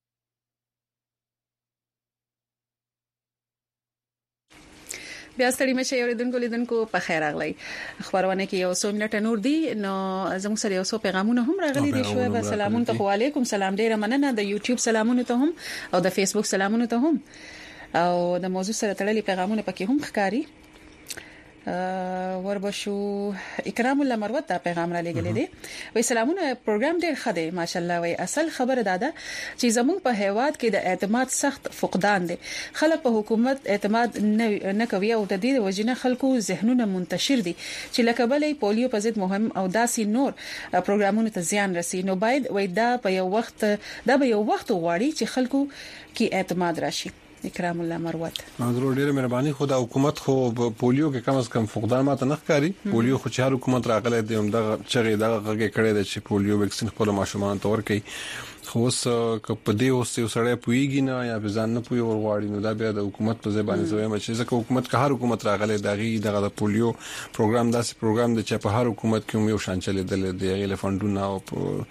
بیا ستړي مشه اوریدونکو لیدونکو په خیر راغلی. خبرونه کې یو څو منټه نور دي نو زموږ سره یو څو پیغامونه هم راغلي دي. شو سلامون ته وعلیکم سلام ډیره مننه د یوټیوب سلامونه ته هم او د فیسبوک سلامونه ته هم او د موضوع سره تړلي پیغامونه پکې هم ښکاری. وربشو اکرام الله مروت دا پیغام را لګلې دي. وای سلامونه پروګرام ډیر ښه دی ماشالله. وای اصل خبره داده چې زموږ په هیواد کې د اعتماد سخت فقدان دي. خلک په حکومت اعتماد نه کوي او د دې وجنه خلکو ذهنونه منتشر دي چې لکه بلې پولیو په ضد مهم او داسې نور پروګرامونو ته زیان رسي. نو باید وای دا په یو وخت دا به یو وخت غواړي چې خلکو کې اعتماد راشي. اکرام الله مروت ضرور ډیره مهرباني. خدا حکومت خو پولیو کې کم از کم فقدان ماته نه ښکاری. پولیو خو چې حکومت راغله دی هم دغه چغې دغه غږی کړی دی چې پولیو ویکسین خپل ماشومان ته ورکړي. خو اوس په دې اوس یو سړی پویږي نه یا ځان نه پوي ورغواړي نو دا بیا د حکومت په ځای باندې زویم چې ځکه حکومت که هر حکومت راغله دغه دغه پولیو پروګرام داسې پروګرام دی چې په هر حکومت کې یو شان چلی دی د غیله فندونه او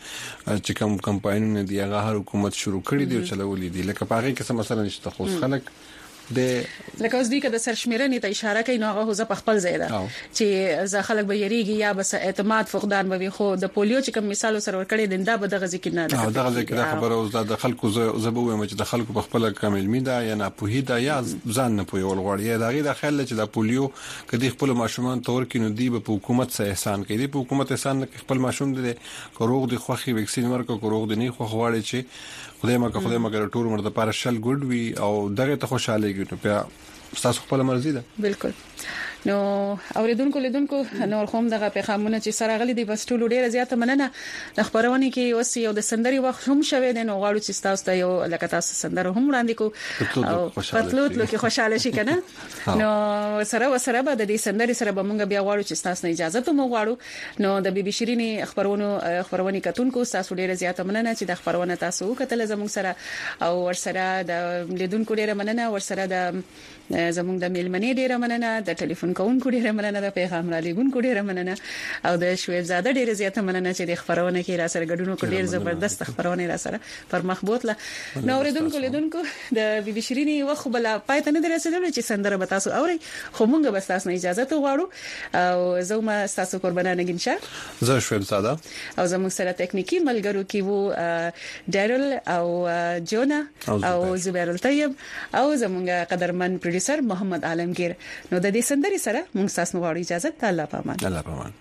چې کوم کمپاینونه دی هغه هر حکومت شروع کړی دی او چلولې دي لکه پاره کې څه مثلا نشته خو خلک د لکه اوس دی که د سرشمیرنې ته اشاره کوي نو هغه زه په خپل ځای ده چې ځا خلک به یریږي یا بس اعتماد فقدان به خو د پولیو چې کوم مثال سره ورکړي دنده به دغه ځکه نه ده دغه ځکه دا خبره اوس د خلکو زبوي چې د خلکو په خپل کامل می ده یا نه پوهی ده یا ځان نه پوي ولغړی دغه د خیال چې د پولیو کدي خپل ماشومان تور کې نو دی په حکومت سره احسان کوي په حکومت احسان خپل ماشوم دي کروغ د خوخي ویکسین ورکو کروغ د نه خو غواړي چې خدای مکه خدای مګر ټول مرده پر شل ګډ وی او دغه ته خوشاله کیږي بیا تاسو خپل مرزي ده. بالکل. نو اوریدونکو لیدونکو نور هم دغه پیغامونه چې سره غلي دي بس ټول ډیره زیاته مننه. د خبرونه کې اوس یو د سندري وخت هم شوه د نو غواړو چې تاسو ته یو لکه تاسو سندره هم وړاندې کو او پتلوت لکه خوشاله شي کنه. نو سره وسره به د دې سندري سره به مونږ بیا غواړو چې تاسو نه اجازه ته مو غواړو. نو د بي بي شيريني خبرونو خبرونه کتونکو تاسو ډیره زیاته مننه چې د خبرونه تاسو کتل زموږ سره او ورسره د لیدونکو ډیره مننه ورسره د زموږ د میلمنې ډیره مننه د ټلیفون کوونکو ډیره مننه د پیغام را لګونکو ډیره مننه او د شویب زاده ډیره زیاته مننه چې د خبرونه کې را سره ګډونو کو ډیر زبردست خبرونه را سره پر مخبوطله. نو اوریدونکو لیدونکو د بي بي شيريني وخت بل پاتې نه درسېدل چې سندره به تاسو اوري خو مونږ به تاسو نه اجازه ته غواړو او زما تاسو قربانانه ګنشه زه شویب زاده او زموږ سره ټکنیکی ملګرو کې وو ډارل او جونا او زبیر الطيب او زموږ قدرمن پروډوسر محمد عالمگیر. نو د دې سندري سره موږ تاسو غواړو اجازه ته الله پامان الله پامان.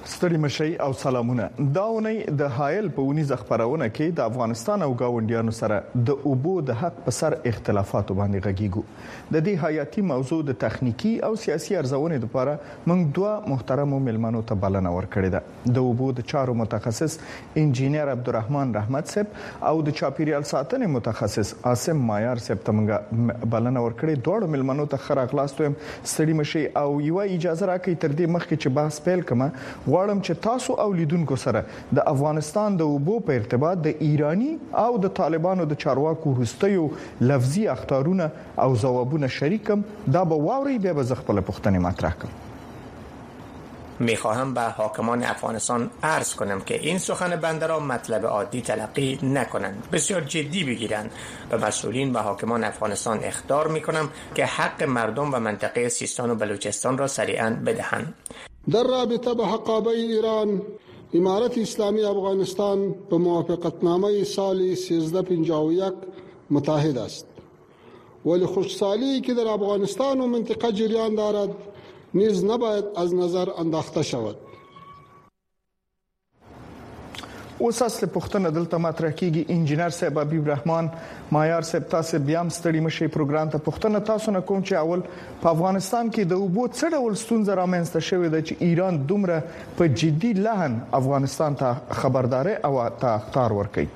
ستړي مشي او سلامونه داونی د حایل په ونی ځخپرونه کې د افغانستان او گاونډیانو سره د اوبو د حق په سر اختلافات باندې غږیږو د دې حیاتي موضوع د تخنیکی او سیاسي ارزونې لپاره موږ دوه محترم ملمنو ته بلنه ورکړې ده د اوبو د چارو متخصص انجینیر عبدالرحمن رحمت صاحب او د چاپیریال ساتنې متخصص عاصم مایار صاحب ته موږ بلنه ورکړې دوه ملمنو ته خراغلاستو ستړي مشي او یو اجازه راکړئ تر دې مخکې چې بحث پیل کما غواړم چې تاسو او لیدونکو سره د افغانستان د اوبو په ارتباط د ایرانی او د طالبانو د چارواکو وروستیو لفظي اخطارونه او ځوابونه شریکم دا به واوري بیا به خپل پوښتنه مطرح کړم. میخواهم به حاکمان افغانستان عرض کنم که این سخن بنده را مطلب عادی تلقی نکنند، بسیار جدی بگیرند. به مسئولین و حاکمان افغانستان اخطار میکنم که حق مردم و منطقه سیستان و بلوچستان را سریعا بدهند. در رابطه به حقابه ایران امارت اسلامی افغانستان به موافقتنامه سال سیزده پنجاه و یک متحد است، ولی خوشحالی که در افغانستان و منطقه جریان دارد نیز نباید از نظر انداخته شود. اوس اصل پښتنه دلته مطرح کیږي انجینر صاحب حبیب رحمان مایار صاحب تاسو بیا هم ستړي مشي پروګرام ته پښتنه تاسو نه کوم چې اول په افغانستان کې د اوبو څه ډول ستونزې رامنځته شوې ده چې ایران دومره په جدي لحن افغانستان ته خبرداري او ته اخطار ورکړي.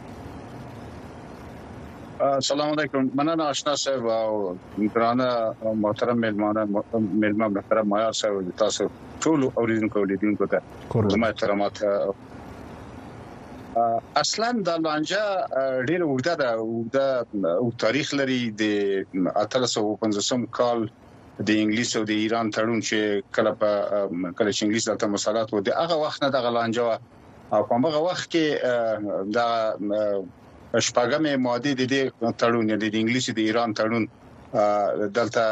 السلام علیکم، مننه آشنا صاحب او ګرانه محترم ملمانه ملمانه محترم مایار صاحب تاسو ټول اوریدونکو لیدونکو ته کوم احترامات. اصلا د لانجه ډیره وګړه ده او تاریخ لري د اتلس سو پنځوسم کال د انګلیس او د ایران تړون چې کله په کله چې انګلیس دلته مسالات و د هغه وخت نه د لانجه او په هغه وخت کې د شپږمې ماده د دې تړون د انګلیس د ایران تړون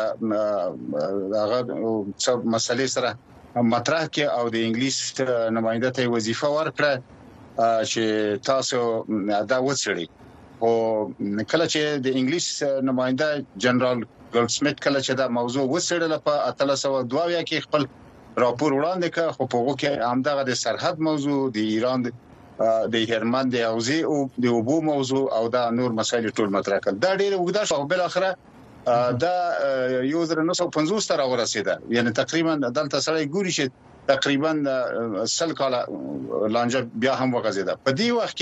دلته هغه څه مسلې سره مطرح کې او د انګلیس نماینده ته وظیفه ورکړه چې تاسو دا وڅړي. او کله چې د انګلیس نماینده جنرال ګولډ سمیت کله چې دا موضوع وڅړل په اتلس سو دوه کې خپل راپور وړاندې کړ، خو په هغه کې همدغه د سرحد موضوع د ایران د هرمند د اوزي او د اوبو موضوع او دا نور مسایل ټول مطرح کړل. دا ډیره وګړه شو بل اخره دا یو زر نهه سوه پنځوس ته راورسیده، یعنی تقریبا دلته سره ګوري چې تقریبا سل کاله لانجه بیا هم وغځیده. په دې وخت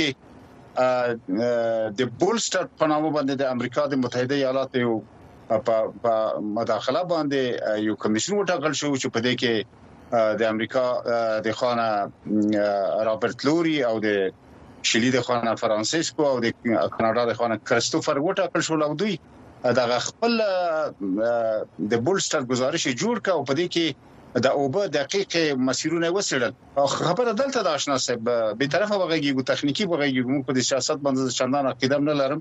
کې د بولسټر په نامه باندې د امریکا د متحده ایالاتو یو په مداخله باندې یو کمیشن وټاکل شو چې په دې کې د امریکا د خانه رابرټ لوري او د شلی د خانه فرانسیسکو او د کاناډا د خانه کریستوفر وټاکل شو. او دوی د خپل د بولسټر گزارش جوړ کړ او په دې کې د اوبه دقیق مسیرونه وسړل. خبره دلته د آشنا صاحب به طرفه وغږیږي تخنیکی وغږیږي موږ په سیاست باندې چندان عقیده نه لرم.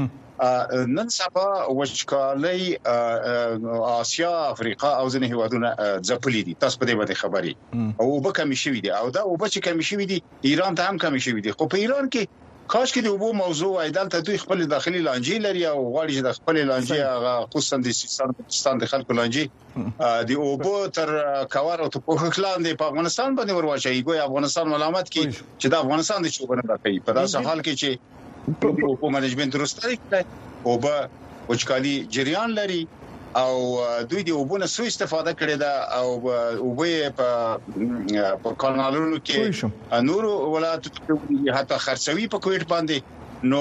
نن سبا وچکالي آسیا افریقا او ځینې هیوادونه ځپلي دي، تاسو په دې باندې خبري او اوبه کمی شوې دي او دا اوبه چې کمی شوې دي ایران ته هم کمی شوې دي. خو په ایران کې کاش کې د اوبو موضوع ایدل ته دوی خپل داخلي لانجې لري او غواړي چې د خپل لانجې هغه خصوصا د سیستان پاکستان د خلکو لانجې د اوبو تر کاور او په خلان د افغانستان باندې ورواچي. ګویا افغانستان ملامت کی چې د افغانستان د چوبنه راکې په داسې حال کې چې په اوبو منیجمنت وروسته کوي اوبه وچکالي جریان لري او دوی د اوبو سو استفاده کړي دا او اوبه په په کانالونو کې نور ولایتو کې حتی خرڅوي په کوټ باندې نو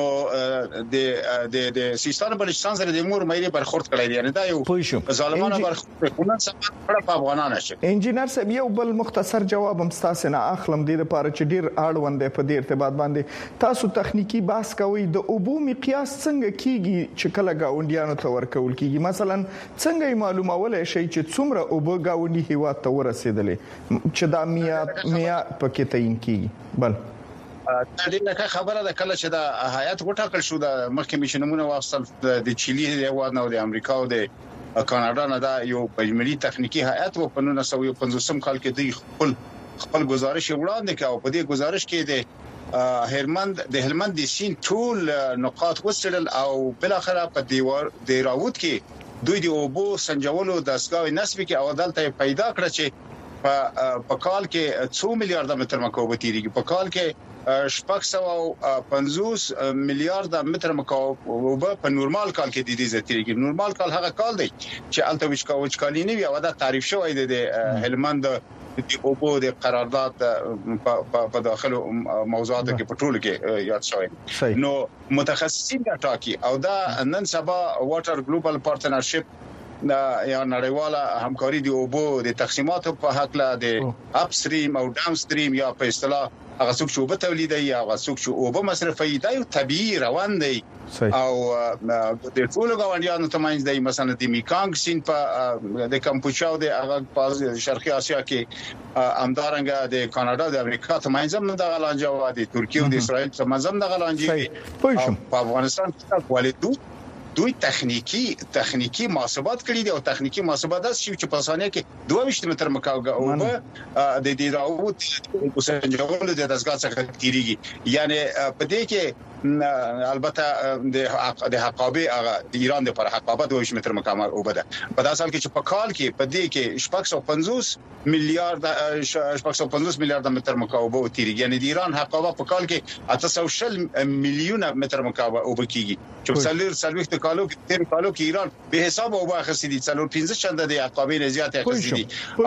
د د د سیستان بلوچستان سره د مور مېری برخورد کړی دی، یعنی دا یو ظالمانه برخورد کوي څنګه په افغانانو شي. انجینر صاحب یو بل مختصر جواب هم تاسو نه اخلم د لپاره چې ډیر اړوند په دې ارتباط باندې تاسو تخنیکی بحث کوي د اوبو مقیاس څنګه کیږي چې کله گاونډیانو ته ورکول کیږي، مثلا څنګه معلومول شي چې څومره اوبو گاونډي هیواد ته ورسېدلې چې دا میا میا پکې تعین کیږي. بل دا ډیره خبره ده کله چې دا هیئت وټاکل شو د محکمې شنمونه واصل د چيلي هیواد نو د امریکا او د کاناډا نه دا یو بجملي تخنیکی هیئت و په نهه سوه پنځوس کال کې د خپل خپل گزارش وړاندې کړ او په دې گزارش کې د هرمند د هلمند د سین ټول نقاط وسړل او بل اخره په دیوار د راوت کې دوی د اوبو سنجولو د اسګاوي نسبي کې او دلته پیدا کړ چې په کال کې څو میلیارډ متر مکعب تیریږي په کال کې شپږ سوه پنځوس میلیارډ متر مکعب وب په نورمال کال کې د دې زتیږي نورمال کال هغه کال دی چې الته وچکا وچکالي نه وي او دا تعریف شوی دی د هلمند د اوبو د قرارداد په داخلو موضوعاتو کې پټول کې یاد شوی نو متخصصین دا ټاکي او دا نن سبا واټر ګلوبال پارتنرشپ دا یا نړیواله همکاري دی اوبو د تقسیماتو په حق له د اپ ستریم او ډاون ستریم یا په اصطلاح هغه څوک چې اوبه تولیدوي هغه څوک چې اوبه مصرفوي دا یو طبيعي روان دی او د ټولو غونډیانو ترمنځ د مثلا د میکانګ سیند په د کمپوچا او د هغه په شرقي اسیا کې امدارنګه د کاناډا د امریکا ترمنځ هم د غلانجه او د ترکیه او د اسرائیل ترمنځ هم د غلانجه په افغانستان کې کوالټو دوی تخنیکی تخنیکی محاسبات کړی دي او تخنیکی محاسبات چې په ثانیه کې دوه ویشت متر مکعب او د دې راوت وسنجول د دزګا څخه تیریږي یعنی په دې کې البته د د حقابه هغه د ایران د پر حقابه دوه ویشت متر مکعب او بده په داسې حال کې چې په کال کې په دې کې شپږ سوه پنځوس میلیارډ شپږ سوه پنځوس میلیارډ متر مکعب او تیریږي یعنی د ایران حقابه په کال کې اته سوه شل میلیونه متر مکعب او بکیږي چې څلور څلور کالو کې تیر کالو کې ایران به حساب او باخصې دي څلور پنځه چنده د عقابې نه زیات اخیستي دي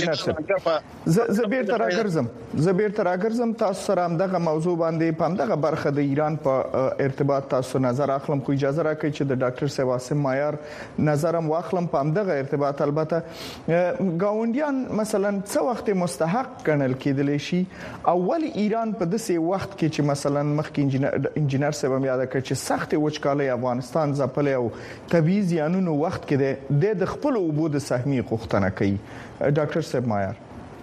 او زبیر تر اگرزم زبیر تر اگرزم تاسو سره هم دغه موضوع باندې پام دغه برخه د ایران په ارتباط تاسو نظر اخلم خو اجازه راکړئ چې د ډاکټر سواسم مایار نظرم واخلم پام دغه ارتباط البته گاونډیان مثلا څو وخت مستحق ګڼل کېدل شي اول ایران په داسې وخت کې چې مثلا مخکې انجینر سبم یاد کړ چې سخت وچکالي افغانستان ځپل او طبي زیانونو وخت کې د خپل اوبو د سهمي غوښتنه کوي ډاکټر صاحب مایار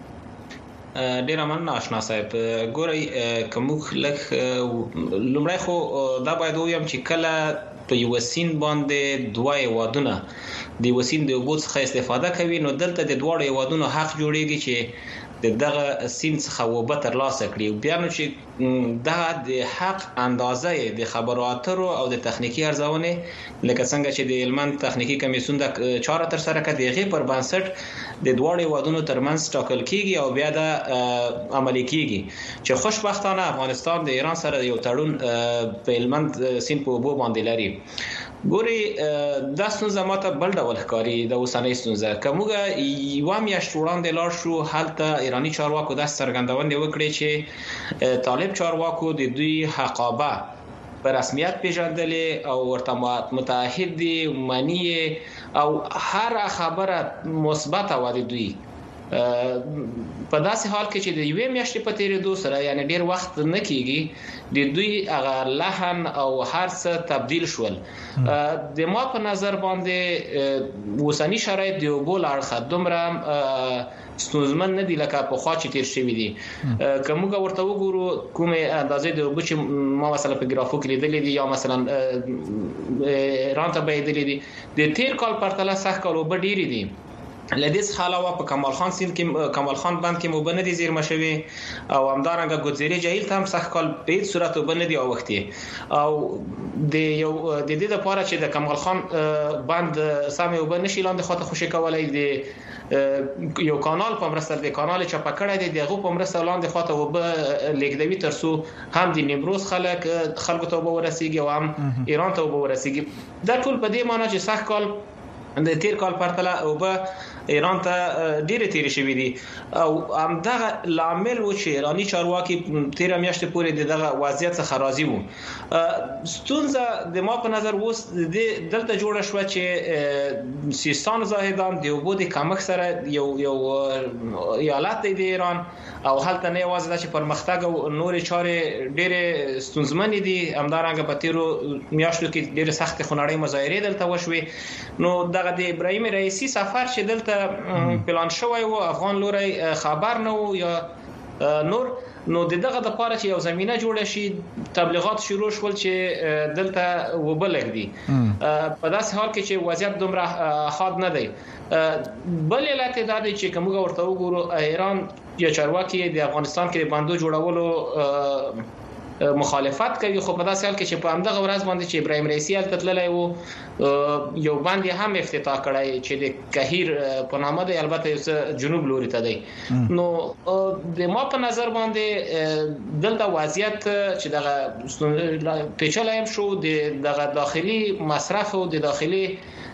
ډیر مننه آشنا صاحب ګورئ کومخ لک لمړی خو دا باید ویم چې کله په یو سین باندې دوه وادونه د وسین د اوبو څخه استفاده کوي نو دلته د دوه وادونو حق جوړیږي چې د دغه سین څخه وبه تر لاسه کړي بیا نو چې دا د حق اندازه د خبرو اترو او د تخنیکی ارزونه لکه څنګه چې د علمان تخنیکی کمیسیون د چاره تر سره کړي غي پر بنسټ د دوه وادونو ترمنځ ټاکل کیږي او بیا د عملي کیږي چې خوشبختانه افغانستان د ایران سره یو تړون په علمان سین په وبو باندې لري ګوري د ستونزه ماته بل ډول ښکاری د اوسنۍ ستونزه کومه یو میاشت وړاندې لاړ شو حالت ایرانی چارواکو د څرګندونې وکړي چې طالب چارواکو د دوی حقابه په رسمیت پیژندلې او ورته متعهد دي معنی او هر خبره مثبته و د دوی په داسې حال کې چې د یوې میاشتې په تیریدو سره یعنی ډیر وخت نه کیږي د دوی هغه لحن او هر څه تبديل شول د ما په نظر باندې وسنی شرایط دی بول اړخ دومره ستونزمن نه دي لکه په خوا چې تیر شوی دي کومه ورته وګورو کومه اندازې د وبچ ما مثلا په ګرافو کې لیدلې دي یا مثلا رانته به لیدلې دي د تیر کال پرتله سخت کال وبډيري دي لدیس حالاوه په کمال خان سیند کې کمال خان بند کې مبند دي زیر مشوي او همدارنګه ګوزيري جهیل ته هم سخت کال په صورت وبند دي او وختي او د یو د دې لپاره چې د کمال خان بند سامي وبند نشي لاندې خاطر خوشي کولای دي یو کانال په مرسته د کانال چې پکړه دي دغه په مرسته لاندې خاطر وب لیکدوي ترسو هم د نیمروز خلک خلکو ته ورسیږي او هم ایران ته ورسیږي دا ټول په دې معنی چې سخت کال د تیر کال پرتله او به ایران ته ډیره تیر شوې دي او هم دغه لامل و چې ایرانی چارواکي تیر میاشتې پورې دغه وضعیت څخه راضي وو ستونزه د ما په نظر وس د دلته جوړه شو چې سیستان زاهدان د وبو د کمک سره یو یو ایالت دی د ایران او هلته نه یوازې چې پرمختګ او نور چارې ډیره ستونزمن دي همدارنګه په تیرو میاشتو کې ډیره سخت خنړې مظاهره دلته وشوي نو دغه د ابراهیم رئیسی سفر چې دلته پلان شوی و افغان لوري خبر نه و یا نور نو دغه د پاره چې یو زمينه جوړه شي تبلیغات شروع شول چې دلته وبلګ دي په داسې حال کې چې وضعیت دومره خاص نه دی بل علت دا دی چې کومه ورته وګورو ایران یا چارواکي د افغانستان کې بندو جوړولو مخالفت کوي. خو په داسې حال کې چې په همدغه ورځ باندې چې ابراهيم رئیسي تللی وو یو باندې هم افتتاح کړای چې د کهیر په نامه دی، البته جنوب لوري ته دی. نو د ما په نظر باندې دلته وضعیت چې دغه پیچلې هم شو، د دغه داخلي مصرف او د داخلي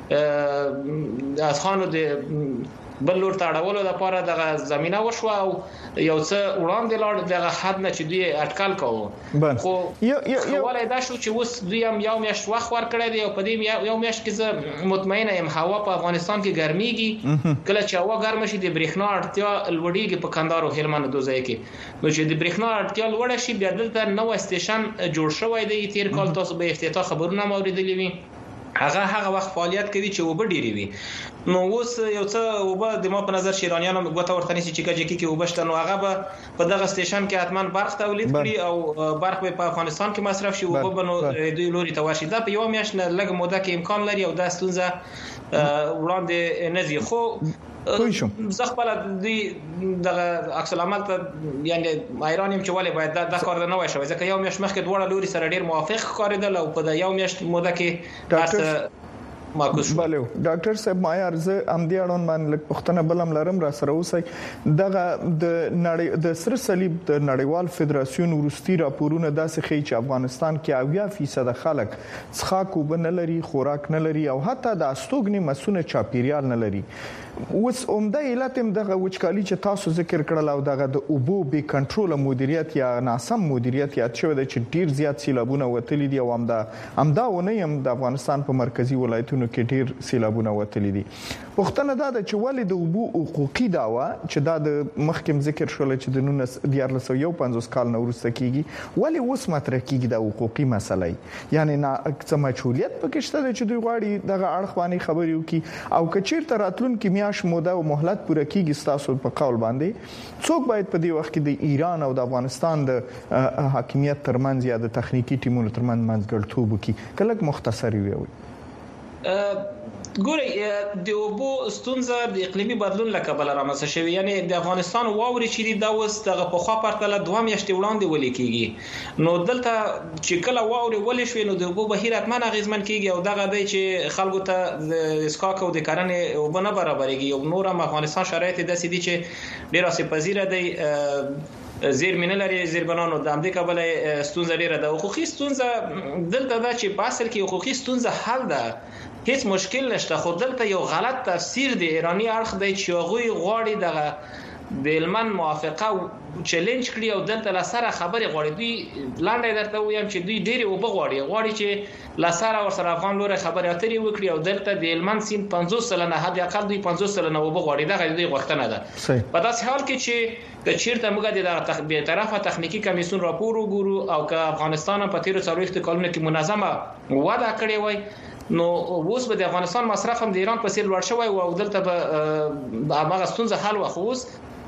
از خانو د بل لور ته اړولو لپاره دغه زمينه وشو او یو څه وړاندې لاړ دغه حد نه چې دوی اټکل کوو. خو یو ولې دا شو چې اوس دوی هم یو میاشت وخت ورکړی دی او په دې یو میاشت کې زه مطمئنه یم هوا په افغانستان کې ګرميږي. کله چې هوا ګرم شي د برېښنا اړتیا لوړیږي په کندهار او هلمند دوه ځای کې. نو چې د برېښنا اړتیا لوړه شي بیا دلته نو سټیشن جوړ شوی دی. تیر کال تاسو به افتتاح خبرونه اوریدلې وي، هغه هغه وخت فعالیت کوي چې وب ډیری وي. نو اوس یو څه وب د ما په نظر شیرانیانو غوته ورته نشي چې کجې کې وبشته، نو هغه به په دغه سټیشن کې حتمان برق تولید کړي او برق په افغانستان کې مصرف شي، وب نو دوی لوري ته ورشي. دا په یو میاشت نه لږ موده کې امکان لري او دا ستونزه وړاندې نه ځي. خو زه خپل د دغه عکس العمل ته یعنی ایرانیم چې ولې باید دا کار نه وای شوی، ځکه یو میاشت مخکې دوه لوري سره ډیر موافق ښکارېدل او په یو میاشت موده کې تاسو ماکوس بلو. ډاکټر صاحب معیار زه ام دي اړون باندې پښتنه بلم لرم را سره اوسئ. دغه د نړۍ د سر صلیب د نړیوال فدراسیون ورستي راپورونه داسې ښیي چې افغانستان کې اویا فیصد خلک څښاک اوبه نه لري، خوراک نه لري او حتی د استوګنې مسونه چاپیریال نه لري. اوس عمده علت هم دغه وچکالي چې تاسو ذکر کړل او دغه د اوبو بي کنټرول مدیریت یا ناسم مدیریت یاد شوی د چې ډیر زیات سیلابونه وتلي دي او همدا همدا ونه هم د افغانستان په مرکزی ولایتونو کې ډیر سیلابونه وتلي دي. پښتنه دا د چې ولې د اوبو حقوقي دعوا چې دا د مخکم ذکر شول چې د نونس دیار لسو یو پنځوس کال نو ورسته کیږي، ولې اوس مطرح کیږي د حقوقي مسلې، یعنی نه څه مشغولیت پکې شته چې دوی غواړي دغه اړخ باندې خبرې وکړي او کچیر تراتلون کې موده او مهلت پوره کیږي تاسو په قول باندې څوک باید په دې وخت کې د ایران او د افغانستان د حاکمیت ترمنځ یا د تخنیکی ټیمونو ترمنځ منځګړتوب وکړي؟ کله مختصری وي ګوري د اوبو ستونزه د اقلیمي بدلون له کبله رامنځته شوې، یعنی د افغانستان واوري چې دا اوس دغه په خوا پرتله دوه میاشتې وړاندې ولې کیږي. نو دلته چې کله واوري ولې شوې نو د اوبو بهیر اتمن اغیزمن کیږي او دغه دی چې خلکو ته د اسکاک او د کرنې اوبه نه برابرېږي. او نور هم افغانستان شرایط داسې دي چې ډیر اسپازیره دی، زیر مینه لري زیربنانو د امریکا بلې ستونزه ډیره ده. حقوقي ستونزه دلته دا چې په اصل کې حقوقي ستونزه حل ده، هیڅ مشکل نشته. خو دلته یو غلط تفسیر د ایرانی اړخ دی چې هغه غواړي دغه د هلمند موافقه چیلنج کړی او دلته لسره خبرې غواړي. دوی لاندې درته وایم چې دوی ډېری وب غواړي غواړي چې لسره ورسره افغان لوري خبرې اترې وکړي او دلته د هلمند سین پنځوس سلنه حد اقل دوی پنځوس سلنه وب غواړي. دا غوښتنه دوی غوښتنه ده. په داسې حال کې چې چیرته موږ د دغه طرفه تخنیکی کمیسیون راپور وګورو او که افغانستان په تیر څلوېښت کلونو کې منظمه وده کړې وای نو اوس به د افغانستان مصرف هم د ایران په څیر لوړ شوی او دلته به هغه ستونزه حل وخوس.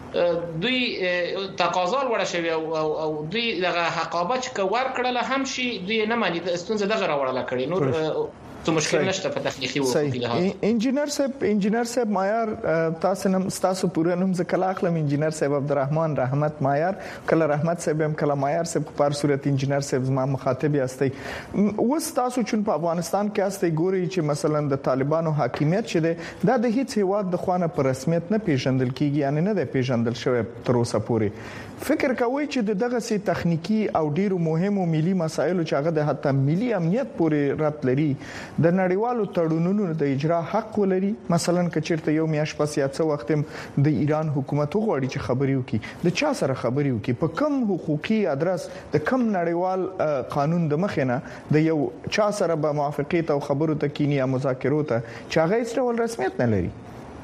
دوی تقاضا لوړه شوی او دوی دغه حقابه چې کور کړل هم شي دوی نه مانی د ستونزه دغه راوړل کړي. نور څه مشکل نشته په تخنیکی وو. انجینر صاحب انجینر صاحب معیار تاسو نم تاسو پوره نوم ځکه اخلم انجینر صاحب عبدالرحمن رحمت معیار، کله رحمت صاحب هم کله معیار صاحب. په هر صورت انجینر صاحب زما مخاطب یاستئ. اوس تاسو چې په افغانستان کې یاستئ ګوري چې مثلا د طالبانو حاکمیت شته دا د هیڅ هیواد د خوانه پر رسمیت نه پیژندل کیږي، یعنی نه د پیژندل شوی تر اوسه پورې. فکر کوي چې دغه سي تخنیکی او ډیرو مهمو ملي مسایلو چې هغه د حتی ملي امنیت پورې ربط لري د نړیوالو تړونونو د اجرا حق ولري؟ مثلا کچیرته یو میاش پس یا څو وخت د ایران حکومت غواړي چې خبري وکړي، د چا سره خبري وکړي، په کوم حقوقي ادرس د کوم نړیوال قانون د مخینه د یو چا سره به موافقت او خبرو ته کینی یا مذاکرو ته چې هغه هیڅ رسمیت نه لري؟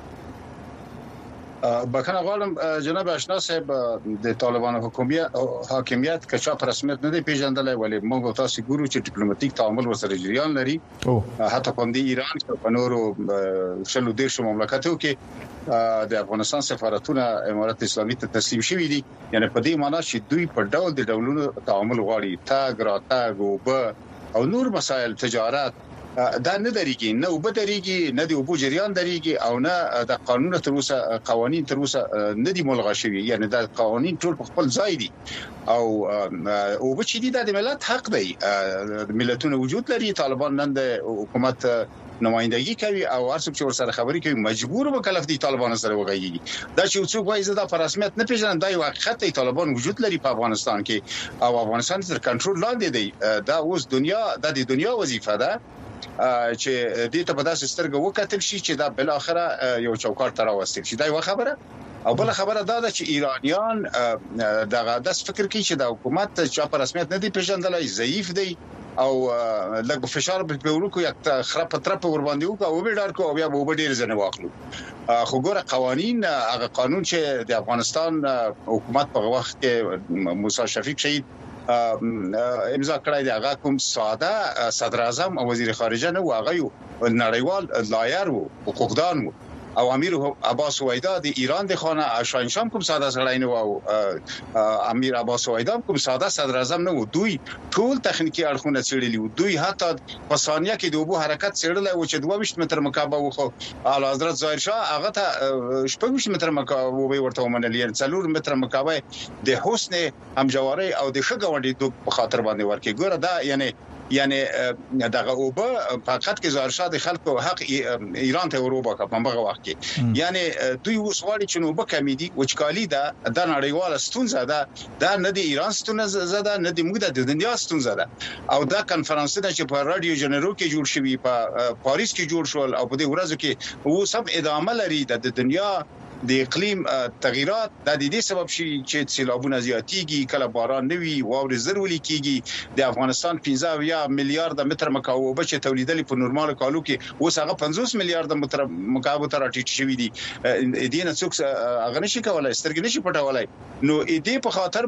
بکنه غواړم جناب آشنا صاحب د طالبانو حکومت حاکمیت کچا پر رسمیت نه دی پیژندلای، ولی موږ تاسو ګورو چې ډیپلوماټیک تعامل ورسره جریان لري. حتی په دې ایران کې په نورو شلو دیرشو مملکتو کې د افغانستان سفارتونه امارات اسلامي ته تسلیم شوي دي. یعنی په دې معنی چې دوی په ډول د ډولونو تعامل غواړي، تاګ راتګ او او نور مسایل تجارت دا نه درېږي نه وب درېږي نه دی وب جریان درېږي او نه د قانون تر اوسه قوانين تر اوسه نه دي ملغا شوي یعنی دا قوانين ټول په خپل ځای دي او وب چې دي د ملت حق دی ملتونه وجود لري طالبان نن د حکومت نمائندګي کوي او ارڅوک چې ورسره خبري کوي مجبور وکلف دي طالبان سره وغږیږي دا چې څوک وایي زدا پر رسمیت نه پیژنم دا یو حقیقت دی طالبان وجود لري په افغانستان کې او افغانستان تر کنټرول لاندې دی دا اوس دنیا د دنیا وظیفه ده چې دې ته په داسې سترګه وکتل شي چې دا بل اخره یو چوکاټ تر واستل شي دا یو خبره او بل خبره دا ده چې ایرانیان دغه داس فکر کوي چې د حکومت چې په رسمیت نه دی پیژندلای ضعیف دی او لږ فشار په ورکو یک خراب ترپ ور باندې وکاو او به ډار کو بیا به ډیر ځنه واخلو خو ګوره قوانين هغه قانون چې د افغانستان حکومت په وخت کې موسی شفیق شهید امضا کړی دی هغه کوم ساده صدر اعظم او وزیر خارجه نه و هغه یو نړیوال لایر وو حقوقدان وو او امیر عباس وایدا د ایران د خانه شاهنشاه کوم ساده سړی نه و امیر عباس وایدا کوم ساده صدر اعظم نه و دوی ټول تخنیکی اړخونه څېړلي وو دوی حتی په ثانیه کې د اوبو حرکت څېړلای و چې دوه ویشت متر مکعب و خو اعلی حضرت ظاهر شاه هغه ته شپږ ویشت متر مکعب و ورته ومنل یعنی څلور متر مکعب د حسن همجواري او د شګوندې په خاطر باندې ورکې ګوره دا یعنی یعنی دغه اوبه فقط کې ظاهر شاه د خلکو حق ایران ته وروبه په هغه وخت کې یعنی دوی وسوالي چې نو به کمیدي وچکالي دا د نړیوال ستونزه ده دا نه د ایران ستونزه ده نه د موږ د دنیا ستونزه ده او دا کنفرانسونه چې په رادیو جنرو کې جوړ شوی په پاریس کې جوړ شول او په دې ورځو کې وو سم ادامه لري د دنیا د اقلیم تغیرات د دې سبب شي چې سیلابونه زیاتېږي کله باران نوي واوري ضروري کیږي د افغانستان پنځه یا میلیارډ متر مکعب چې تولیدلې په نورمال کالو کې اوس هغه پنځوس میلیارډ متر مکعب تر ټیټ شوی دي دې نه څوک هغه نشي کولای سترګې نشي پټولای نو دې په خاطر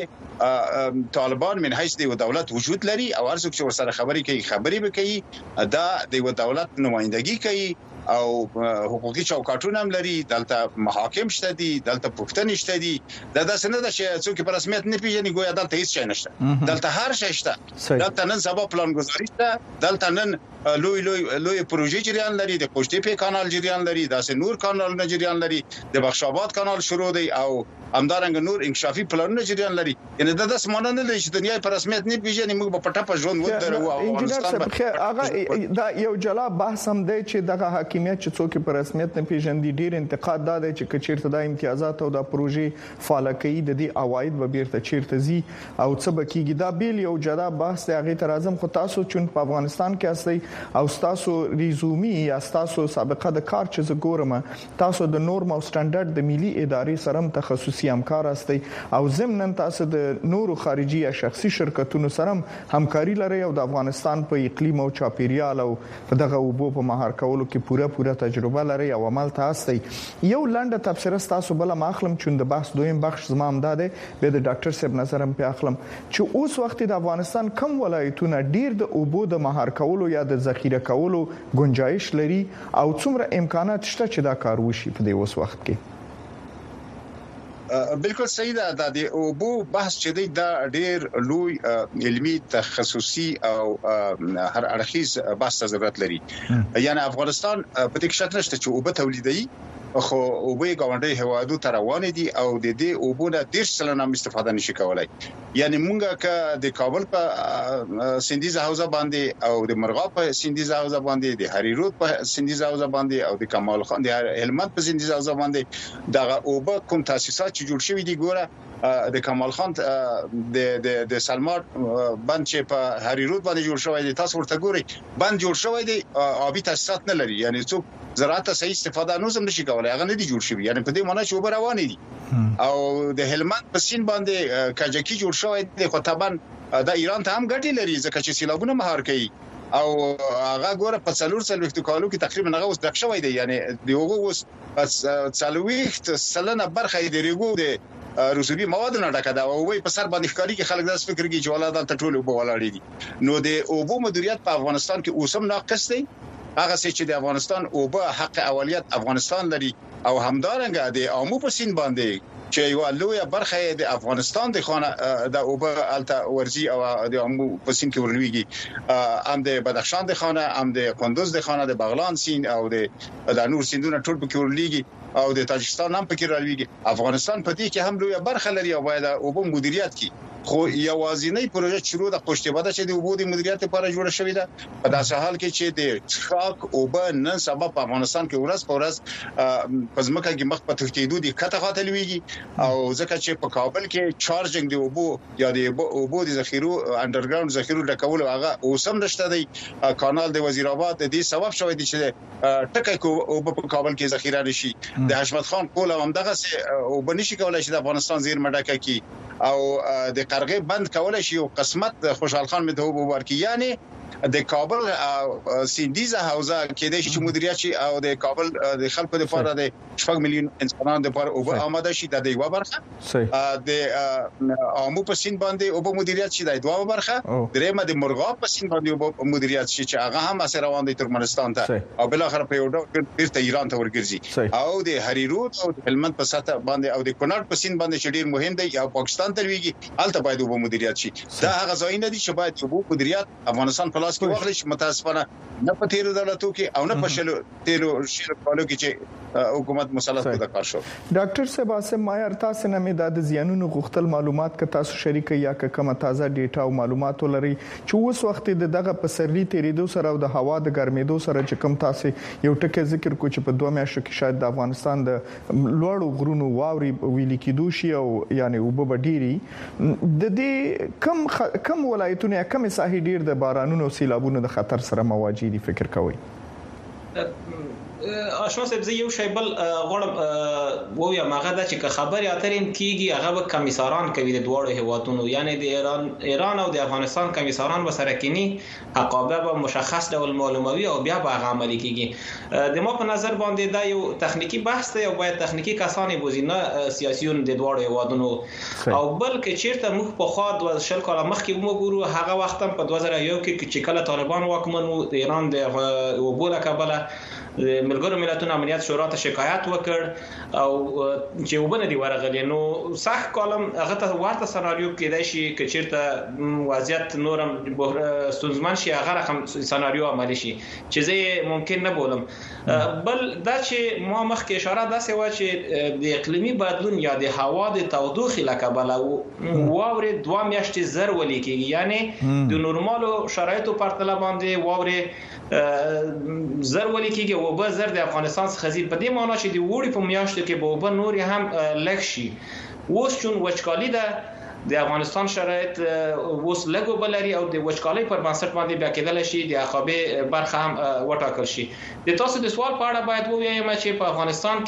باندې طالبان من حیث د دولت وجود لري او هر څوک چې ورسره خبري کوي خبري به کوي دا د دولت نمائندګي کوي او حقوقي چوکاټونه هم لري دلته محاکم شته دي دلته پښتنې شته دي دا داسې نه ده چې څوک په رسمیت نه پیژني ګویا دلته هیڅ شي نشته دلته هر شي شته دلته نن سبا پلان گذاري شته دلته نن لوی لوی لوی پروژې جریان لري د قوشتې په کانال جریان لري داسې نور کانال نه جریان لري د بخشاباد کانال شروع دی او همدارنګ نور انکشافي پلانونه جریان لري یعنی دا د سمونه نه لري چې دنیا په رسمیت نه پیژني موږ په پټه په ژوند ودرو او افغانستان هغه دا یو جلا بحث هم دی چې دغه حاکمیت چې څوک په رسمیت نه پیژندي ډیر انتقاد دا دی چې کچیرته د امتیازات او د پروژې فعال کوي د دې عواید به بیرته چیرته زی او څه بکیږي دا بیل یو جلا بحث دی هغه تر اعظم خو تاسو چون په افغانستان کې اسئ او تاسو ریزومي یا تاسو سابقه د کار چې زګورم تاسو د نورم او سټانډرډ د ملي ادارې سره تخصصي همکار استئ او ضمن تاسو د نورو خارجي یا شخصي شرکتونو سره همکاري لري او د افغانستان په اقلیم او چاپیریال او په دغه وبو په مهار کولو کې پوره پوره تجربه لري او عمل تاسو یو لنډه تبصره تاسو بل ماخلم چون د بحث دویم بخش زما امداده به د ډاکټر صاحب نظرم په اخلم چې اوس وخت د افغانستان کم ولایتونه ډیر د وبو د مهار کولو یا د ذخیره کولو گنجائش لري او څومره امکانات شته چې دا کار وشي په دې اوس وخت کې بالکل صحیح ده د اوبو بحث چې دی دا ډیر لوی علمي تخصصي او هر اړخیز بحث ضرورت لري یعنی افغانستان په دې شکل نشته چې اوبه تولیدي خو اوبه ګاونډي هوادو ته روان دي او د دې اوبونه ډیر سلنه استفاده نشي کولای یعنی مونږه ک د کابل په سندیزه حوزه باندې او د مرغاب په سندیزه حوزه باندې د هریرود په سندیزه حوزه باندې او د کمال خان د هلمند په سندیزه حوزه باندې دغه اوبه کوم تاسیسات چې جوړ شوي دي ګوره د کمال خان د د د سلمار بند چې په هریرود باندې جوړ شوی دی تاسو ورته ګورئ بند جوړ شوی دی آبي تاسیسات نه لري یعنی څوک زراعت صحیح استفاده نه زم نشي کولای هغه نه دي جوړ شوی یعنی په دې معنی چې اوبه روان دي او د هلمند په سین باندې کاجکی جوړ شوی دی خو طبعا د ایران ته هم ګټي لري ځکه چې سیلابونه مهار کوي او هغه ګوره په څلور څلويخت کالو کې تقریبا هغه اوس دښ شوی دی یعنی دیوغه اوس څلويخت سلنه برخه دی ریګو دی رسوبي مواد نه ډکه دا او وي په سر باندې ښکاری کې خلک داس فکر کوي چې ولادت ټول وبو ولاړ دي نو د اوبو مدیریت په افغانستان کې اوسم ناقص دی هغه چې د افغانستان اوبه حق اولیت افغانستان لري او همدارنګه د عامو په سین باندې چې یو لوی برخه د افغانستان د خانه د اوبه الته ورزي او د امو په سین کې ورلويږي ام د بدخشان د خانه ام د قندوز د خانه د بغلان سین او د د نور سیندونه ټول په کې ورلويږي او د تاجکستان هم په کې راويږي افغانستان په دې کې هم لوی برخه لري او باید اوبه مدیریت کړي خو یوازینی پروژه شروع د پښتیباده چې د اوبو د مدیریت لپاره جوړه شوې ده په داسې حال کې چې د څښاک اوبه نن سبا په افغانستان کې ورځ په ورځ په ځمکه کې مخ په تختیدو دي کته خاطر لويږي او ځکه چې په کابل کې چارجینګ دی اوبو یا د اوبو د ذخیرو انډرګراوند ذخیرو ډکول هغه اوسم نشته دی کانال د وزیر آباد د دې سبب شوی دی چې ټکه کو اوبه په کابل کې ذخیره نشي د حشمت خان کول هم دغه اوبه نشي کولای چې د افغانستان زیر مډکه کی او د قرغې بند کولای شي او قسمت خوشحال خان مدهوب ورکی یعنی د کابل سیندیزه حوزه کې د شي مدیریت شي او د کابل د خلکو لپاره د شپږ میلیون انسانانو لپاره او آماده شي د یو برخه د عامو په سین باندې او مدیریت شي د دوه برخه درېمه د مرغاب په سین باندې او مدیریت شي چې هغه هم سره روان دي ترکمنستان ته او بل اخر په یو ډول بیرته ایران ته ورګرځي او د هریرود او د هلمند په سطح باندې او د کونړ په سین باندې چې ډیر مهم دی او پاکستان ته ویږي الته باید او مدیریت شي دا هغه ځایونه دي چې باید او مدیریت افغانستان په لاس کې واخلي متاسفانه نه په تیرو دولتو کې او نه په شلو تیرو شیرو کالو کې چې حکومت مسلط د کار شو ډاکټر صاحب اسه مایر تاسو نه مې د زیانونو غوښتل معلومات ک تاسو شریک یا ک کومه تازه ډیټا او معلومات لري چې اوس وخت د دغه پسرلی تیریدو سره او د هوا د ګرمېدو سره چې کوم تاسو یو ټکی ذکر کو چې په دوه میاشتو کې شاید د افغانستان د لوړو غرونو واوري ویل کېدو شي او یعنی وبډيري د دې کم کم ولایتونه کم ساحې ډیر د بارانونو سیلابونو د خطر سره مواجه دي فکر کوي آشنا صاحب زه یو شی بل غواړم و یا ماغه د چې خبري اترین کیږي هغه به کمیساران کوي د دوړو هواتونو یعنی د ایران ایران او د افغانستان کمیساران وسره کینی عقابه به مشخص ډول معلوموي او بیا به عملي کیږي د ما په نظر باندې دا یو تخنیکی بحث دی او باید تخنیکی کسانی بوزینه سیاسيون د دوړو هواتونو او بلکې چیرته موږ په خوا د شل کاله مخکې وګورو هغه وخت په دوه زره یو کې چې کله طالبان واکمن وو د ایران د وبوله کابل ملګرو ملتونو امنیت شورا ته شکایت وکړ او چې وبنه دی ورغلی نو صح کالم هغه ته ورته سناریو کېدای شي چې چیرته وضعیت نورم ستونزمن شي هغه رقم سناریو عملی شي چې زه ممکن نه بولم بل دا چې ما مخکې اشاره داسې و چې د اقلیمي بدلون یا د هوا د تودوخې لکبله واورې دوه میاشتې زر ولې کېږي یعنی د نورمالو شرایطو پرتله باندې واورې زر ولې کېږي او به زر د افغانستان څخه زی په دې معنی چې د وړي په میاشتو کې به به نور هم لږ شي اوس چون وچکالي ده د افغانستان شرایط اوس لګو بلري او د وچکالۍ پر بنسټ باندې بیا کېدل شي د عقابه برخه هم وټاکل شي د تاسو د سوال په اړه باید ووایم چې په افغانستان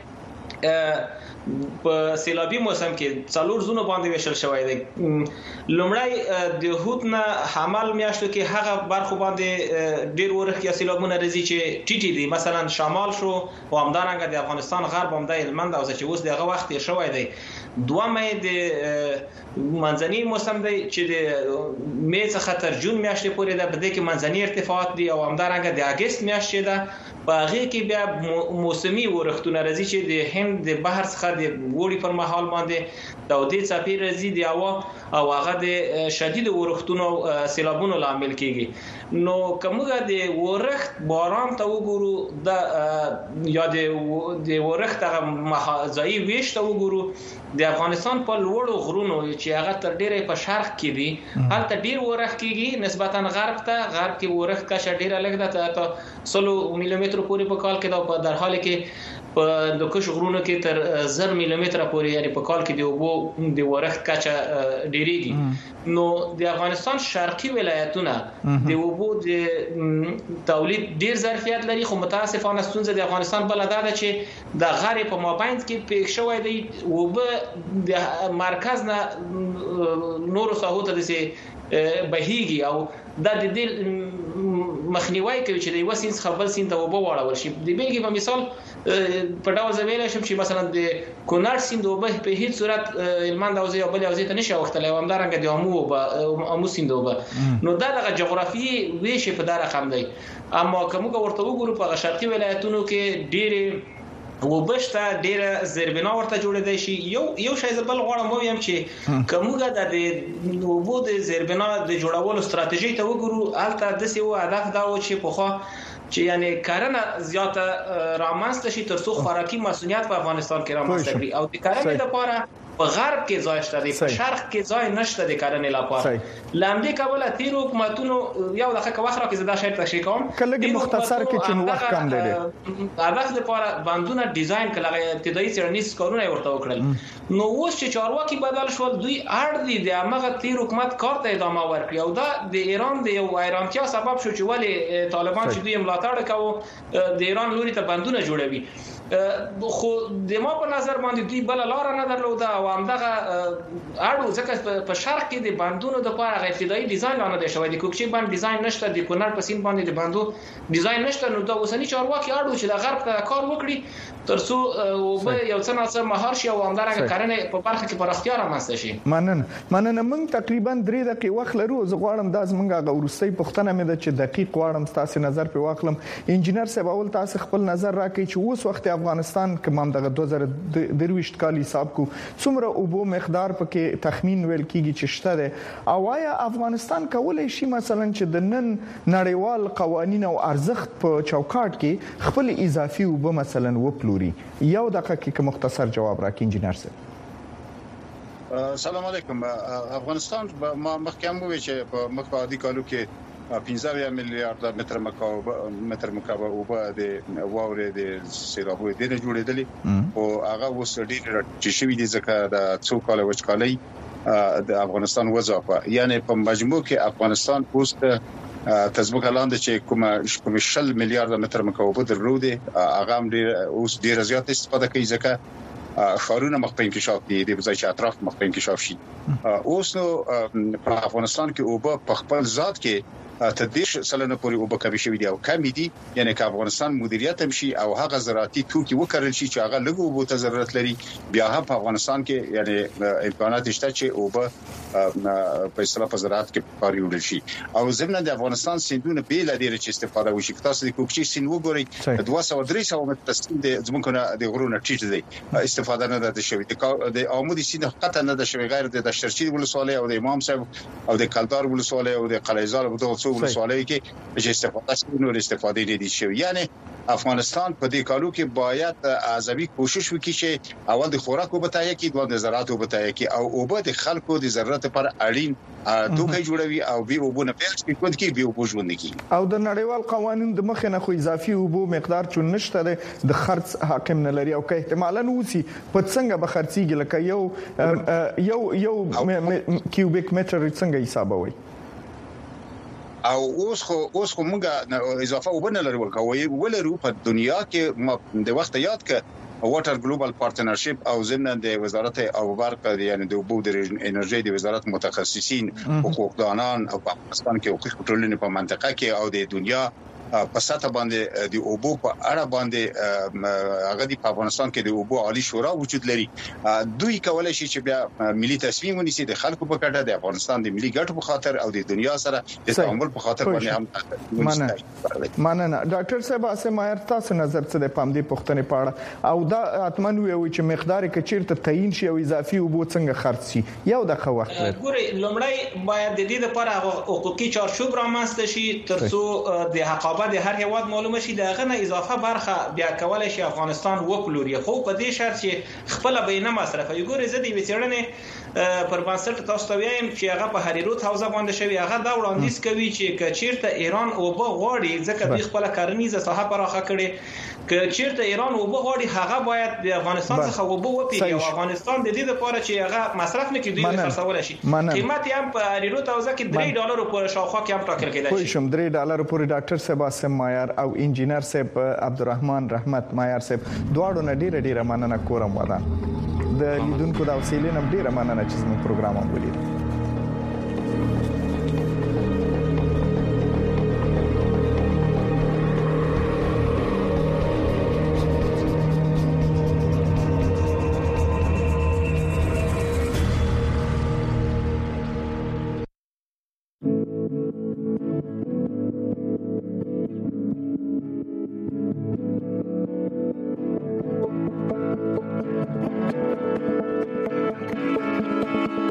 کې په سیلابي موسم کې څلور زونه باندې وشل شوی دی لومړی د هوتنه حمل میاشتو کې هغه برخو باندې ډیر ورخ یا سیلابونه راځي چې ټیټی دي مثلا شمال شو او همدارنګه د افغانستان غرب هم د هلمند او چې اوس دغه وخت شوی دی دوه مې د منځنی موسم دی چې د مې څخه تر جون میاشتې پورې ده په دې کې منځنی ارتفاعات دي او همدارنګه د اگست میاشتې ده په هغه کې بیا موسمي ورختونه راځي چې د هند د بحر څخه د وړي پر مهال باندې د دې څاپي راځي دی او هغه د شدید ورختونو سیلابونو لامل کیږي نو کومه د ورخت باران ته وګورو د یا د ورخت هغه ځای ویش ته وګورو د افغانستان په لوړو غرونو چې هغه تر ډیره په شرق کې دي هلته ډیر ورخ کیږي نسبتا غرب ته غرب کې ورخ کا ډیره لګ ده ته سلو میلیمتر پورې په کال کې دا په در حال کې په د کش غرونو کې تر زر میلیمتر پورې یعنی په کال کې دی وبو د ورخت کچا ډیریږي نو د افغانستان شرقي ولایتونه د وبو د تولید ډیر ظرفیت لري خو متاسفانه ستونزه د افغانستان بل ده چې د غرب په مابین کې پېښ شوی دی وب د مرکز نه نور ساحو ته دسي بهيږي او د دې مخنیوي کوي چې د وسین خپل سین ته وبو واړول شي د بیلګې په مثال په ډول زویل شم چې مثلا د کونړ سیند وبه په هیڅ صورت هلمند او زی او بل او زی ته نشه وختلې هم دارنګ د امو او امو سیند وبه نو دا د جغرافي ویش په دغه رقم دی اما کومه ورته وګورو په شرقي ولایتونو کې ډېر وبشته ډیره زیربنا ورته جوړېدای شي. یو یو شای زبل غواړم ویم چې کومه د وبو د زیربنا د جوړولو ستراتیژي ته وګورو، البته د سیو هدف دا و چې په خو چې یعنی کارنه زیاته رامنځته شي ترڅو خوراکي مسؤلیت په افغانستان کې رامنځته کړي او د کارنې لپاره په غرب کې ځای شته دی، په شرق کې ځای نشته د کارنې لپاره. لامدې کابل تیر حکومتونو یو دغه وخت راکې زدا شاید تشریح کوم کله مختصر کې چې نو وخت کم دی هغه لپاره باندونه ډیزاین کله ابتدایي څېړنیز کارونه ورته وکړل. نو اوس چې چارواکي بدل شو دوی اړ دي د هغه تیر حکومت کار ته ادامه ورکړي او دا د ایران د یو ایرانتیا سبب شو چې ولی طالبان چې دوی ملاتړ کوي د ایران لوري ته باندونه جوړوي. خو د ما په نظر باندې دوی بل لار نه درلوده او همدغه اړو ځکه په شرق کې د باندونو د لپاره ابتدایي ډیزاین نه دی شوی، د کوکچې باندې ډیزاین نشته، د کونړ په سین باندې د باندو ډیزاین نشته. نو دا اوسنی چارواکي اړو چې د غرب ته کار وکړي ترڅو وب یو څه ناڅه مهار شي او همدغه کارنه په برخه کې پر اختیار رامنځته شي. مننه مننه موږ تقریبا درې دقیقې وخت لرو. زه غواړم دا زمونږه غوړستۍ پښتنه مې د چې دقیق غواړم تاسو نظر په واخلم. انجینر صاحب اول تاسو خپل نظر راکړئ چې اوس وخت افغانستان کوم دغه دوه زره درویشت کال حساب کو څومره اوبو مقدار پکې تخمین ویل کیږي چې شته ده او آیا افغانستان کولای شي مثلا چې د نن نړیوال قوانين او ارزښت په چوکاټ کې خپل اضافي اوبو مثلا وپلوري؟ یو دقیقه کې مختصر جواب راکړئ انجینر صاحب. السلام علیکم. افغانستان ما مخکې هم وی چې په مخابدي کالو کې پنځه میلیارډ متر مکعب متر مکعب اوبه د واورې د سیلابونو د جوړېدلې او هغه وس ډېر چې شوی دي ځکه د څو کال وچکالۍ د افغانستان وځه. یعنی په مجموع کې افغانستان اوس تزمکه لاندې چې کوم کوم شل میلیارډ متر مکعب درلودي هغه هم ډېر اوس ډېر زیات استفاده کوي ځکه خارونه مخ په انکشاف دي د ځای چې اطراف مخ په انکشاف شي. اوس نو په افغانستان کې اوبه په خپل ذات کې تدریش سلنه پورې اوبه کمی شوی دی او کمی دي، یعنی که افغانستان مدیریت هم شي او هغه زراعتي توکي وکړل شي چې هغه لږ اوبو ته ضرورت لري بیا هم په افغانستان کې یعنی امکانات شته چې اوبه په اصطلاح په زراعت کې کار وړل شي. او ضمن د افغانستان سیندونه به لا ډیر چې استفاده وشي. تاسو د کوکچې سیند وګورئ دوه سوه درې سوه متر سیند زموږ نه د غرونو ټیټ دی، استفاده نه ده شوی. د عمودي سیند قطع نه ده شوی غیر د دشترچی ولسوالۍ او د امام صاحب او د کلدار ولسوالۍ او د قلعهزار په دغه ولسوالۍ کې چې استفاده شي نو استفاده نه دي شوی. یعنی افغانستان په دې کالو کې باید اعظمي کوشش وکړي چې اول د خوراک او بتایا کې دوه د زراعت او بتایا کې او اوبه د خلکو د ضرورت پر اړین توګه جوړوي او به وبونه پیل کې کوم کې به وبو ژوند کې او د نړیوال قوانين د مخ نه خو اضافي وبو مقدار چون نشته د خرڅ حاکم نه لري او که احتمالاً وسی په څنګه به خرڅيږي لکه یو یو یو کیوبیک متر څنګه حسابوي او اوس خو اوس خو موږ اضافه وبنه لرو کوي ولرو په دنیا کې د وخت یاد ک واټر ګلوبال پارتنرشپ او ضمن د وزارت او برق یعنی د اوبو د انرژي د وزارت متخصصین حقوقدانان او په افغانستان کې حقوق ټولنې په منطقه کې او د دنیا په ساته باندې د اوبو په اړه باندې هغه د افغانستان کې د اوبو عالی شورا وجود لري. دوی کولای شي چې بیا ملي تصمیم ونیسي د خلکو په کډه د افغانستان د ملي ګټو په خاطر او د دنیا سره د تعامل په خاطر باندې هم مننه مننه. ډاکټر صاحب اسه مایر تاسو نظر څه د پام دی پښتنې پاړه او دا اتمن وي چې مقدار کې چیرته تعین شي او اضافي اوبو څنګه خرڅ شي یو دغه وخت ګوري لومړی باید د دې لپاره حقوقي چارچوب رامنځته شي ترڅو د حقابه د هر هیواد معلومه شي دغه نه اضافه برخه بیا کولای شي افغانستان وپلوري خو په دې شرط چې خپل به نه مصرف یو ګوري زدي وڅېړنې پر بنسټ تاسو ته وایم چې هغه په هریروت حوزه باندې شوی هغه دا وړاندیز کوي چې کچیرته ایران او به غواړي ځکه د خپل کارنیزه ساحه پراخه کړي کچیرته ایران او به غواړي هغه باید د افغانستان څخه وبو وپیږي او افغانستان د دې لپاره چې هغه مصرف نه کړي دوی خرڅول شي قیمت هم په هریروت حوزه کې درې ډالر په شاوخوا کې هم ټاکل کېدای شي. خو شم درې ډالر پورې ډاکټر صاحب اسم مایر او انجینر صاحب عبدالرحمن رحمت مایر صاحب دواړو نه ډیره ډیره مننه کوم ودان د لیدونکو د اوسیلې نم ډیره مننه چې زموږ پروګرام ولید. شي